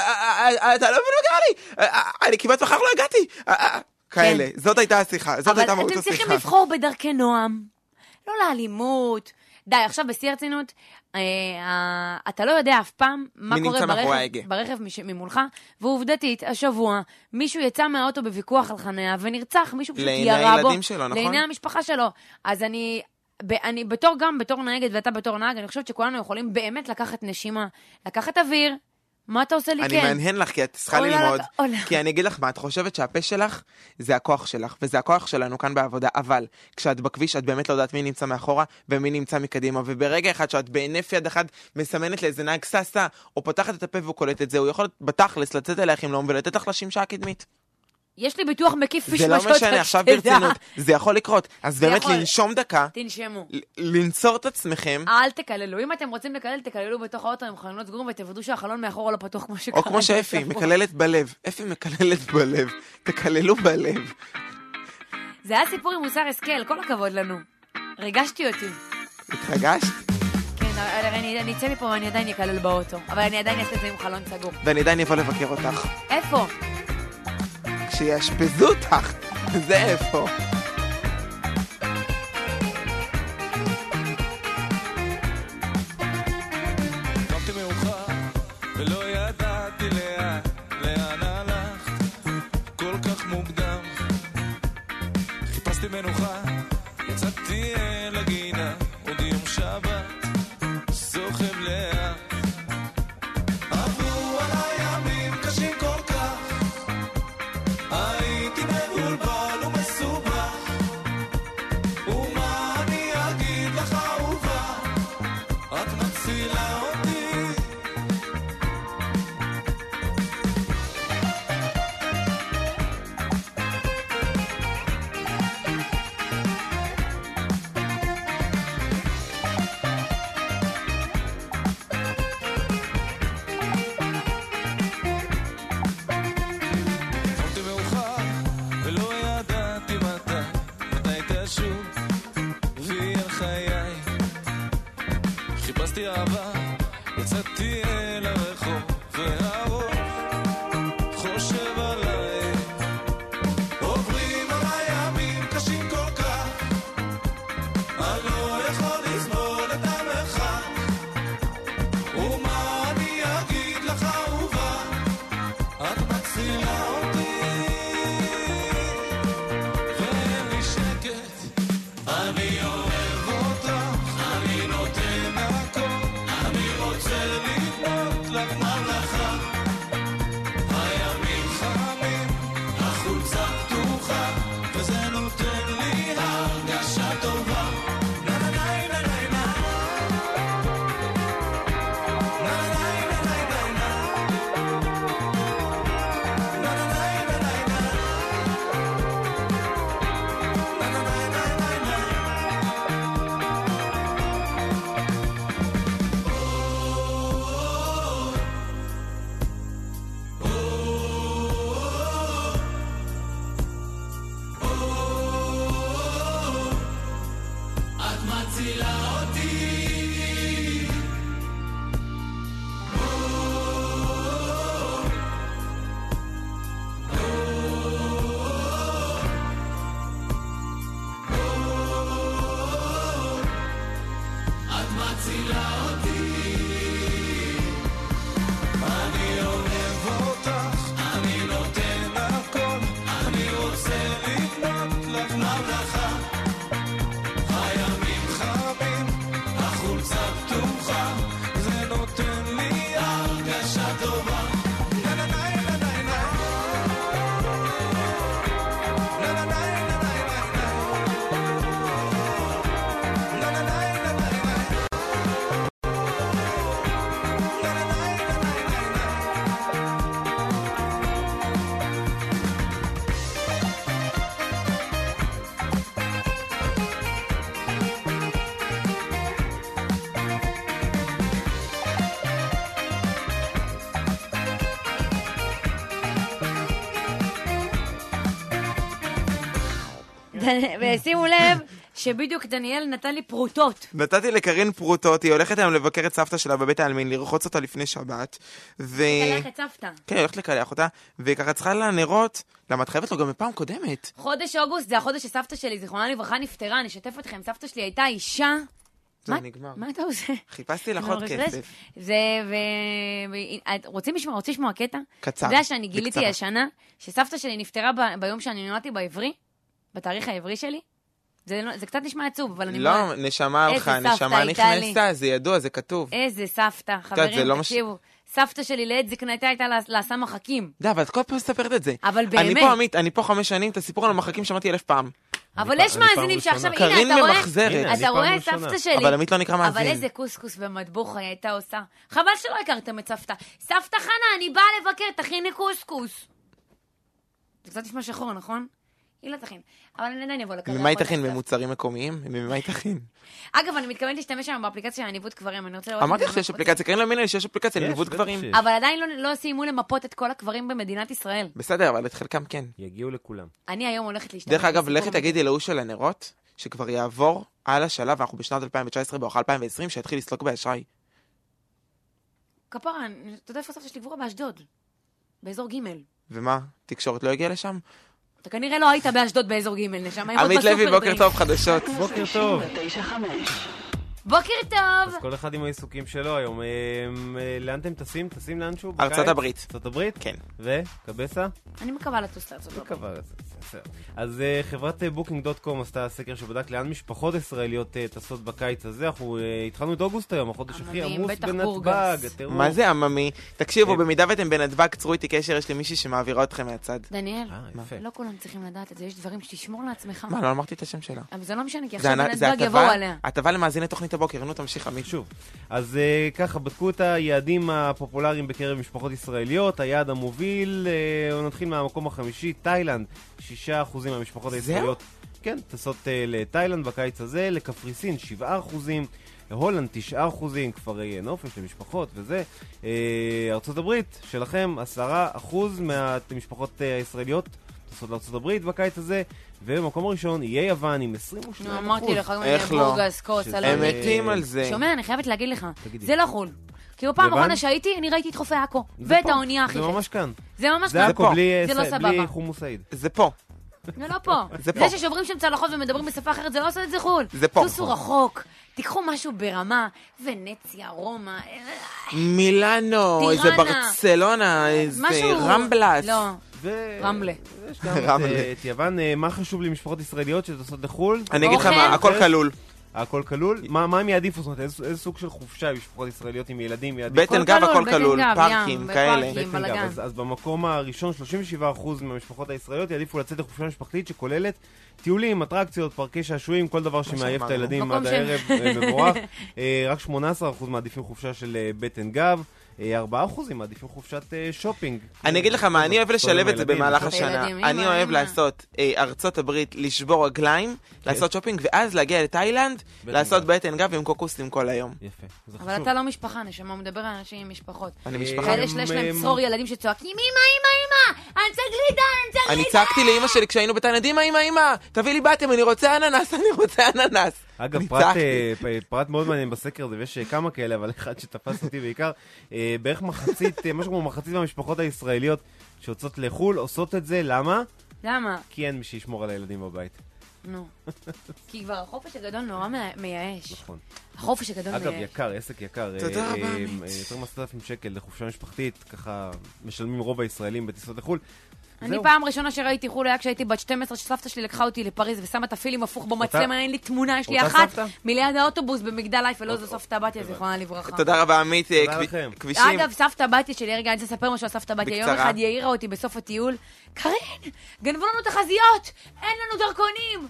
לא מבין מה קרה לי. אני כמעט מחר לא הגעתי. כאלה, זאת הייתה השיחה. זאת הייתה מהות אבל השיחה. אתם צריכים לבחור בדרכי נועם. לא לאלימות. די, עכשיו בשיא הרצינות, אתה לא יודע אף פעם מה קורה ברכב ממולך, ועובדתית, השבוע, מישהו יצא מהאוטו בוויכוח על חניה, ונרצח, מישהו פשוט ירה בו, לעיני המשפחה שלו. אז אני, אני בתור גם, בתור נהגת, ואתה בתור נהג, אני חושבת שכולנו יכולים באמת לקחת נשימה, לקחת אוויר. מה אתה עושה לי כן? אני מעניין לך, כי את צריכה ללמוד. כי אני אגיד לך מה, את חושבת שהפה שלך זה הכוח שלך, וזה הכוח שלנו כאן בעבודה, אבל כשאת בכביש, את באמת לא יודעת מי נמצא מאחורה, ומי נמצא מקדימה, וברגע אחד שאת בהינף יד אחד מסמנת לאיזה נהג ססה, או פותחת את הפה והוא קולט את זה, הוא יכול בתכלס לצאת אלייך עם לום, ולתת לך לשמשה הקדמית. יש לי ביטוח מקיף זה לא משנה, עכשיו ברצינות, זה יכול לקרות. אז באמת לנשום דקה, תנשמו. לנצור את עצמכם. אל תקללו. אם אתם רוצים לקלל, תקללו בתוך האוטו עם חלונות סגורים, ותוודאו שהחלון מאחורה לא פתוח כמו שקרה. או כמו שאפי, מקללת בלב. אפי מקללת בלב. תקללו בלב. זה היה סיפור עם מוסר השכל, כל הכבוד לנו. ריגשתי אותי. התרגשת? כן, אני אצא מפה ואני עדיין אקלל באוטו. אבל אני עדיין אעשה את זה עם חלון סגור. ואני עדיין אבוא לבקר אותך. איפה? שיאשפזו אותך, זה איפה. קמתי מאוחר ולא ידעתי לאן, לאן הלכת כל כך מוקדם. חיפשתי מנוחה, יצאתי אל הגינה, עוד יום שבת, סוחב לאט. עברו עליי ימים קשים כל כך, הייתי מבולבל ומסובך, ושימו לב שבדיוק דניאל נתן לי פרוטות. נתתי לקרין פרוטות, היא הולכת היום לבקר את סבתא שלה בבית העלמין, לרחוץ אותה לפני שבת. ו... לקלח את סבתא. כן, היא הולכת לקלח אותה, וככה צריכה לה נרות, למה את חייבת לו גם בפעם קודמת. חודש אוגוסט זה החודש שסבתא שלי, זיכרונה לברכה, נפטרה, אני אשתף אתכם, סבתא שלי הייתה אישה... זה נגמר. מה אתה עושה? חיפשתי לך עוד כסף. זה, ו... רוצים לשמוע, רוצים לשמוע קטע? קצר. אתה יודע שאני גיליתי השנה, שסבתא שלי נפטרה ביום שאני נולדתי בעברי, בתאריך העברי שלי? זה, זה קצת נשמע עצוב, אבל אני... לא, נשמה הלכה, נשמה נכנסה, זה ידוע, זה כתוב. איזה סבתא, חברים, תקשיבו. סבתא שלי לעת זקנתה הייתה לעשה מחקים. דה, אבל את כל פעם מספרת את זה. אבל באמת. אני פה עמית, אני פה חמש שנים, את הסיפור על המחקים שמעתי אלף פעם. אבל יש מאזינים שעכשיו, הנה, אתה רואה, אתה רואה את סבתא שלי. אבל עמית לא נקרא מאזין. אבל איזה קוסקוס ומטבוך היא הייתה עושה. חבל שלא הכרתם את סבתא. סבתא חנה, אני באה לבקר, תכיני קוסקוס. זה קצת נשמע שחור, נכון? היא לא תכין. אבל אני עדיין אבוא לקרח. ממה היא תכין? ממוצרים מקומיים? ממה היא תכין? אגב, אני מתכוונת להשתמש היום באפליקציה של ניווט גברים. אמרתי לך שיש אפליקציה, קרין להאמין לי שיש אפליקציה לניווט גברים. אבל עדיין לא סיימו למפות את כל הקברים במדינת ישראל. בסדר, אבל את חלקם כן. יגיעו לכולם. אני היום הולכת להשתמש. דרך אגב, לכי תגידי להוא של הנרות, שכבר יעבור על השלב, אנחנו בשנת אלפיים תשע עשרה באוכל אלפיים ועשרים, שיתחיל לסלוק באשראי. כפרה, אתה יודע איפה סבתא שלי קבורה באשדוד, באזור ג'. ומה? תקשורת לא הגיעה לשם? אתה כנראה לא היית באשדוד באזור ג' לשם. עמית לוי, בוקר טוב, חדשות. בוקר טוב. בוקר טוב. אז כל אחד עם העיסוקים שלו היום. לאן אתם טסים? טסים לאנשהו? ארצות הברית. ארצות הברית? כן. וקבסה? אני מקווה לטוס לארצות הברית. מקווה לטוס. אז חברת בוקינג דוט קום עשתה סקר שבדק לאן משפחות ישראליות טסות בקיץ הזה. אנחנו התחלנו את אוגוסט היום, החודש הכי עמוס בנתב"ג. מה זה עממי? תקשיבו, במידה ואתם בנתב"ג, צרו איתי קשר, יש לי מישהי שמעבירה אתכם מהצד. דניאל, לא כולם צריכים לדעת את זה, יש דברים שתשמור לעצמך. מה, לא אמרתי את השם שלה. אבל זה לא משנה, כי עכשיו בנתב"ג יבואו עליה. הטבה למאזיני תוכנית הבוקר, נו תמשיך עמית. שוב. אז ככה, בדקו את היעדים הפופולריים בקרב משפחות ישראליות. היעד המוביל, נתחיל מהמקום החמישי, תאילנד. שישה אחוזים מהמשפחות הישראליות כן, טסות לתאילנד בקיץ הזה, לקפריסין שבעה אחוזים, הולנד תשעה אחוזים, כפרי נופש למשפחות וזה. ארצות הברית שלכם עשרה אחוז מהמשפחות הישראליות טסות לארצות הברית בקיץ הזה, ובמקום הראשון יהיה יוון עם עשרים ושניים אחוז. אמרתי לך, בורגס, קוס, הם מתים על זה. שומע, אני חייבת להגיד לך, זה לא חול. כי בפעם האחרונה שהייתי, אני ראיתי את חופי עכו, ואת האונייה הכי. זה ממש כאן. זה ממש כאן. זה לא סבבה. בלי חומוס סעיד. זה פה. זה לא פה. זה פה. זה ששוברים שם צלחות ומדברים בשפה אחרת, זה לא עושה את זה חול. זה פה. טוסו רחוק, תיקחו משהו ברמה, ונציה, רומא, מילאנו, איזה ברצלונה, איזה רמבלס. לא, רמלה. יש גם את יוון. מה חשוב למשפחות ישראליות שטסות לחול? אני אגיד לך מה, הכל כלול. הכל כלול? מה הם יעדיפו? זאת אומרת, איזה סוג של חופשה משפחות ישראליות עם ילדים יעדיפו? בטן גב, הכל כלול, פארקים, כאלה. בטן גב, אז במקום הראשון, שלושים ושבעה אחוז מהמשפחות הישראליות יעדיפו לצאת לחופשה משפחתית שכוללת טיולים, אטרקציות, פארקי שעשועים, כל דבר שמעייף את הילדים עד הערב מבורך. רק שמונה עשרה אחוז מעדיפים חופשה של בטן גב. ארבעה אחוזים מעדיפים חופשת שופינג. אני אגיד לך מה, אני אוהב לשלב את זה במהלך השנה. אני אוהב לעשות ארצות הברית, לשבור רגליים, לעשות שופינג, ואז להגיע לתאילנד, לעשות בטן גב עם קוקוסים כל היום. יפה. אבל אתה לא משפחה, נשמה, הוא מדבר על אנשים עם משפחות. אני משפחה. כאלה שיש להם צרור ילדים שצועקים, אמא, אמא, אמא, אני צריך גלידה, אני צריך גלידה. אני צעקתי לאמא שלי כשהיינו בתאילנד, אמא, אמא, אמא, תביא לי בתם, אני רוצה אננס, אני רוצה אננס. אגב, פרט מאוד מעניין בסקר הזה, ויש כמה כאלה, אבל אחד שתפס אותי בעיקר, בערך מחצית, משהו כמו מחצית מהמשפחות הישראליות שיוצאות לחול, עושות את זה, למה? למה? כי אין מי שישמור על הילדים בבית. נו. כי כבר החופש הגדול נורא מייאש. נכון. החופש הגדול מייאש. אגב, יקר, עסק יקר. תודה רבה, עמית. יותר מעשרת אלפים שקל לחופשה משפחתית, ככה משלמים רוב הישראלים בטיסות לחול. אני פעם ראשונה שראיתי חול היה כשהייתי בת שתים עשרה, שסבתא שלי לקחה אותי לפריז ושמה את הפילים הפוך במצלמה, אין לי תמונה, יש לי אחת מליד האוטובוס במגדל אייפל, לא זו סבתא בתיה, זיכרונה לברכה. תודה רבה עמית, כבישים. אגב, סבתא בתיה שלי, רגע, אני אספר משהו על סבתא בתיה, יום אחד היא העירה אותי בסוף הטיול, קרין, גנבו לנו את החזיות, אין לנו דרכונים.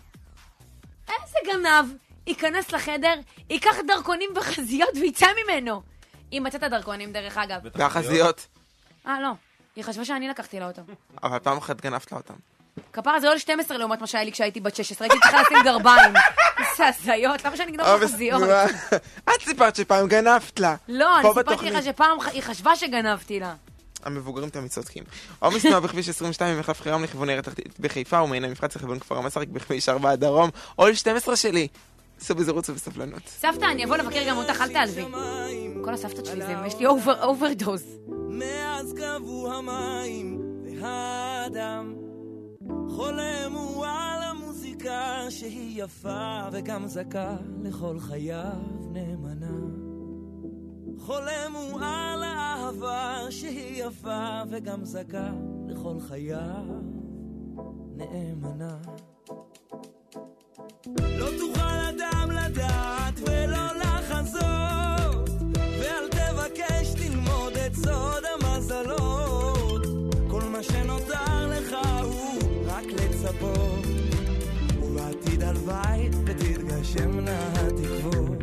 איזה גנב, ייכנס לחדר, ייקח דרכונים וחזיות ויצא ממנו. היא מצאת דרכונים דרך אגב. והחזיות? אה, לא. היא חשבה שאני לקחתי לה אותם. אבל פעם אחת גנבת לה אותם. כפרה, זה לא ל-שתים עשרה לעומת מה שהיה לי כשהייתי בת שש עשרה. הייתי צריכה לשים גרביים. איזה הזיות, למה שאני אגנוב לחזיות? את סיפרת שפעם גנבת לה. לא, אני סיפרתי לך שפעם היא חשבה שגנבתי לה. המבוגרים תמיד צודקים. עומס תנועה בכביש עשרים ושתיים ממחלף חירם לכיוון העיר התחתית בחיפה, ומעין המפרץ לכיוון כפר המסריק בכביש ארבע הדרום, עול שתים עשרה שלי. סעו בזירוץ ובסבלנות. סבתא, אני אבוא לבקר גם אותך, אל תעלבי. כל הסבתות שלי זה, יש לי אוברדוז. מאז קבעו המים והאדם חולם הוא על המוזיקה שהיא יפה וגם זכה לכל חייו נאמנה. חולם הוא על האהבה שהיא יפה וגם זכה לכל חייו נאמנה. לא תוכל אדם לדעת ולא לחזור, ואל תבקש ללמוד את סוד המזלות. כל מה שנותר לך הוא רק לצפות, ובעתיד הלוואי ותתגשמנה התקוות.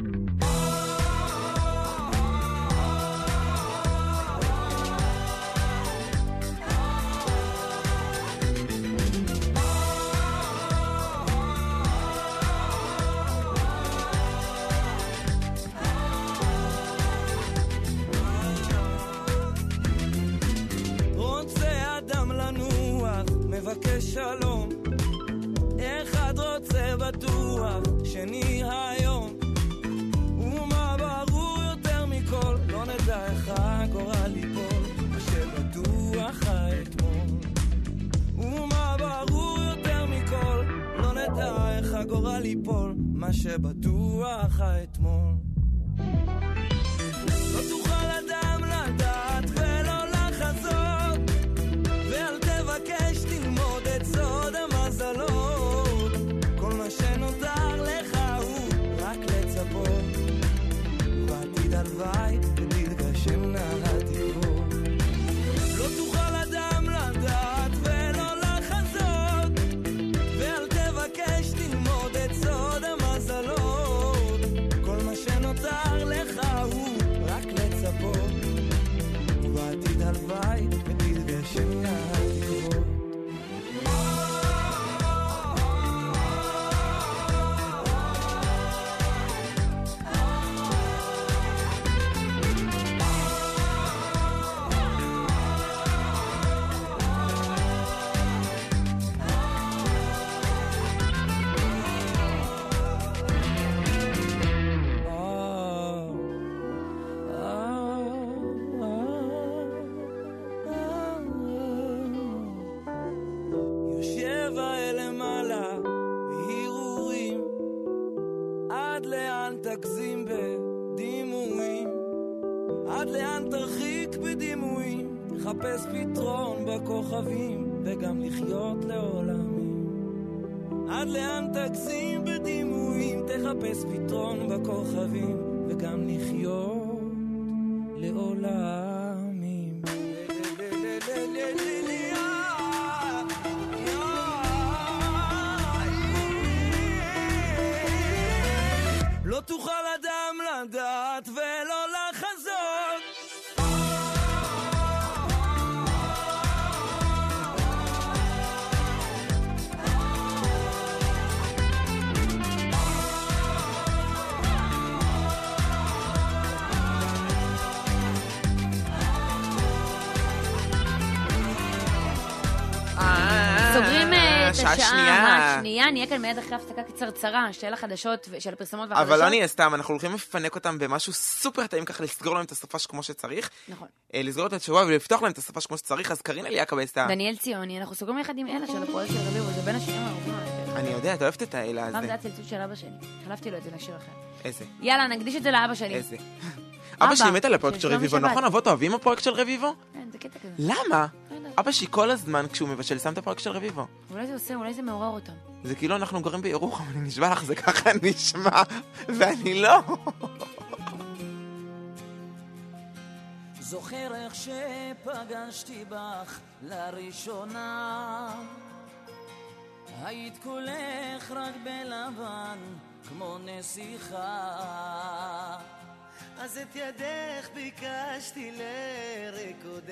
מבקש שלום, אחד רוצה בטוח שני היום, ומה ברור יותר מכל, לא נדע איך הגורל ליפול, מה שבטוח האתמול. ומה ברור יותר מכל, לא נדע איך הגורל ליפול, מה שבטוח האתמול. לא תוכל אדם לדעת ולא לחזור, ואל תבקש ללמוד את סוד המזלות. כל מה שנותר לך הוא רק לצפות, ובעתיד הלוואי ותתגשמנה התקוות. לא תוכל אדם לדעת ולא לחזות, ואל תבקש ללמוד את סוד המזלות. כל מה שנותר לך הוא רק לצפות, ובעתיד הלוואי ותתגשמנה התקוות. תגזים בדימויים, עד לאן תרחיק בדימויים, תחפש פתרון בכוכבים וגם לחיות לעולמים. עד לאן תגזים בדימויים, תחפש פתרון בכוכבים וגם לחיות לעולמים. לא תוכל אדם לדעת ולא לחזות. סוגרים את השעה השנייה, נהיה כאן מיד אחרי הפסקה קצרצרה של החדשות ושל הפרסומות והחדשות. אבל לא נהיה סתם, אנחנו הולכים לפנק אותם במשהו סופר טעים ככה, לסגור להם את הסופש כמו שצריך. נכון. לסגור את השבוע ולפתוח להם את הסופש כמו שצריך, אז קרין אליה קבסה. דניאל ציוני, אנחנו סוגרים יחד עם אלה של הפרויקט של רביבו, זה בין השירים האהובים עליהם. אני יודע, את אוהבת את האלה הזה. פעם זה הצלצול של אבא שלי, חלפתי לו את זה לשיר אחר. איזה? יאללה, נקדיש את זה לאבא שלי. איזה? אבא שלי מת על הפרויקט של רביבו, נכון? אבות אוהבים הפרויקט של רביבו? כן, זה קטע כזה. למה? אבא שלי כל הזמן כשהוא מבשל שם את הפרויקט של רביבו. אולי זה עושה, אולי זה מעורר אותם. זה כאילו אנחנו גרים בירוחם, אני נשבע לך, זה ככה נשמע, ואני לא. זוכר איך שפגשתי בך לראשונה, היית כולך רק בלבן כמו נסיכה, אז את ידך ביקשתי לרקוד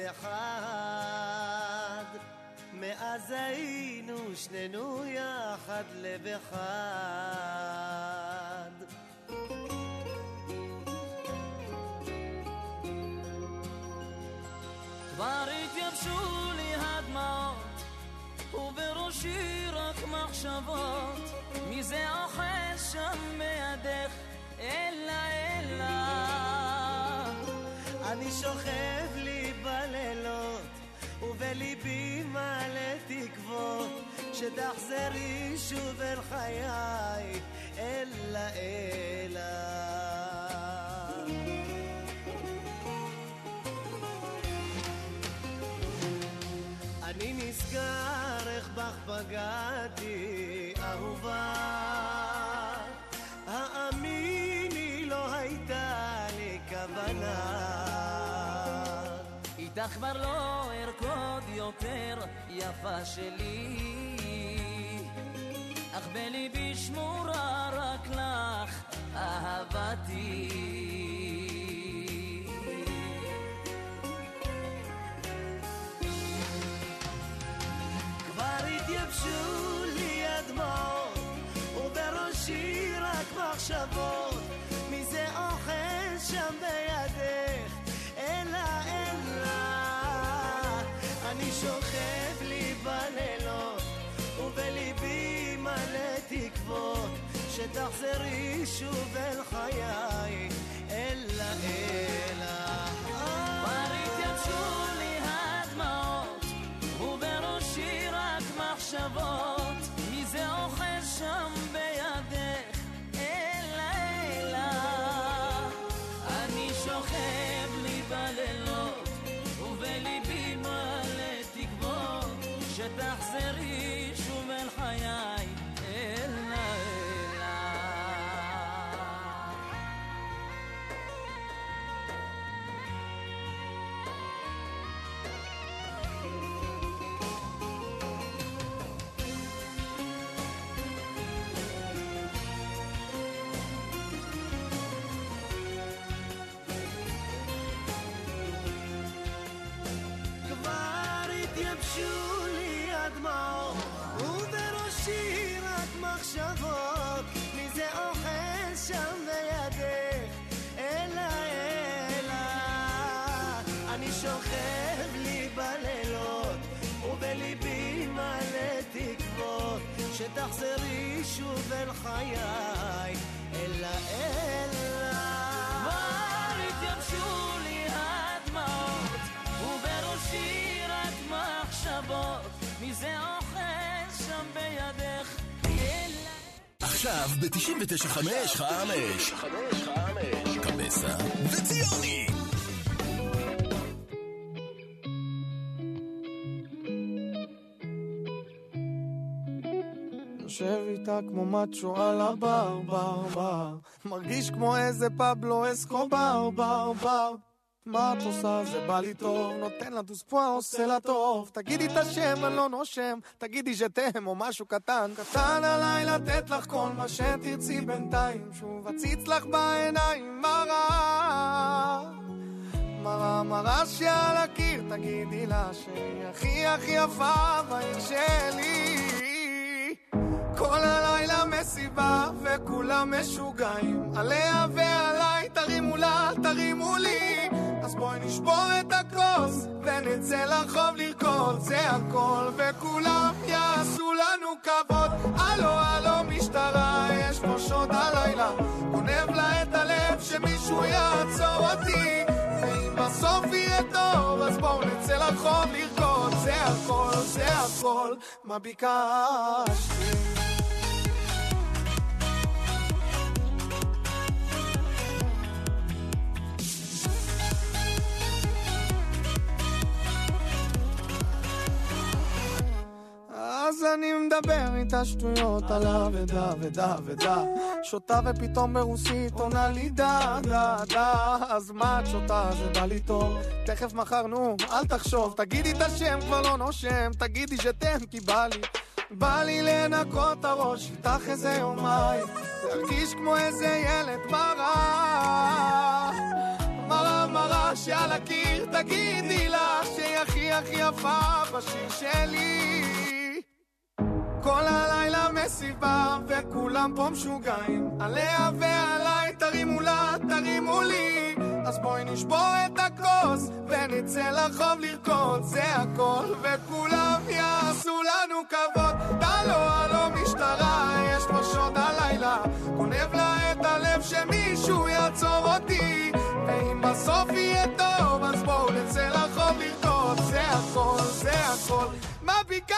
אחד, מאז היינו שנינו יחד לב אחד. כבר ובראשי רק מחשבות, מי זה אוכל שם בידך, אלה אלה. אני שוכב לי בלילות ובליבי מלא תקוות, שתחזרי שוב אל חיי, אלה אלה. אני נזכר איך בך בגעתי, אהובה, האמיני לא הייתה לי כוונה. איתך כבר לא ארקוד יותר, יפה שלי, אך בליבי שמורה רק לך אהבתי. כבר התייבשו לי הדמעות ובראשי רק מחשבות, מי זה אוכל שם בידך, אלה אלה. אני שוכב לי בלילות ובליבי מלא תקוות, שתחזרי שוב אל חיי, אלה אלה. כבר התייבשו לי הדמעות ובראשי רק מחשבות, מי זה אוכל שם בידך, אלה אלה. אני שוכב לי בלילות ובליבי מלא תקוות, שתחזרי שוב אל חיי, אלה אלה. התייבשו לי הדמעות ובראשי רק מחשבות, מי זה אוכל שם בידך, אלה אלה. אני שוכב לי בלילות ובליבי מלא תקוות, שתחזרי שוב אל חיי, אלה אלה. כבר התייבשו לי הדמעות ובראשי רק מחשבות, מי זה אוכל שם בידך, אלה. עכשיו ב-תשעים ותשע חמש חמש קבסה וציוני. יושב איתה כמו מצ'ו על הבר, בר, בר, מרגיש כמו איזה פבלו אסקובר, בר, בר. מה את עושה? זה בא לי טוב, נותן לה דוספואה, עושה לה טוב. תגידי את השם, אני לא נושם, תגידי שתם או משהו קטן קטן עליי, לתת לך כל מה שתרצי בינתיים, שוב הציץ לך בעיניים, מראה מראה מראה שעל הקיר, תגידי לה שהיא הכי הכי יפה בעיר שלי. כל הלילה מסיבה וכולם משוגעים עליה ועליי, תרימו לה, תרימו לי, אז בואי נשבור את הכוס ונצא לרחוב לרקוד, זה הכל וכולם יעשו לנו כבוד. הלו הלו משטרה, יש פה שוד הלילה, גונב לה את הלב שמישהו יעצור אותי, ואם בסוף יהיה טוב אז בואו נצא לרחוב לרקוד, זה הכל, זה הכל, מה ביקשתי. אז אני מדבר איתה שטויות על אבדה ודה ודה, שותה ופתאום ברוסית עונה לי דה דה דה. אז מה את שותה? זה בא לי טוב, תכף מחר נו אל תחשוב, תגידי את השם כבר לא נושם, תגידי שתם כי בא לי בא לי לנקות הראש איתך איזה יומיים, להרגיש כמו איזה ילד מראה מראה מראה שעל הקיר, תגידי לה שהיא הכי הכי יפה בשיר שלי. כל הלילה מסיבה וכולם פה משוגעים עליה ועליי, תרימו לה, תרימו לי, אז בואי נשבור את הכוס ונצא לרחוב לרקוד, זה הכל וכולם יעשו לנו כבוד. בסוף יהיה טוב, אז בואו נצא לרחוב לרקוד, זה הכל, זה הכל, מה ביקשתי?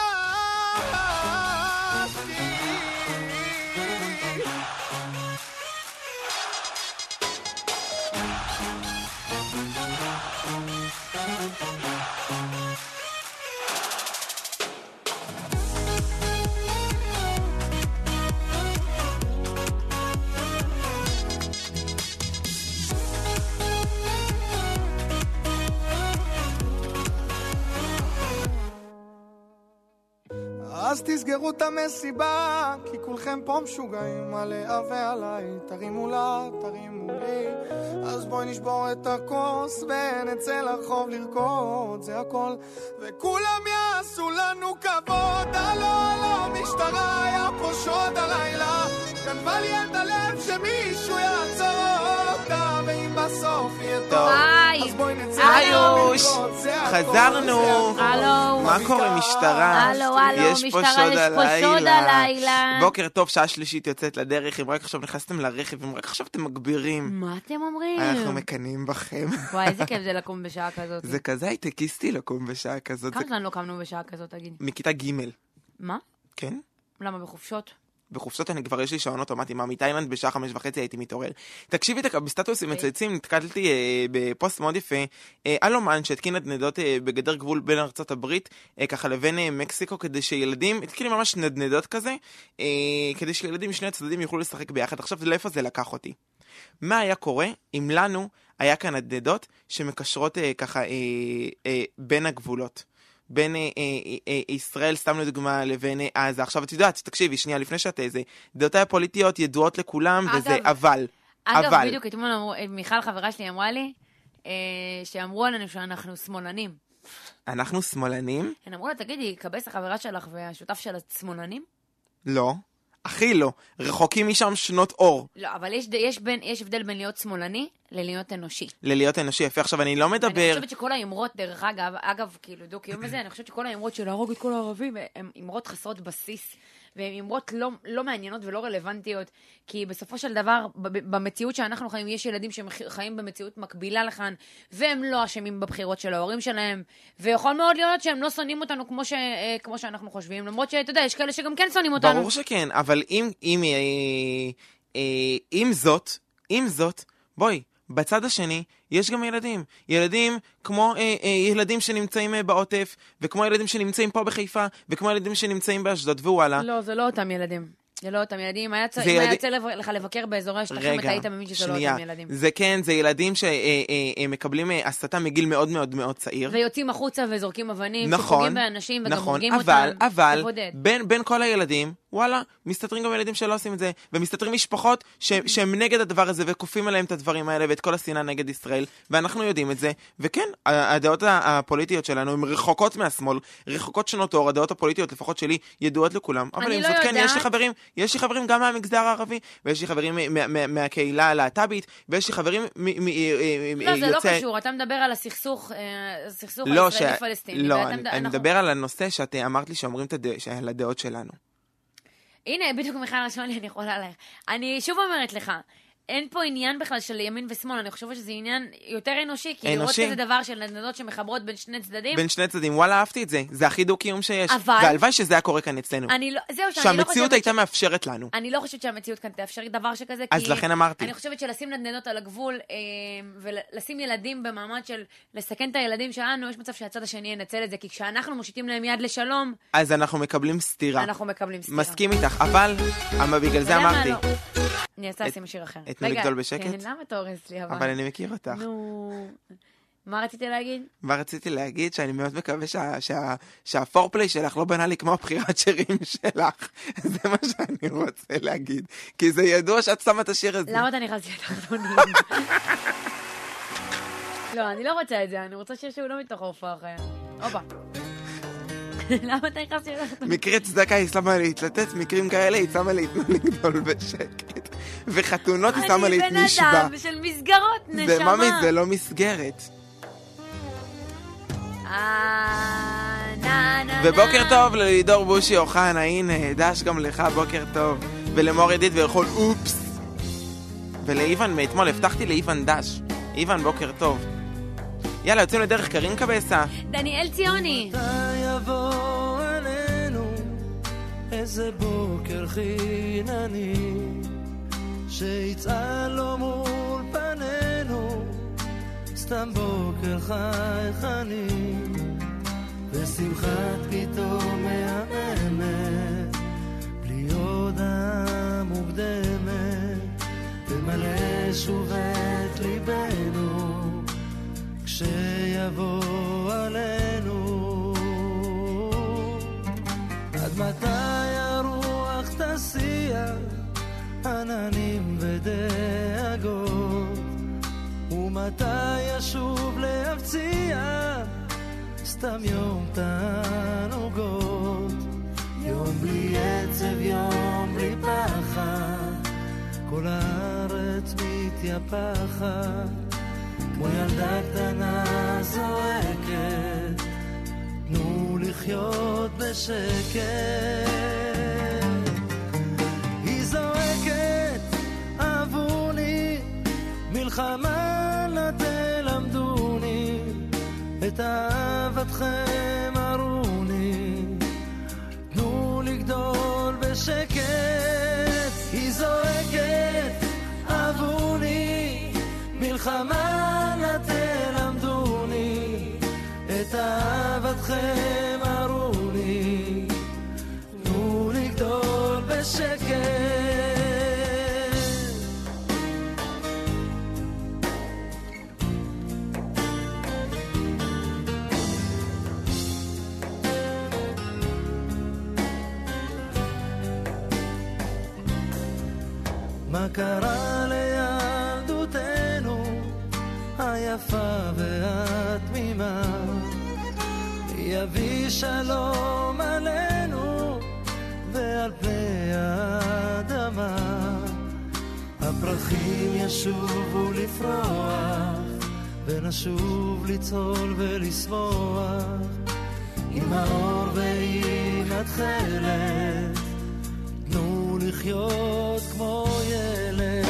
אז תסגרו את המסיבה, כי כולכם פה משוגעים עליה ועליי. תרימו לה, תרימו לי, אז בואי נשבור את הכוס ונצא לרחוב לרקוד, זה הכל, וכולם יעשו לנו כבוד. הלו הלו משטרה, היה פה שוד הלילה, גנבה לי את הלב שמישהו יעצור אותה, ואם בסוף יהיה טוב, אז בואי נצא לרקוד, זה הכל. חזרנו. מה קורה משטרה? הלו, הלו, יש פה משטרה, שוד יש פה שוד הלילה. בוקר טוב, שעה שלישית יוצאת לדרך. אם רק עכשיו נכנסתם לרכב, אם רק עכשיו אתם מגבירים, מה אתם אומרים? אנחנו מקנים בכם. וואי, איזה כיף זה לקום בשעה כזאת. זה כזה הייטקיסטי לקום בשעה כזאת. כמה זמן לא קמנו בשעה כזאת, תגיד? מכיתה ג'. מה? כן? למה בחופשות? בחופשות אני כבר יש לי שעון אוטומטי, מה מתאילנד בשעה חמש וחצי הייתי מתעורר. תקשיבי, בסטטוסים מצייצים נתקלתי אה, בפוסט מאוד יפה, אה, על אומן שהתקין נדנדות אה, בגדר גבול בין ארצות הברית, אה, ככה לבין אה, מקסיקו, כדי שילדים, התקין ממש נדנדות כזה, אה, כדי שילדים משני הצדדים יוכלו לשחק ביחד. עכשיו לאיפה זה לקח אותי? מה היה קורה אם לנו היה כאן נדנדות שמקשרות אה, ככה אה, אה, בין הגבולות? בין אה, אה, אה, ישראל, סתם לדוגמה, לבין עזה. עכשיו את יודעת, תקשיבי, שנייה, לפני שאת איזה, דעותיי הפוליטיות ידועות לכולם, אגב, וזה אבל. אגב, אבל. בדיוק, אתמול אמרו, מיכל חברה שלי אמרה לי, אה, שאמרו עלינו שאנחנו שמאלנים. אנחנו שמאלנים? הן אמרו לה, תגידי, קבס החברה שלך והשותף של השמאלנים? לא. הכי לא. רחוקים משם שנות אור. לא, אבל יש, יש, בין, יש הבדל בין להיות שמאלני ללהיות אנושי. ללהיות אנושי, יפה. עכשיו, אני לא מדבר... אני חושבת שכל האמרות, דרך אגב, אגב, כאילו, דו קיום הזה, אני חושבת שכל האמרות של להרוג את כל הערבים, הן אמרות חסרות בסיס, והן אמרות לא, לא מעניינות ולא רלוונטיות, כי בסופו של דבר, במציאות שאנחנו חיים, יש ילדים שחיים במציאות מקבילה לכאן, והם לא אשמים בבחירות של ההורים שלהם, ויכול מאוד להיות שהם לא שונאים אותנו כמו, ש, כמו שאנחנו חושבים, למרות שאתה יודע, יש כאלה שגם כן שונאים אותנו. ברור שכן, אבל אם, אם, אה, אה, אם זאת, אם זאת, בואי, בצד השני, יש גם ילדים. ילדים כמו אה, אה, ילדים שנמצאים אה, בעוטף, וכמו ילדים שנמצאים פה בחיפה, וכמו ילדים שנמצאים באשדוד, ווואלה. לא, זה לא אותם ילדים. זה לא אותם ילדים. אם היה יוצא לך לבקר באזורי השטחים, אתה היית מבין שזה לא אותם ילדים. זה כן, זה ילדים שמקבלים הסתה מגיל מאוד מאוד מאוד צעיר. ויוצאים החוצה וזורקים אבנים, נכון, שפוגעים באנשים וגם הורגים אותם. אבל, אבל, בין, בין כל הילדים, וואלה, מסתתרים גם ילדים שלא עושים את זה, ומסתתרים משפחות ש, שהם נגד הדבר הזה, וכופים עליהם את הדברים האלה, ואת כל השנאה נגד ישראל, ואנחנו יודעים את זה, וכן, הדעות הפוליטיות שלנו הן רחוקות מהשמאל, רחוקות שנות אור, הדעות הפוליטיות, לפחות שלי, ידועות לכולם, אבל אם לא זאת יודע... כן, יש לי חברים, יש לי חברים גם מהמגזר הערבי, ויש לי חברים מהקהילה הלהט"בית, ויש לי חברים לא, זה לא קשור, אתה מדבר על הסכסוך, הסכסוך הישראלי-פלסטיני. לא, אני מדבר על הנושא שאת אמרת לי שאומרים על הדעות שלנו. הנה, בדיוק מיכל רשמה לי, אני יכולה עליך. אני שוב אומרת לך, אין פה עניין בכלל של ימין ושמאל, אני חושבת שזה עניין יותר אנושי, כי לראות כזה דבר של נדנדות שמחברות בין שני צדדים. בין שני צדדים, וואלה, אהבתי את זה. זה הכי דו-קיום שיש. אבל... והלוואי שזה היה קורה כאן אצלנו. אני לא... זהו, שאני שהמציאות לא חושבת... הייתה מאפשרת לנו. אני לא חושבת שהמציאות כאן תאפשר דבר שכזה, אז כי... לכן אמרתי. אני חושבת שלשים נדנדות על הגבול, אה, ולשים ילדים במעמד של לסכן את הילדים שלנו, יש מצב שהצד השני ינצל את זה, כי כשאנחנו מושיטים להם יד לשלום, אז אנחנו מקבלים סתירה. אנחנו מקבלים סתירה. מסכים איתך, אבל, אבל בגלל זה אמרתי. אני אעשה לשים שיר אחר. תנו לגדול בשקט? כן, למה אתה הורס לי? אבל אני מכיר אותך. נו... מה רציתי להגיד? מה רציתי להגיד? שאני מאוד מקווה שהפורפליי שלך לא בנה לי כמו הבחירת שירים שלך. זה מה שאני רוצה להגיד. כי זה ידוע שאת שמה את השיר הזה. למה אתה נכנס לי לתחתונים? לא, אני לא רוצה את זה. אני רוצה שיש שהוא לא מתוך ההופעה אחרי. אופה. למה אתה נכנס לי לתחתונים? מקרי צדקה היא שמה להתלטט, מקרים כאלה היא שמה להתנו לגדול בשקט. וחתונות היא שמה להתנשבה. אני בן אדם של מסגרות, נשמה. וממי זה לא מסגרת. ובוקר טוב ללידור בושי אוחנה, הנה, דש גם לך, בוקר טוב. ולמור ידיד ולכל אופס. ולאיוון, מאתמול הבטחתי לאיוון דש. איוון, בוקר טוב. יאללה, יוצאים לדרך, קרין קבסה. דניאל ציוני. מתי יבוא עלינו איזה בוקר חינני שיצא לו מול פנינו סתם בוקר חייכני ושמחת פתאום מהממת בלי הודעה מוקדמת תמלא שוב את ליבנו כשיבוא עלינו עד מתי הרוח תסיע עננים ודאגות ומתי ישוב להפציע סתם יום תענוגות יום בלי עצב יום בלי פחד כל הארץ מתייפחת כמו ילדה קטנה זועקת תנו לחיות בשקט היא זועקת אהבוני מלחמה לא תלמדוני את אהבתכם ארוני תנו לגדול בשקט היא זועקת אהבוני מלחמה לא תלמדוני את אהבתכם ארוני תנו לגדול בשקט מה קרה לילדותנו היפה והתמימה יביא שלום עלינו ועל פני האדמה הפרחים ישובו לפרוח ונשוב לצהול ולשמוח עם האור ועם התחלת תנו לחיות כמו ילד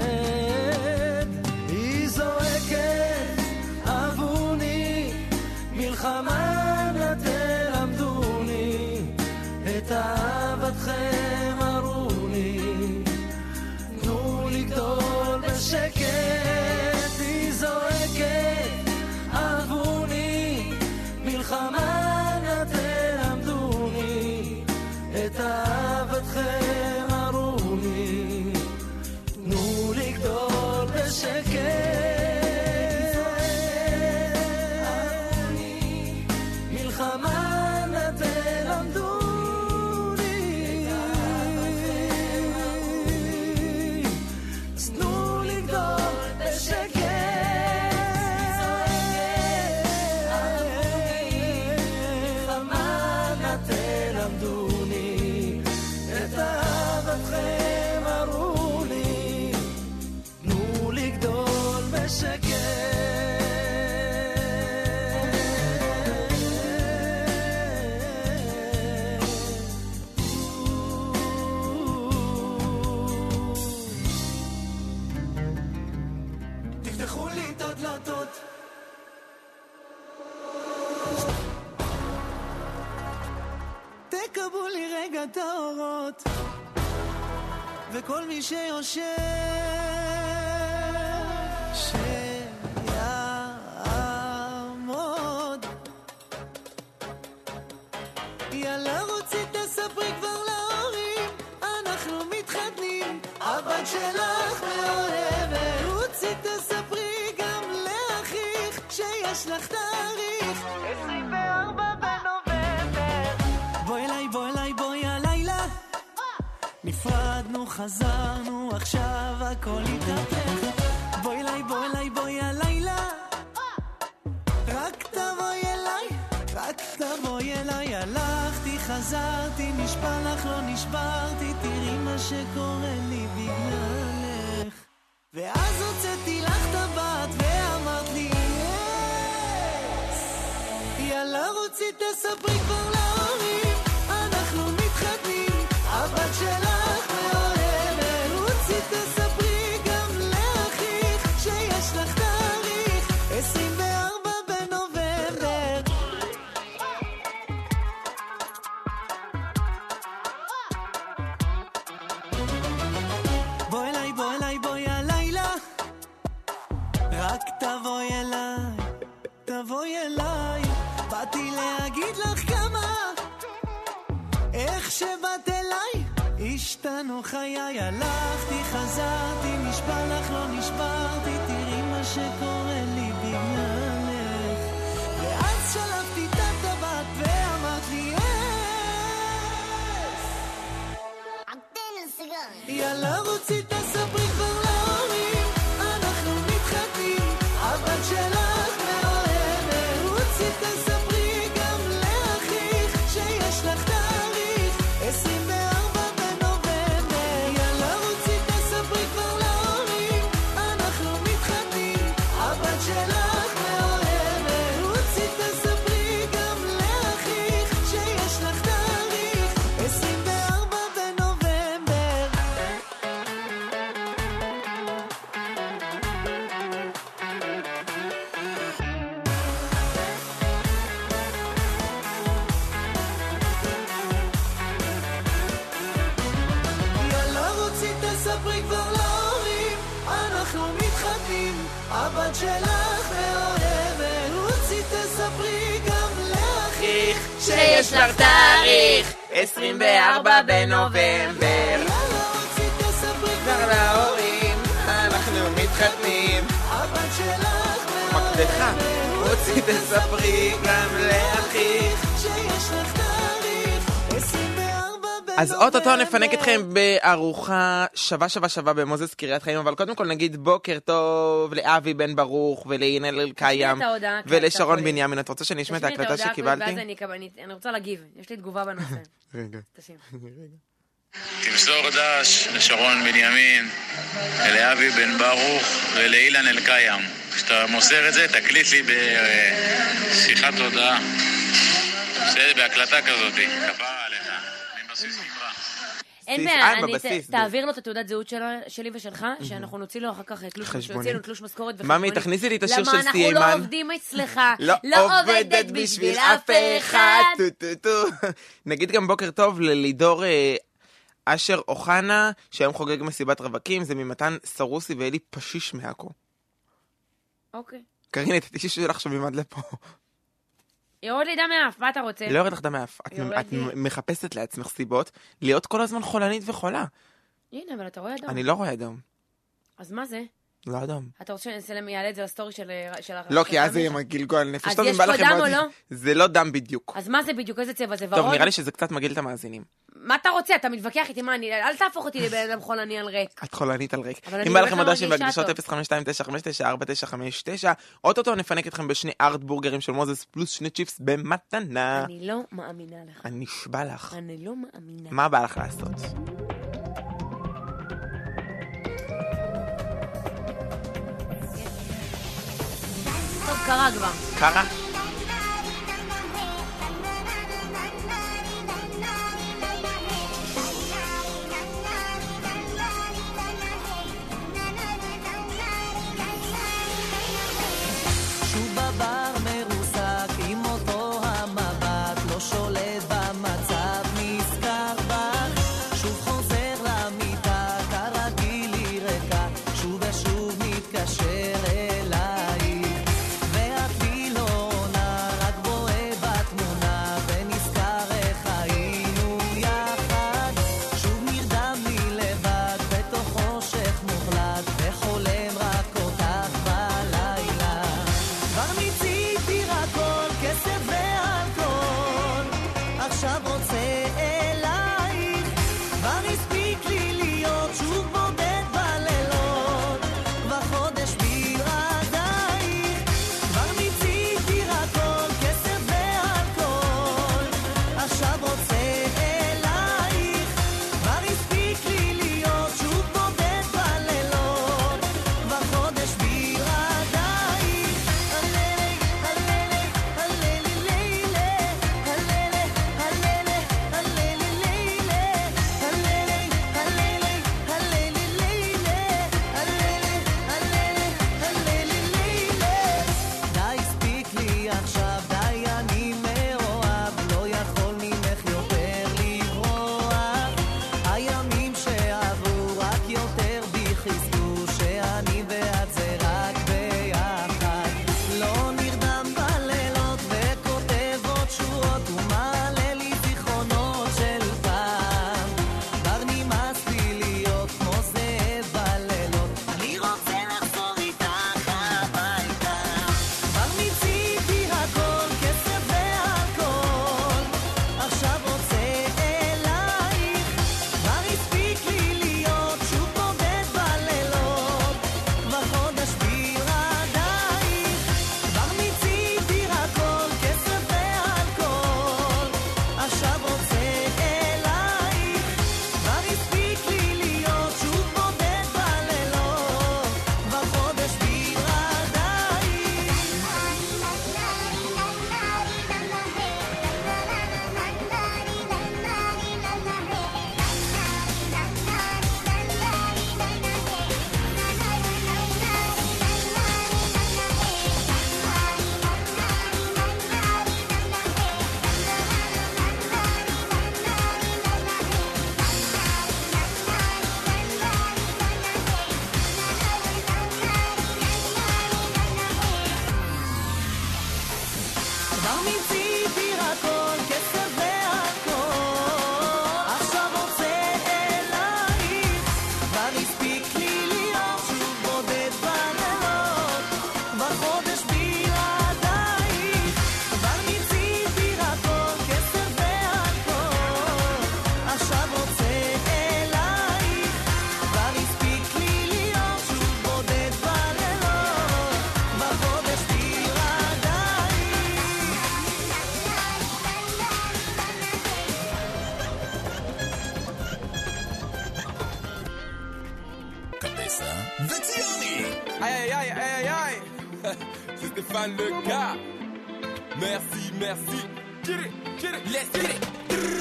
היא זועקת אהבוני מלחמה לא תלמדוני את אהבתכם ארוני תנו לגדול בשקט היא זועקת אהבוני מלחמה לא תלמדוני את אהבתכם ארוני תנו לגדול בשקט תקבלו לי רגע את האורות וכל מי שיושב שיעמוד יאללה רוצי תספרי כבר להורים אנחנו מתחתנים הבת שלך מאוהבת רוצי תספרי גם לאחיך שיש לך תאריך עשרים וארבע בואי אליי, בואי אליי, בואי הלילה נפרדנו, חזרנו, עכשיו הכל התהפך בואי אליי, בואי אליי, בואי הלילה רק תבואי אליי, רק תבואי אליי הלכתי, חזרתי, נשבע לך, לא נשברתי תראי מה שקורה לי בגללך ואז הוצאתי לך טבעת ואמרת לי יאללה רוצי תספרי כבר להורים אנחנו מתחתנים הבת שלך מאוהבת רוצי תספרי גם לאחיך שיש לך תאריך איך שבאת אליי השתנו חיי, הלכתי, חזרתי, נשבע לך, לא נשברתי, תראי מה שקורה לי בגללך. ואז שלפתי את הטבעת ואמרת לי יאללה רוצי תספרי כבר להורים, אנחנו מתחתנים, הבת שלך מאוהבת. רוצי תספרי גם לאחיך שיש לך תאריך עשרים וארבע בנובמבר. יאללה רוצי תספרי כבר להורים, אנחנו מתחתנים, הבת שלך מאוהבת. רוצי תספרי גם לאחיך שיש לך תאריך עשרים וארבע בנובמבר. יאללה רוצי תספרי כבר להורים, אנחנו מתחתנים, הבת שלך מאוהבת. רוצי תספרי גם לאחיך שיש לך תאריך עשרים וארבע בנובמבר. יאללה רוצי תספרי כבר להורים, אנחנו מתחתנים, הבת שלך מקדחה. רוצי תספרי גם לאחיך שיש לך תאריך עשרים וארבע אז אוטוטו נפנק אתכם בארוחה שווה שווה שווה במוזס קריית חיים, אבל קודם כל נגיד בוקר טוב לאבי בן ברוך ולהינל אלקיים ולשרון בנימין. את רוצה שאני אשמע את ההקלטה שקיבלתי? אני רוצה להגיב, יש לי תגובה בנושא. רגע. תשים. תמסור דש לשרון בנימין, לאבי בן ברוך ולאילן אלקיים. כשאתה מוסר את זה תקליט לי בשיחת הודעה, בסדר, בהקלטה כזאת, כפרה עליך, אני בסיס נברא. אין בעיה, אני תעביר לו את התעודת זהות שלי ושלך, שאנחנו נוציא לו אחר כך תלוש משכורת וחשבונית. ממי, תכניסי לי את השיר של סיימן. למה אנחנו לא עובדים אצלך, לא עובדת בשביל אף אחד. נגיד גם בוקר טוב ללידור אשר אוחנה, שהיום חוגג מסיבת רווקים, זה ממתן סרוסי ואלי פשיש מהקו. אוקיי. קרין, את התישי שלך שומעים עד לפה. יורד לי דם מאף, מה אתה רוצה? לא יורד לך דם מאף. את מחפשת לעצמך סיבות להיות כל הזמן חולנית וחולה. הנה, אבל אתה רואה אדם. אני לא רואה אדם. אז מה זה? לא אדם. אתה רוצה שנסלם יעלה את זה לסטורי של... לא, כי אז זה עם הגלגול נפש. אז יש פה דם או לא? זה לא דם בדיוק. אז מה זה בדיוק? איזה צבע? זה ורוד? טוב, נראה לי שזה קצת מגעיל את המאזינים. מה אתה רוצה? אתה מתווכח איתי, מה אני... אל תהפוך אותי לבן אדם חולני על ריק. את חולנית על ריק. אם בא לכם הודעה בהקדשות אפס חמש שתיים תשע חמש תשע ארבע תשע חמש תשע, אוטוטו נפנק אתכם בשני ארט בורגרים של מוזס פלוס שני צ'יפס במתנה. אני לא מאמינה לך. אני נשבע לך. אני לא מאמינה. מה בא לך לעשות? טוב, קרה כבר. קרה? שוב בבר מרוסק עם אותו המבט, לא שולט במצב, נזכר בך. שוב חוזר למיטה, כרגיל היא ריקה, שוב ושוב מתקשר אלייך, ואת לא עונה, רק בואה בתמונה, ונזכר איך היינו יחד. שוב נרדם לי לבד בתוך חושך מוחלט, וחולם רק אותך בלילה. כבר מיציתי הכל, כסף ואלכוהול, עכשיו רוצה אלייך. כבר הספיק לי להיות שוב בודד בלילות, כבר חודש בלעדייך. כבר מיציתי הכל, כסף ואלכוהול, עכשיו רוצה אלייך. כבר הספיק לי להיות שוב בודד בלילות, כבר חודש בלעדייך. הללי, הללי, הללי, לילה, הללי, הללי, הללי, aïe, aïe. C'est Stéphane le gars. Merci, merci. Get it, get it, let's get it.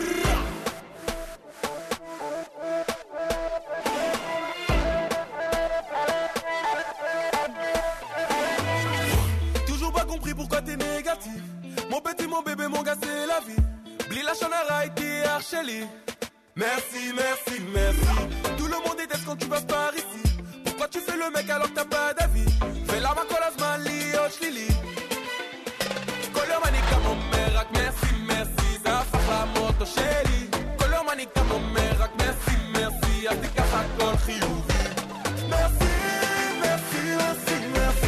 Toujours pas compris pourquoi t'es négatif. Mon petit, mon bébé, mon gars, c'est la vie. Bli la chanara et Archeli. Merci, merci, merci. Tout le monde déteste quand tu passes par ici. Pourquoi tu fais le mec alors que t'as pas d'avis? Fais la macolas mali, oh chlili. Color manica mon merak, merci, merci. Ça fait la moto chérie. Color manica mon merak, merci, merci. Atika hakol chiyuvi. Merci, merci, merci, merci.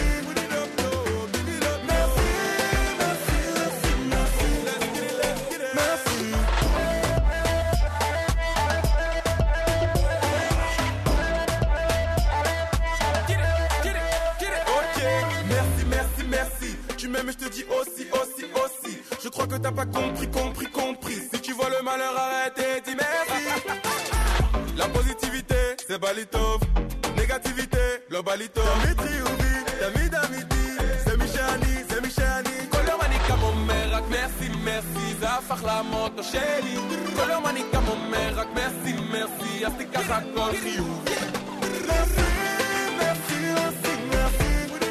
Mais je te dis aussi, aussi, aussi. Je crois que t'as pas compris, compris, compris. Si tu vois le malheur, arrête et dis merci. La positivité, c'est Balitov. Négativité, le Balitov. Dimitri Oubi, David Amidi. C'est Michani, c'est Michani. Color manica mon merak, merci, merci. Zafach la moto chérie. Color manica mon merak, merci, merci. Astika hakol chiyuvi. Merci, merci, merci, merci.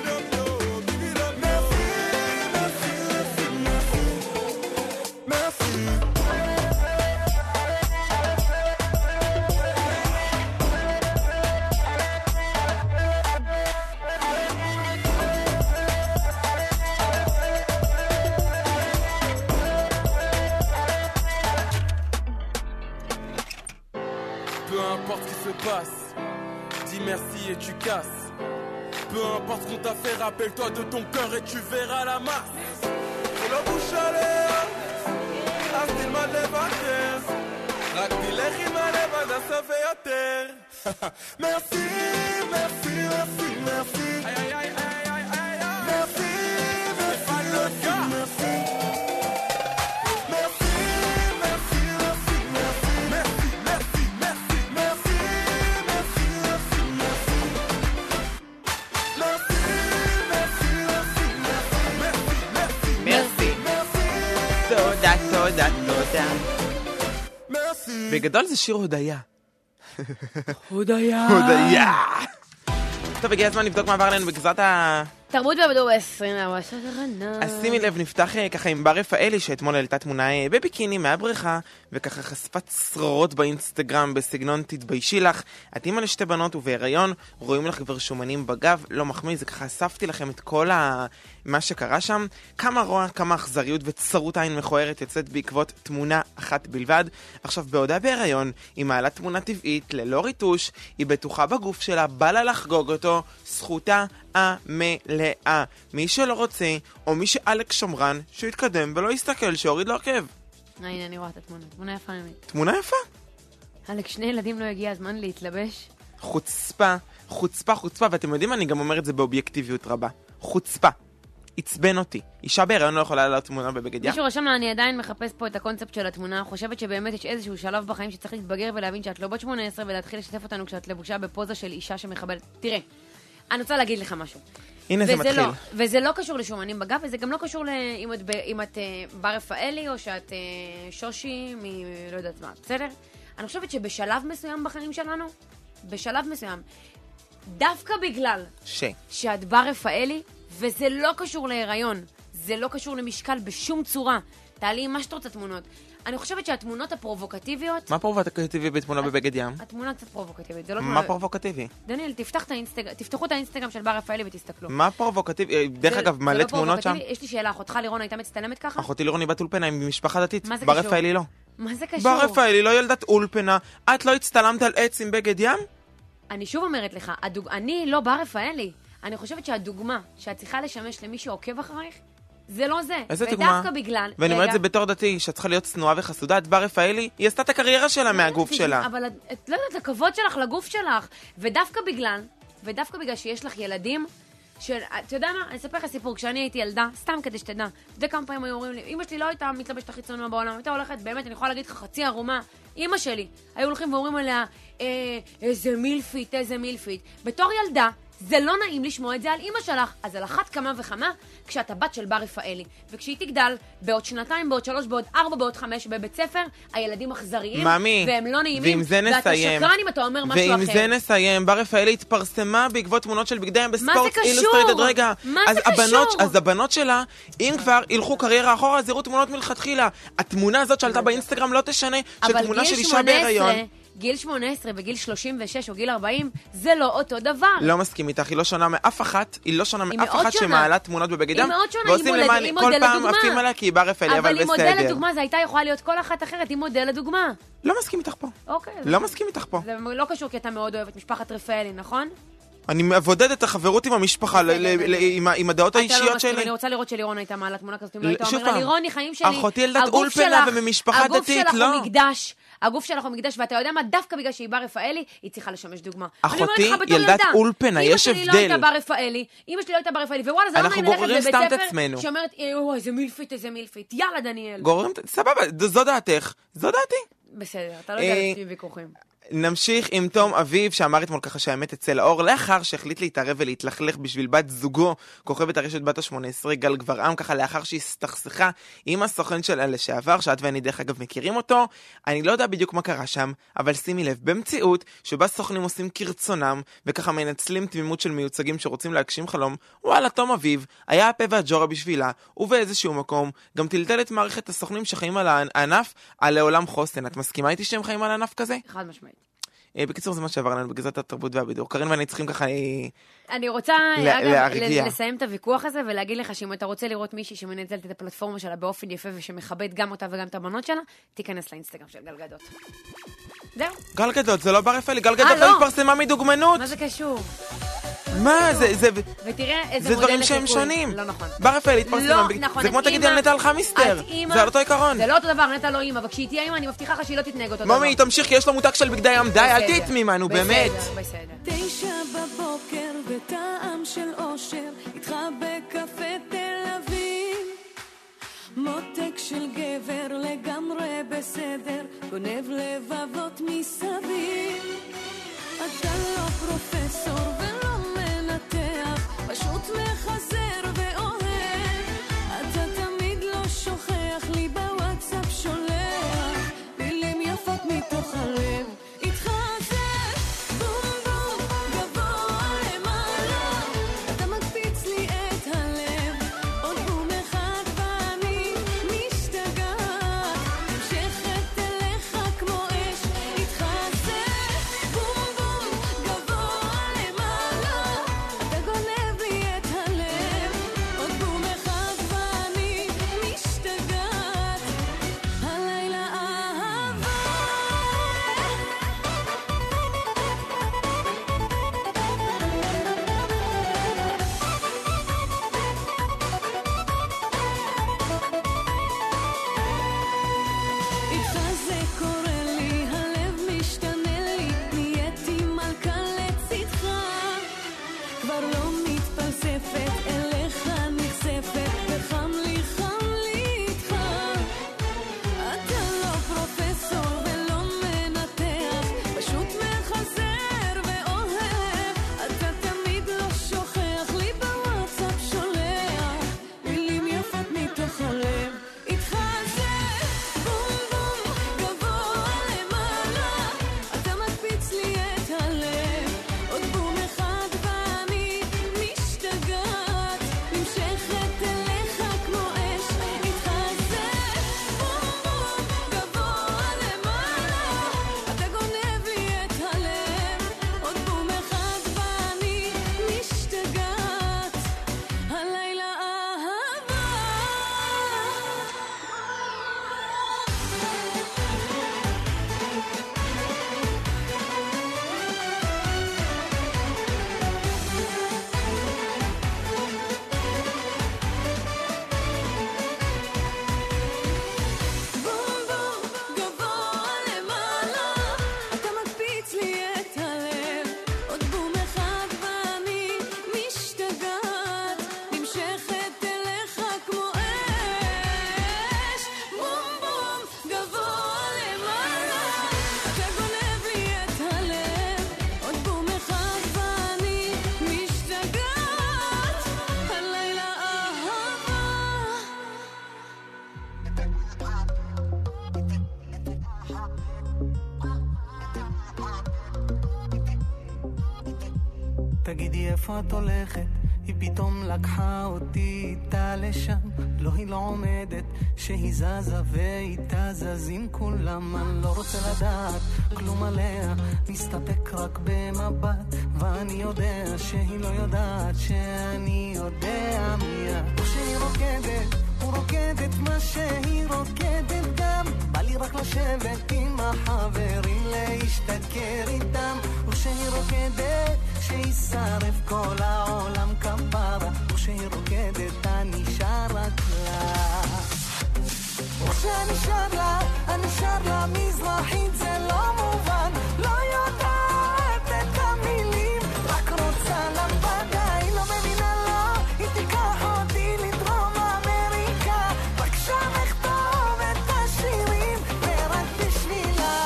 Dis merci et tu casses. Peu importe ce qu'on t'a fait, rappelle-toi de ton cœur et tu verras la masse. C'est la bouche à l'air. Astil ma levater. Rakti lechima levada ça fait à terre. Merci, merci, merci, merci. Aïe aïe aïe aïe aïe aïe. Merci, merci, merci, merci. תודה, תודה. בגדול זה שיר הודיה. הודיה. הודיה. טוב, הגיע הזמן לבדוק מה עבר עלינו בגזרת ה... תרבות ועבדו ב-עשרים וארבע שעות הרנה. אז שימי לב, נפתח ככה עם בר רפאלי, שאתמול העלתה תמונה בביקיני מהבריכה, וככה חשפה צרורות באינסטגרם בסגנון תתביישי לך. את אימא לשתי בנות ובהיריון, רואים לך כבר שומנים בגב, לא מחמיא, זה ככה אספתי לכם את כל ה... מה שקרה שם. כמה רוע, כמה אכזריות וצרות עין מכוערת יוצאת בעקבות תמונה אחת בלבד. עכשיו, בעודה בהיריון, היא מעלה תמונה טבעית, ללא ריטוש, היא בטוחה בגוף שלה, בא לה לחגוג אותו, זכותה המלאה. מי שלא רוצה, או מי שאלק שמרן, שהוא יתקדם ולא יסתכל, שיוריד לו עקב. הנה, אני רואה את התמונה. תמונה יפה ממי. תמונה יפה? אלק, שני ילדים לא הגיע הזמן להתלבש? חוצפה, חוצפה, חוצפה, ואתם יודעים, אני גם אומר את זה באובייקטיביות רבה. חוצפה. עצבן אותי. אישה בהיריון לא יכולה לעלות תמונה בבגד ים. מישהו רשם לה, אני עדיין מחפש פה את הקונספט של התמונה, חושבת שבאמת יש איזשהו שלב בחיים שצריך להתבגר ולהבין שאת לא בת שמונה עשרה ולהתחיל לשתף אותנו כשאת לבושה בפוזה של אישה שמחבלת. תראה, אני רוצה להגיד לך משהו. הנה זה מתחיל. לא, וזה לא קשור לשומנים בגב, וזה גם לא קשור אם את, אם את בר רפאלי או שאת שושי מ... לא יודעת מה, בסדר? אני חושבת שבשלב מסוים בחיים שלנו, בשלב מסוים, דווקא בגלל ש... שאת בר רפאלי, וזה לא קשור להיריון, זה לא קשור למשקל בשום צורה. תעלי מה שאת רוצה תמונות. אני חושבת שהתמונות הפרובוקטיביות... מה פרובוקטיבי בתמונה בבגד ים? התמונה קצת פרובוקטיבית, זה לא... מה פרובוקטיבי? דניאל, תפתח את האינסטגרם, תפתחו את האינסטגרם של בר רפאלי ותסתכלו. מה פרובוקטיבי? דרך אגב, מלא תמונות שם? יש לי שאלה, אחותך לירון הייתה מצטלמת ככה? אחותי לירון היא בת אולפנה עם משפחה דתית. מה זה בר קשור? רפאלי לא. מה זה קשור? בר רפאלי לא ילדת אולפנה. את לא הצטלמת על עץ עם בגד ים? אני שוב אומרת לך, הדוג... אני לא בר רפאלי. אני חושבת שהדוגמה שאת צריכה לשמש למי שעוקב אחריך, זה לא זה. איזה ודווקא דוגמה? בגלל... ואני אומרת את זה בתור דתי, שאת צריכה להיות צנועה וחסודה. את בר רפאלי, היא עשתה את הקריירה שלה מהגוף שלה. אבל את, את לא יודעת, הכבוד שלך לגוף שלך. ודווקא בגלל, ודווקא בגלל שיש לך ילדים, של, אתה יודע מה? אני אספר לך סיפור. כשאני הייתי ילדה, סתם כדי שתדע, אתה יודע כמה פעמים היו אומרים לי, אמא שלי לא הייתה מתלבשת הכי צנועה בעולם, הייתה הולכת, באמת, אני יכולה להגיד לך חצי ערומה. אמא שלי, היו הולכים ואומרים עליה, אה, איזה מילפית, איזה מילפית. בתור ילדה, זה לא נעים לשמוע את זה על אמא שלך. אז על אחת כמה וכמה כשאתה בת של בר רפאלי. וכשהיא תגדל בעוד שנתיים, בעוד שלוש, בעוד ארבע, בעוד חמש בבית ספר, הילדים אכזריים, מאמי, והם לא נעימים, ואם זה נסיים, ואתה שקרן אם אתה אומר משהו ואם אחר. זה נסיים, בר רפאלי התפרסמה בעקבות תמונות של בגדי ים מה זה בספורט קשור? אילוסטרייטד. רגע, מה אז זה הבנות, קשור? אז הבנות שלה, אם כבר ילכו קריירה אחורה, אז יראו תמונות מלכתחילה. התמונה הזאת שעלתה באינסטגרם לא תשנה, שתמונה של אישה בהיריון. גיל שמונה עשרה וגיל שלושים ושש או גיל ארבעים, זה לא אותו דבר. לא מסכים איתך, היא לא שונה מאף אחת, היא לא שונה מאף אחת שונה. שמעלה תמונות בבגד ים, היא מאוד שונה, ועושים היא מודל- למען, היא כל מודל פעם לדוגמה. עפים עליה כי היא בר רפאלי, אבל אבל היא מודל בסדר. לדוגמה, זה הייתה יכולה להיות כל אחת אחרת, היא מודל לדוגמה. לא מסכים איתך פה. אוקיי. לא מסכים איתך פה. זה לא קשור כי אתה מאוד אוהב את משפחת רפאלי, נכון? אני מבודד את החברות עם המשפחה, ל- ל- ל- עם ה- עם הדעות אתה לא האישיות מסכים, שלי. אני רוצה לראות שלירון הייתה מעלה תמונה כזאת, אם לא ל- הייתה שוב אומר לה, פעם, לירוני, חיים שלי, אחותי ילדת הגוף אולפנה שלך- וממשפחה הגוף דתית, שלך לא. הוא מקדש, הגוף שלך הוא מקדש, ואתה יודע מה, דווקא בגלל שהיא בר רפאלי, היא צריכה לשמש דוגמה. אני אומרת אחותי לך בתור ילדת ילדה, אולפנה, אמא יש שלי לא הבדל. הייתה בר רפאלי, אמא שלי לא הייתה בר רפאלי, ווואלה, זה לא אנחנו נעים ללכת גוררים בבית סתם את ספר, עצמנו. שאומרת, "אה, איזה מילפית, איזה מילפית, יאללה דניאל. גוררים, סבבה, זו דעתך, זו דעתי. בסדר, אתה לא יודע אה, לפי ויכוחים. נמשיך עם תום אביב, שאמר אתמול ככה שהאמת תצא לאור, לאחר שהחליט להתערב ולהתלכלך בשביל בת זוגו, כוכבת הרשת בת ה-שמונה עשרה, גל גברעם, ככה לאחר שהסתכסכה עם הסוכן שלה לשעבר, שאת ואני דרך אגב מכירים אותו. אני לא יודע בדיוק מה קרה שם, אבל שימי לב, במציאות שבה סוכנים עושים כרצונם, וככה מנצלים תמימות של מיוצגים שרוצים להגשים חלום, וואלה, תום אביב היה הפה והג'ורה בשבילה, ובאיזשהו מקום גם טלטל את מערכת הסוכנים שחיים על הענף, על לעולם חוסן. את מסכימה איתי שהם חיים על הענף כזה? חד משמעית. בקיצור, זה מה שעבר לנו בגזרת התרבות והבידור. קרין ואני צריכים ככה... אני רוצה, אגב, להרגיע. לסיים את הוויכוח הזה ולהגיד לך שאם אתה רוצה לראות מישהי שמנצלת את הפלטפורמה שלה באופן יפה ושמכבד גם אותה וגם את הבנות שלה, תיכנס לאינסטגרם של גל גדות. זהו. גל גדות, זה לא בר רפאלי, גל גדות אה, לא לא. התפרסמה מדוגמנות. מה זה קשור? מה, זה... זה... ותראה איזה זה מודל דברים שהם לחיקוי. שונים. לא נכון. בר רפאלי התפרסמה. לא בג- נכון. זה כמו את תגידי אימא- על נטע אלחמיסטר. את אימא- זה על אותו עיקרון. זה לא אותו דבר, נטע לא אימא, וכשהיא תהיה אימא, אני מבטיחה לך שהיא לא תתנהג אותו דבר. מומי, תמשיך, כי יש לו מותג של בגדי ים. די, אל תהיי תמימה, נו, באמת. בסדר, בסדר. תשע בבוקר וטעם של אושר איתך בקפה תל אביב מותק של גבר לגמרי בסדר גונב לבבות מסביב אתה לא פרופסור ולא מנתח פשוט מחזר ואוהב אתה תמיד לא שוכח לי בוואטסאפ שולח מילים יפות מתוך הלב איתך זה בום בום גבוה למעלה אתה מקפיץ לי את הלב עוד בום אחד ואני משתגעת נמשכת אליך כמו אש איתך זה בום בום גבוה למעלה אתה גונב לי את הלב עוד בום אחד ואני משתגעת הלילה אהבה תגידי איפה את הולכת, היא פתאום לקחה אותי איתה לשם. לא, היא לא עומדת, שהיא זזה ואיתה זזים כולם. אני לא רוצה לדעת כלום עליה, מסתפק רק במבט, ואני יודע שהיא לא יודעת שאני יודע מיד. או שהיא רוקדת, הוא רוקדת מה שהיא רוקדת גם. בא לי רק לשבת עם החברים, להשתכר איתם. או שהיא רוקדת, שישרף כל העולם כפרה. או שהיא רוקדת, אני שר רק לה. או שאני שר לה, אני שר לה מזרחית, זה לא מובן. לא יודעת את המילים, רק רוצה למבדה. היא לא מבינה לה, היא תיקח אותי לדרום אמריקה. רק שם אכתוב את השירים, ורק בשבילה.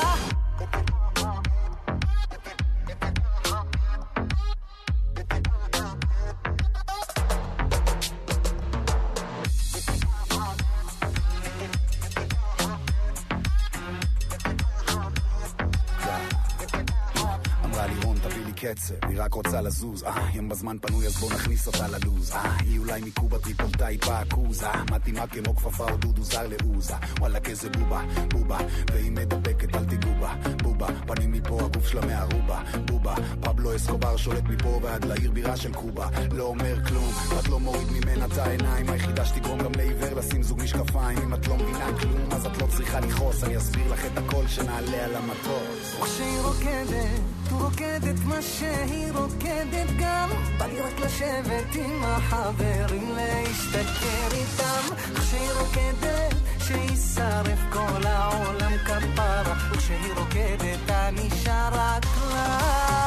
קצב, היא רק רוצה לזוז, אה, יום בזמן פנוי אז בוא נכניס אותה ללוז, אה, היא אולי מקובה טריפולטאי פאקוז, אה, מתאימה כמו כפפה או דודו זר לעוזה, וואלה כזה בובה, בובה, והיא מדבקת אל תיגעו בה, בובה, פנים מפה הגוף שלה מהרובה, בובה, פבלו אסקובר שולט מפה ועד לעיר בירה של קובה, לא אומר כלום, את לא מוריד ממנה את העיניים, היחידה שתגרום גם לעיוור לשים זוג משקפיים, אם את לא מבינה כלום אז את לא צריכה לכעוס, אני אסביר לך את הכל שנעלה על המטוס. וכשהיא רוקדת, הוא רוקדת מה שהיא רוקדת גם. בא לי רק לשבת עם החברים, להשתכר איתם. כשהיא רוקדת, שישרף כל העולם כפרה. וכשהיא רוקדת, אני שר רק לה.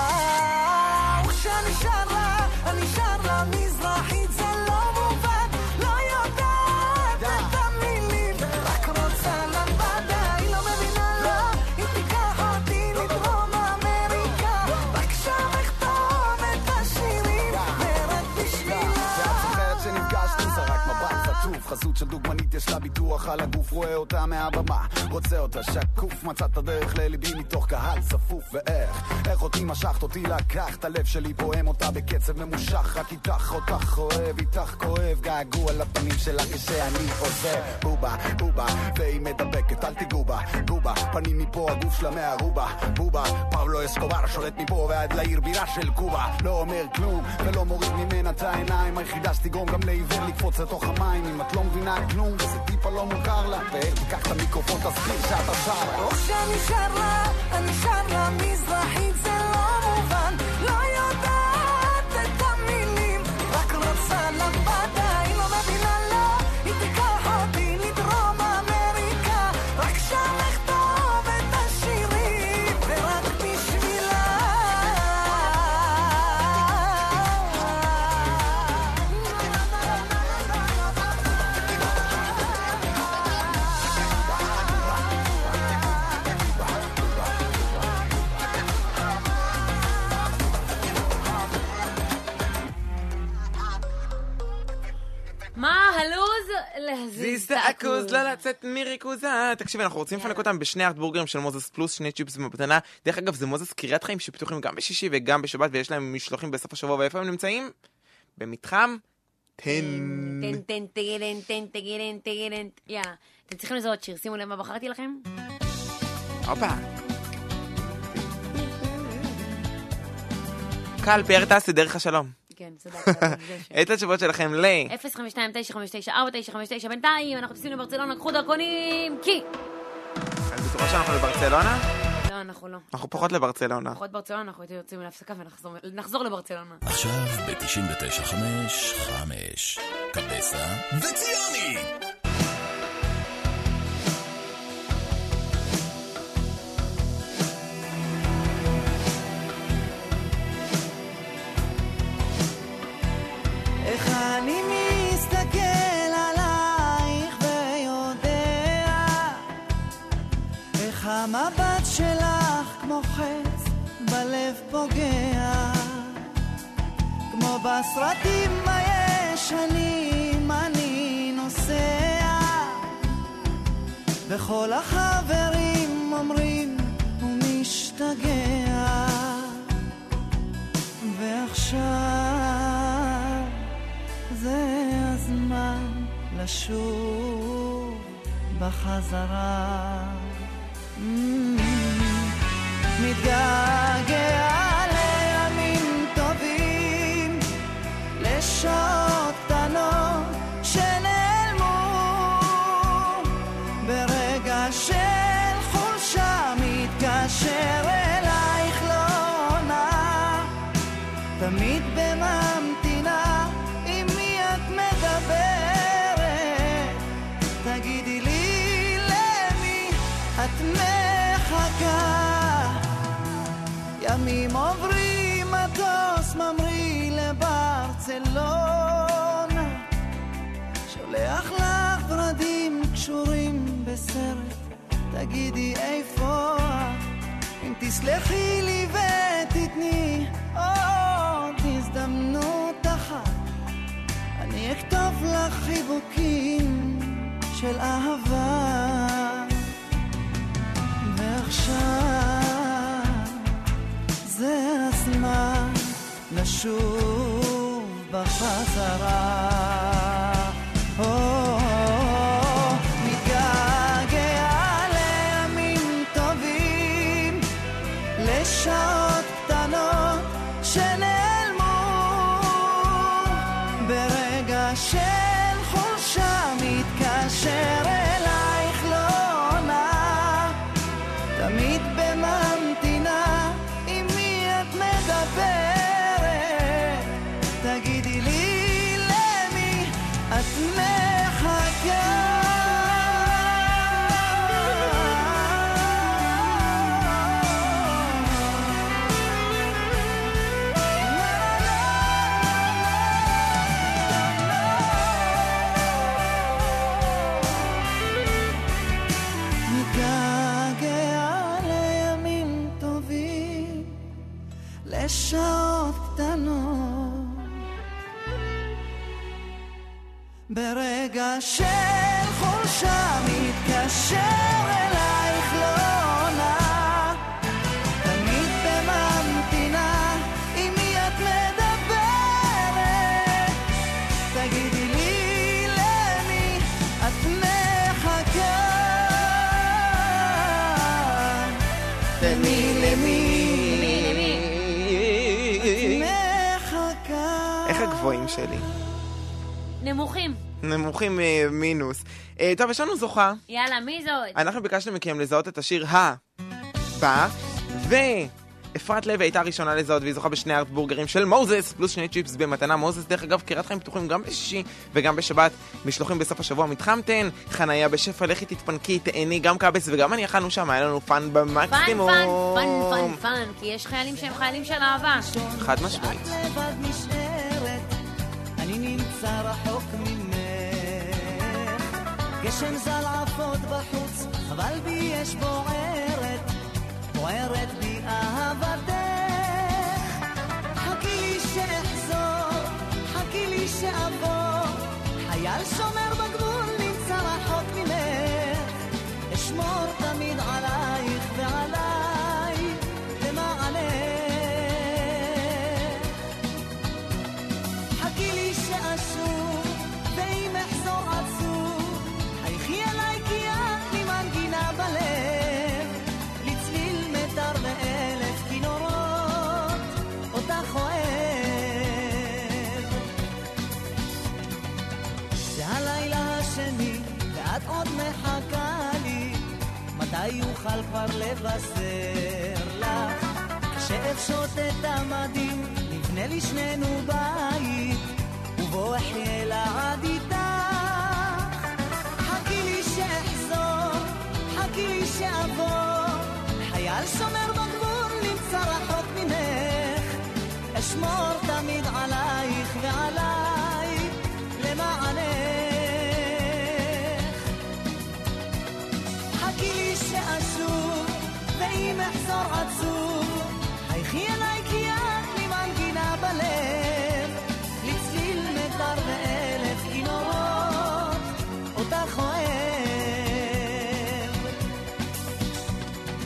וכשאני שר לה, אני שר לה מזרחית, זה לא מובן. לא יודעת את המילים, רק רוצה למבדה. היא לא מבינה לה, היא תיקח אותי לדרום אמריקה. רק שם אכתוב את השירים, ורק בשבילה. ואת זוכרת שנפגשנו, זה רק מבט חצוף, חזות של דוגמנית יש לה ביטוח על הגוף, רואה אותה מהבמה, רוצה אותה שקוף, מצאת הדרך לליבי מתוך קהל צפוף. ואיך, איך אותי משכת אותי לקח את הלב שלי, פועם אותה בקצב ממושך, רק איתך אותך אוהב, איתך כואב, געגוע לפנים שלך כשאני עוזב. בובה, בובה, והיא מדבקת, אל תיגעו בה, בובה, פנים מפה הגוף שלה מהרובה, בובה, פבלו אסקובר שולט מפה ועד לעיר בירה של קובה, לא אומר כלום ולא מוריד ממנה את העיניים, היחידה שתגרום גם לעיוור לקפוץ לתוך המים, אם את לא מבינה כלום וזה טיפה לא מוכר לה, ותיקח את המיקרופון תסביר שאתה שר. או שאני שר לה, אני שר לה מזרחית, זה לא מובן. לא יודעת את המילים, רק רוצה למבדה. היא לא מבינה לה, היא תיקח אותי לדרום אמריקה. רק שם אכתוב את השירים, ורק בשבילה. מה הלוז? להזיז את הכוז, לא לצאת מריכוזה. תקשיב, אנחנו רוצים לפנק אותם בשני ארטבורגרים של מוזס פלוס, שני צ'יפס במתנה. דרך אגב, זה מוזס קריית חיים שפתוחים גם בשישי וגם בשבת, ויש להם משלוחים בסוף השבוע, ואיפה הם נמצאים? במתחם תן. תן, תן, תגרן, תן, תגרן, תגרן. יא, אתם צריכים לזהות שיר, שימו לב מה בחרתי לכם? הופה. קל, פייר טסי, דרך השלום. כן, צדק. את התשובות שלכם ל... אפס חמש שתיים תשע חמש תשע ארבע תשע חמש תשע. בינתיים אנחנו טסים לברצלונה, קחו דרכונים, כי... אז בטוחה שאנחנו לברצלונה? לא, אנחנו לא. אנחנו פחות לברצלונה. פחות ברצלונה, אנחנו יוצאים להפסקה ונחזור לברצלונה. עכשיו ב-תשעים ותשע חמש חמש קבסה וציוני. איך אני מסתכל עלייך ויודע איך המבט שלך כמו חץ בלב פוגע, כמו בסרטים הישנים אני נוסע, וכל החברים אומרים הוא משתגע, ועכשיו זה הזמן לשוב בחזרה. מתגעגע לימים טובים, לשעות קטנות שנעלמו, ברגע של חולשה מתקשר אלייך לא עונה, תמיד בממתינה עם מי את מדברת, תגידי לי למי את מחכה. ימים עוברים, מטוס ממריא לברצלונה, שולח לך ורדים קשורים בסרט, תגידי איפה את, אם תסלחי לי ותתני עוד הזדמנות אחת, אני אכתוב לך חיבוקים של אהבה. ועכשיו זה הזמן לשוב בחזרה. מתגעגע לימים טובים, לשעות קטנות שנעלמו, ברגע של חולשה מתקשר אלייך לא עונה, תמיד בממתינה עם מי את מדברת, תגידי לי למי את מחכה. שעות קטנות, ברגע של חולשה מתקשר אלייך לא עונה, תמיד בממתינה עם מי את מדברת, תגידי לי למי את מחכה. למי למי הגבוהים שלי. נמוכים. נמוכים מינוס. טוב, יש לנו זוכה. יאללה, מי זאת? אנחנו ביקשנו מכם לזהות את השיר הבא, ואפרת לוי הייתה ראשונה לזהות, והיא זוכה בשני ארטבורגרים של מוזס, פלוס שני צ'יפס במתנה. מוזס, דרך אגב, קירת חיים פתוחים גם בשישי וגם בשבת, משלוחים בסוף השבוע מתחמתן, חניה בשפע, לכי תתפנקי, תהני, גם קאבס וגם אני אכלנו שם, היה לנו פן במקסימום. פן, פן, פן, פן, פן, כי יש חיילים שהם חיילים של אהבה. חד משמעית. אני נמצא רחוק ממך, גשם זל עפות בחוץ, אבל בי יש בוערת, בוערת בי אהבתך. חכי לי שאחזור, חכי לי שאבוא, חייל שומר בגבול נמצא רחוק ממך, אשמור תמיד עלייך ועליי למענך. שאשוב ואם אחזור עצוב, חייכי אליי כי את לי מנגינה בלב, לצליל מטר ואלף כינורות אותך אוהב. זה הלילה השני ואת עוד מחכה לי, מתי יוכל כבר לבשר לך, כשאפשוט את המדים נבנה לי שנינו בית, ובוא אחיה לעד איתך. חכי לי שאחזור, חכי לי שאבוא, חייל שומר בגבול נמצא רחוק ממך, אשמור תמיד עלייך ועליי למענך. חכי לי שאשוב ואם אחזור עצוב, חייכי אליי כי את לי מנגינה בלב, לצליל מטר ואלף כינורות אותך אוהב.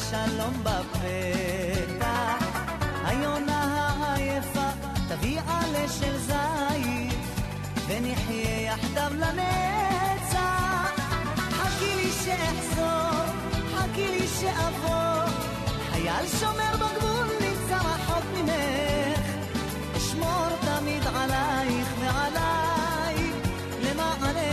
השלום בפתח, היונה העייפה תביא עלה של זית, ונחיה יחדיו לנצח. חכי לי שאחזור, חכי לי שאבוא, חייל שומר בגבול נמצא רחוק ממך, אשמור תמיד עלייך ועליי למענך.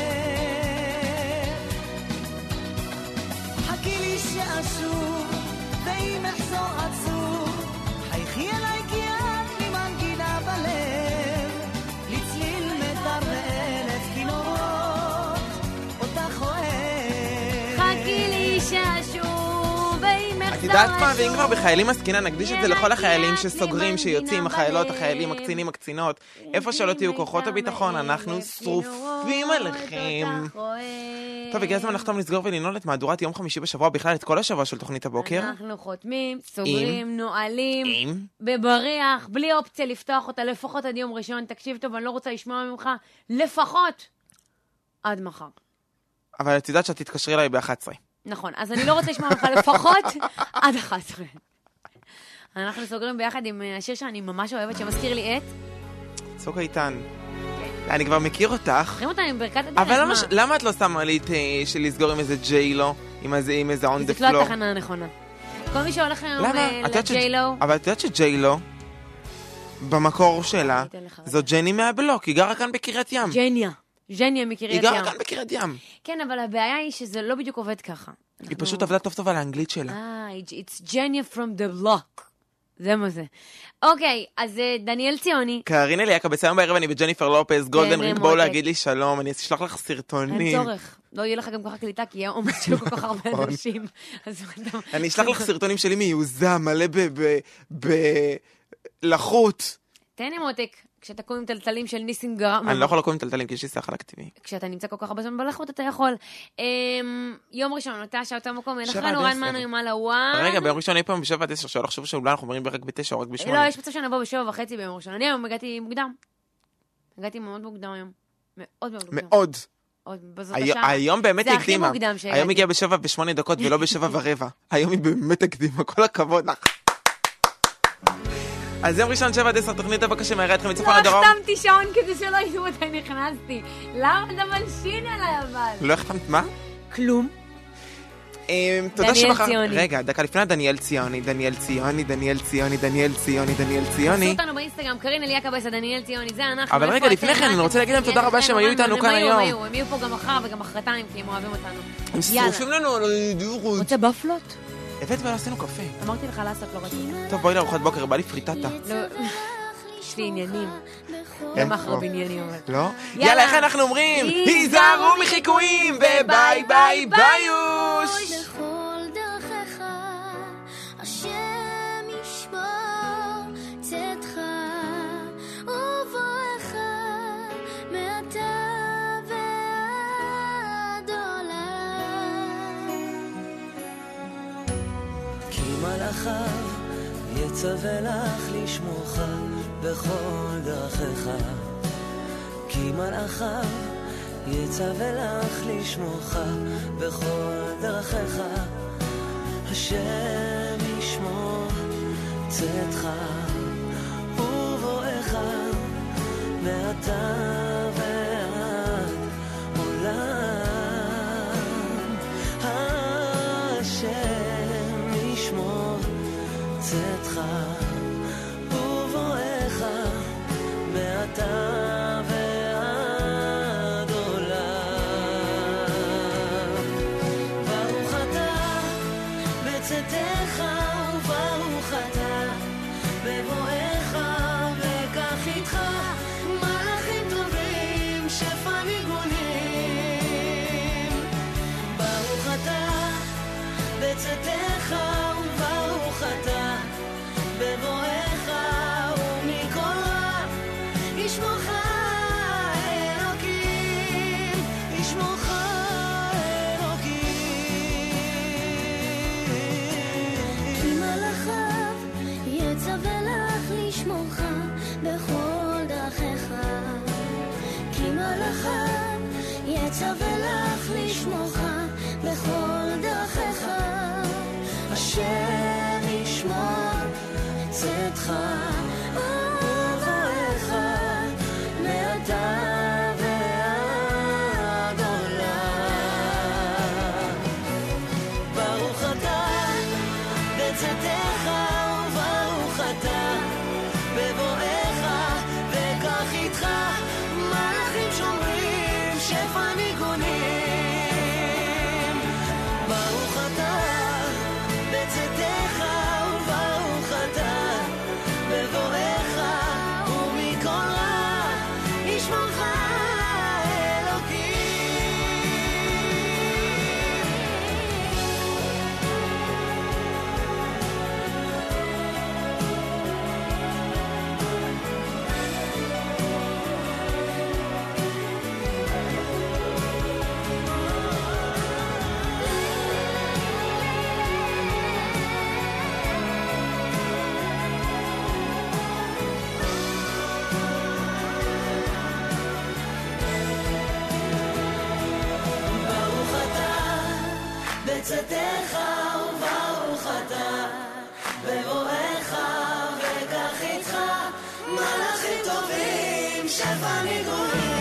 חכי לי שאשוב, ואם אחזור עצוב, חייכי אליי כי את לי מנגינה בלב, לצליל מטר ואלף כינורות, אותך אוהב. חכי לי שאשוב, ואם אחזור עצוב. את יודעת מה, ואם כבר בחיילים עסקינן, נקדיש את זה לכל החיילים שסוגרים, שיוצאים, החיילות, החיילים, הקצינים, הקצינות. איפה שלא תהיו כוחות הביטחון, אנחנו שרופים עליכם. טוב, הגיע הזמן לחתום, לסגור ולנעול את מהדורת יום חמישי בשבוע, בכלל את כל השבוע של תוכנית הבוקר. אנחנו חותמים, סוגרים, נועלים, בבריח, בלי אופציה לפתוח אותה, לפחות עד יום ראשון. תקשיב טוב, אני לא רוצה לשמוע ממך, לפחות עד מחר. אבל את יודעת שאת תתקשרי אליי ב-אחת עשרה. נכון, אז אני לא רוצה לשמוע ממך לפחות עד אחת עשרה. אנחנו סוגרים ביחד עם השיר שאני ממש אוהבת, שמזכיר לי את צוק איתן. אני כבר מכיר אותך. אחרים אותה עם ברכת הדרך. אבל למה את לא שמה לי של לסגור עם איזה ג'יילו, עם איזה on the זאת floor? לא התחנה הנכונה. כל מי שהולך היום לג'יילו. אבל את יודעת שג'יילו, במקור שלה, זו ג'ני מהבלוק, היא גרה כאן בקריית ים. ג'ניה. ג'ניה מקריית ים. היא גרה כאן בקריית ים. כן, אבל הבעיה היא שזה לא בדיוק עובד ככה. היא פשוט עבדה טוב טוב על האנגלית שלה. אה, it's Genia from the block. זה מה זה. אוקיי, אז דניאל ציוני. קרין אליאקה, בצהריים בערב אני בג'ניפר לופס, גולדן רינג, בואו להגיד לי שלום, אני אשלח לך סרטונים. אין צורך. לא יהיה לך גם ככה קליטה, כי יהיה עומס של כל כך הרבה אנשים. אני אשלח לך סרטונים שלי מיוזע, מלא בלחות. תן לי מותק. כשאתה קום עם טלטלים של ניסים גרם. אני לא יכול לקום עם טלטלים, כי יש לי שכל אקטיבי. כשאתה נמצא כל כך הרבה זמן בלחות, אתה יכול. יום ראשון, אותה שעה, אותו מקום, אין אחרנו רן מנו עם על הוואן. רגע, ביום ראשון אי פעם בשבע עד עשר, שלא חשוב שאולי אנחנו אומרים רק בתשע או רק בשמונה. לא, יש מצב שנבוא בשבע וחצי ביום ראשון. אני היום הגעתי מוקדם. הגעתי מאוד מוקדם היום. מאוד מאוד מוקדם. מאוד. בזאת השעה. היום באמת הקדימה. זה הכי מוקדם שהגעתי. היום הגיעה בשבע בשמונה דקות ולא בשבע ורבע. היום היא באמת הקדימה, כל הכבוד לך. אז יום ראשון שבע עד עשר תוכנית הבקשה מהראה אתכם מצפון הדרום. לא החתמתי שעון כדי שלא ידעו מתי נכנסתי. למה אתה מלשין עליי אבל? לא החתמת מה? כלום. דניאל ציוני. רגע, דקה לפני דניאל ציוני, דניאל ציוני, דניאל ציוני, דניאל ציוני, דניאל ציוני. עשו אותנו באינסטגרם, קרין אליאקה בסה, דניאל ציוני, זה אנחנו. אבל רגע, לפני כן, אני רוצה להגיד להם תודה רבה שהם היו איתנו כאן היום. הם יהיו פה גם מחר וגם מחרתיים, כי הם אוהבים אותנו. הם שרופים לנו על הדיורות. רוצה בפלות? הבאת ולא עשינו קפה. אמרתי לך לעשות לא רציתי. טוב, בואי לארוחת בוקר, בא לי פריטטה. לא, יש לי עניינים. לא מחר בעניינים, אבל. לא? יאללה, איך אנחנו אומרים? היזהרו מחיקויים, וביי ביי ביוש! לכל דרכך, השם ישמור צאתך ובואך מעתה ועד עולם. כי מלאכיו יצווה לך לשמורך בכל דרכך, כי מלאכיו יצווה לך לשמורך בכל דרכך, השם ישמור צאתך ובואך מעתה ועד עולם, השם ישמור צאתך ובואך מעתה ועד עולם. ברוך אתה בצאתך וברוך אתה בבואך, וקח איתך מלאכים טובים שפע ניגונים. ברוך אתה בצאתך וברוך אתה בבואך, ומכל רע ישמורך אלוקים, ישמורך אלוקים. כי מלאכיו יצווה לך לשמורך בכל דרכך, כי מלאכיו יצווה לך לשמורך בכל דרכך, השם ישמור צאתך ובואך מעתה ועד עולם. ברוך אתה בצאתך וברוך אתה בבואך, וקח איתך מלאכים שומרים שפע ניגונים. ברוך אתה בצאתך וברוך אתה בבואך, ומכל רע ישמרך בצאתך וברוך אתה בבואך, וקח איתך מלאכים טובים שפע ניגונים.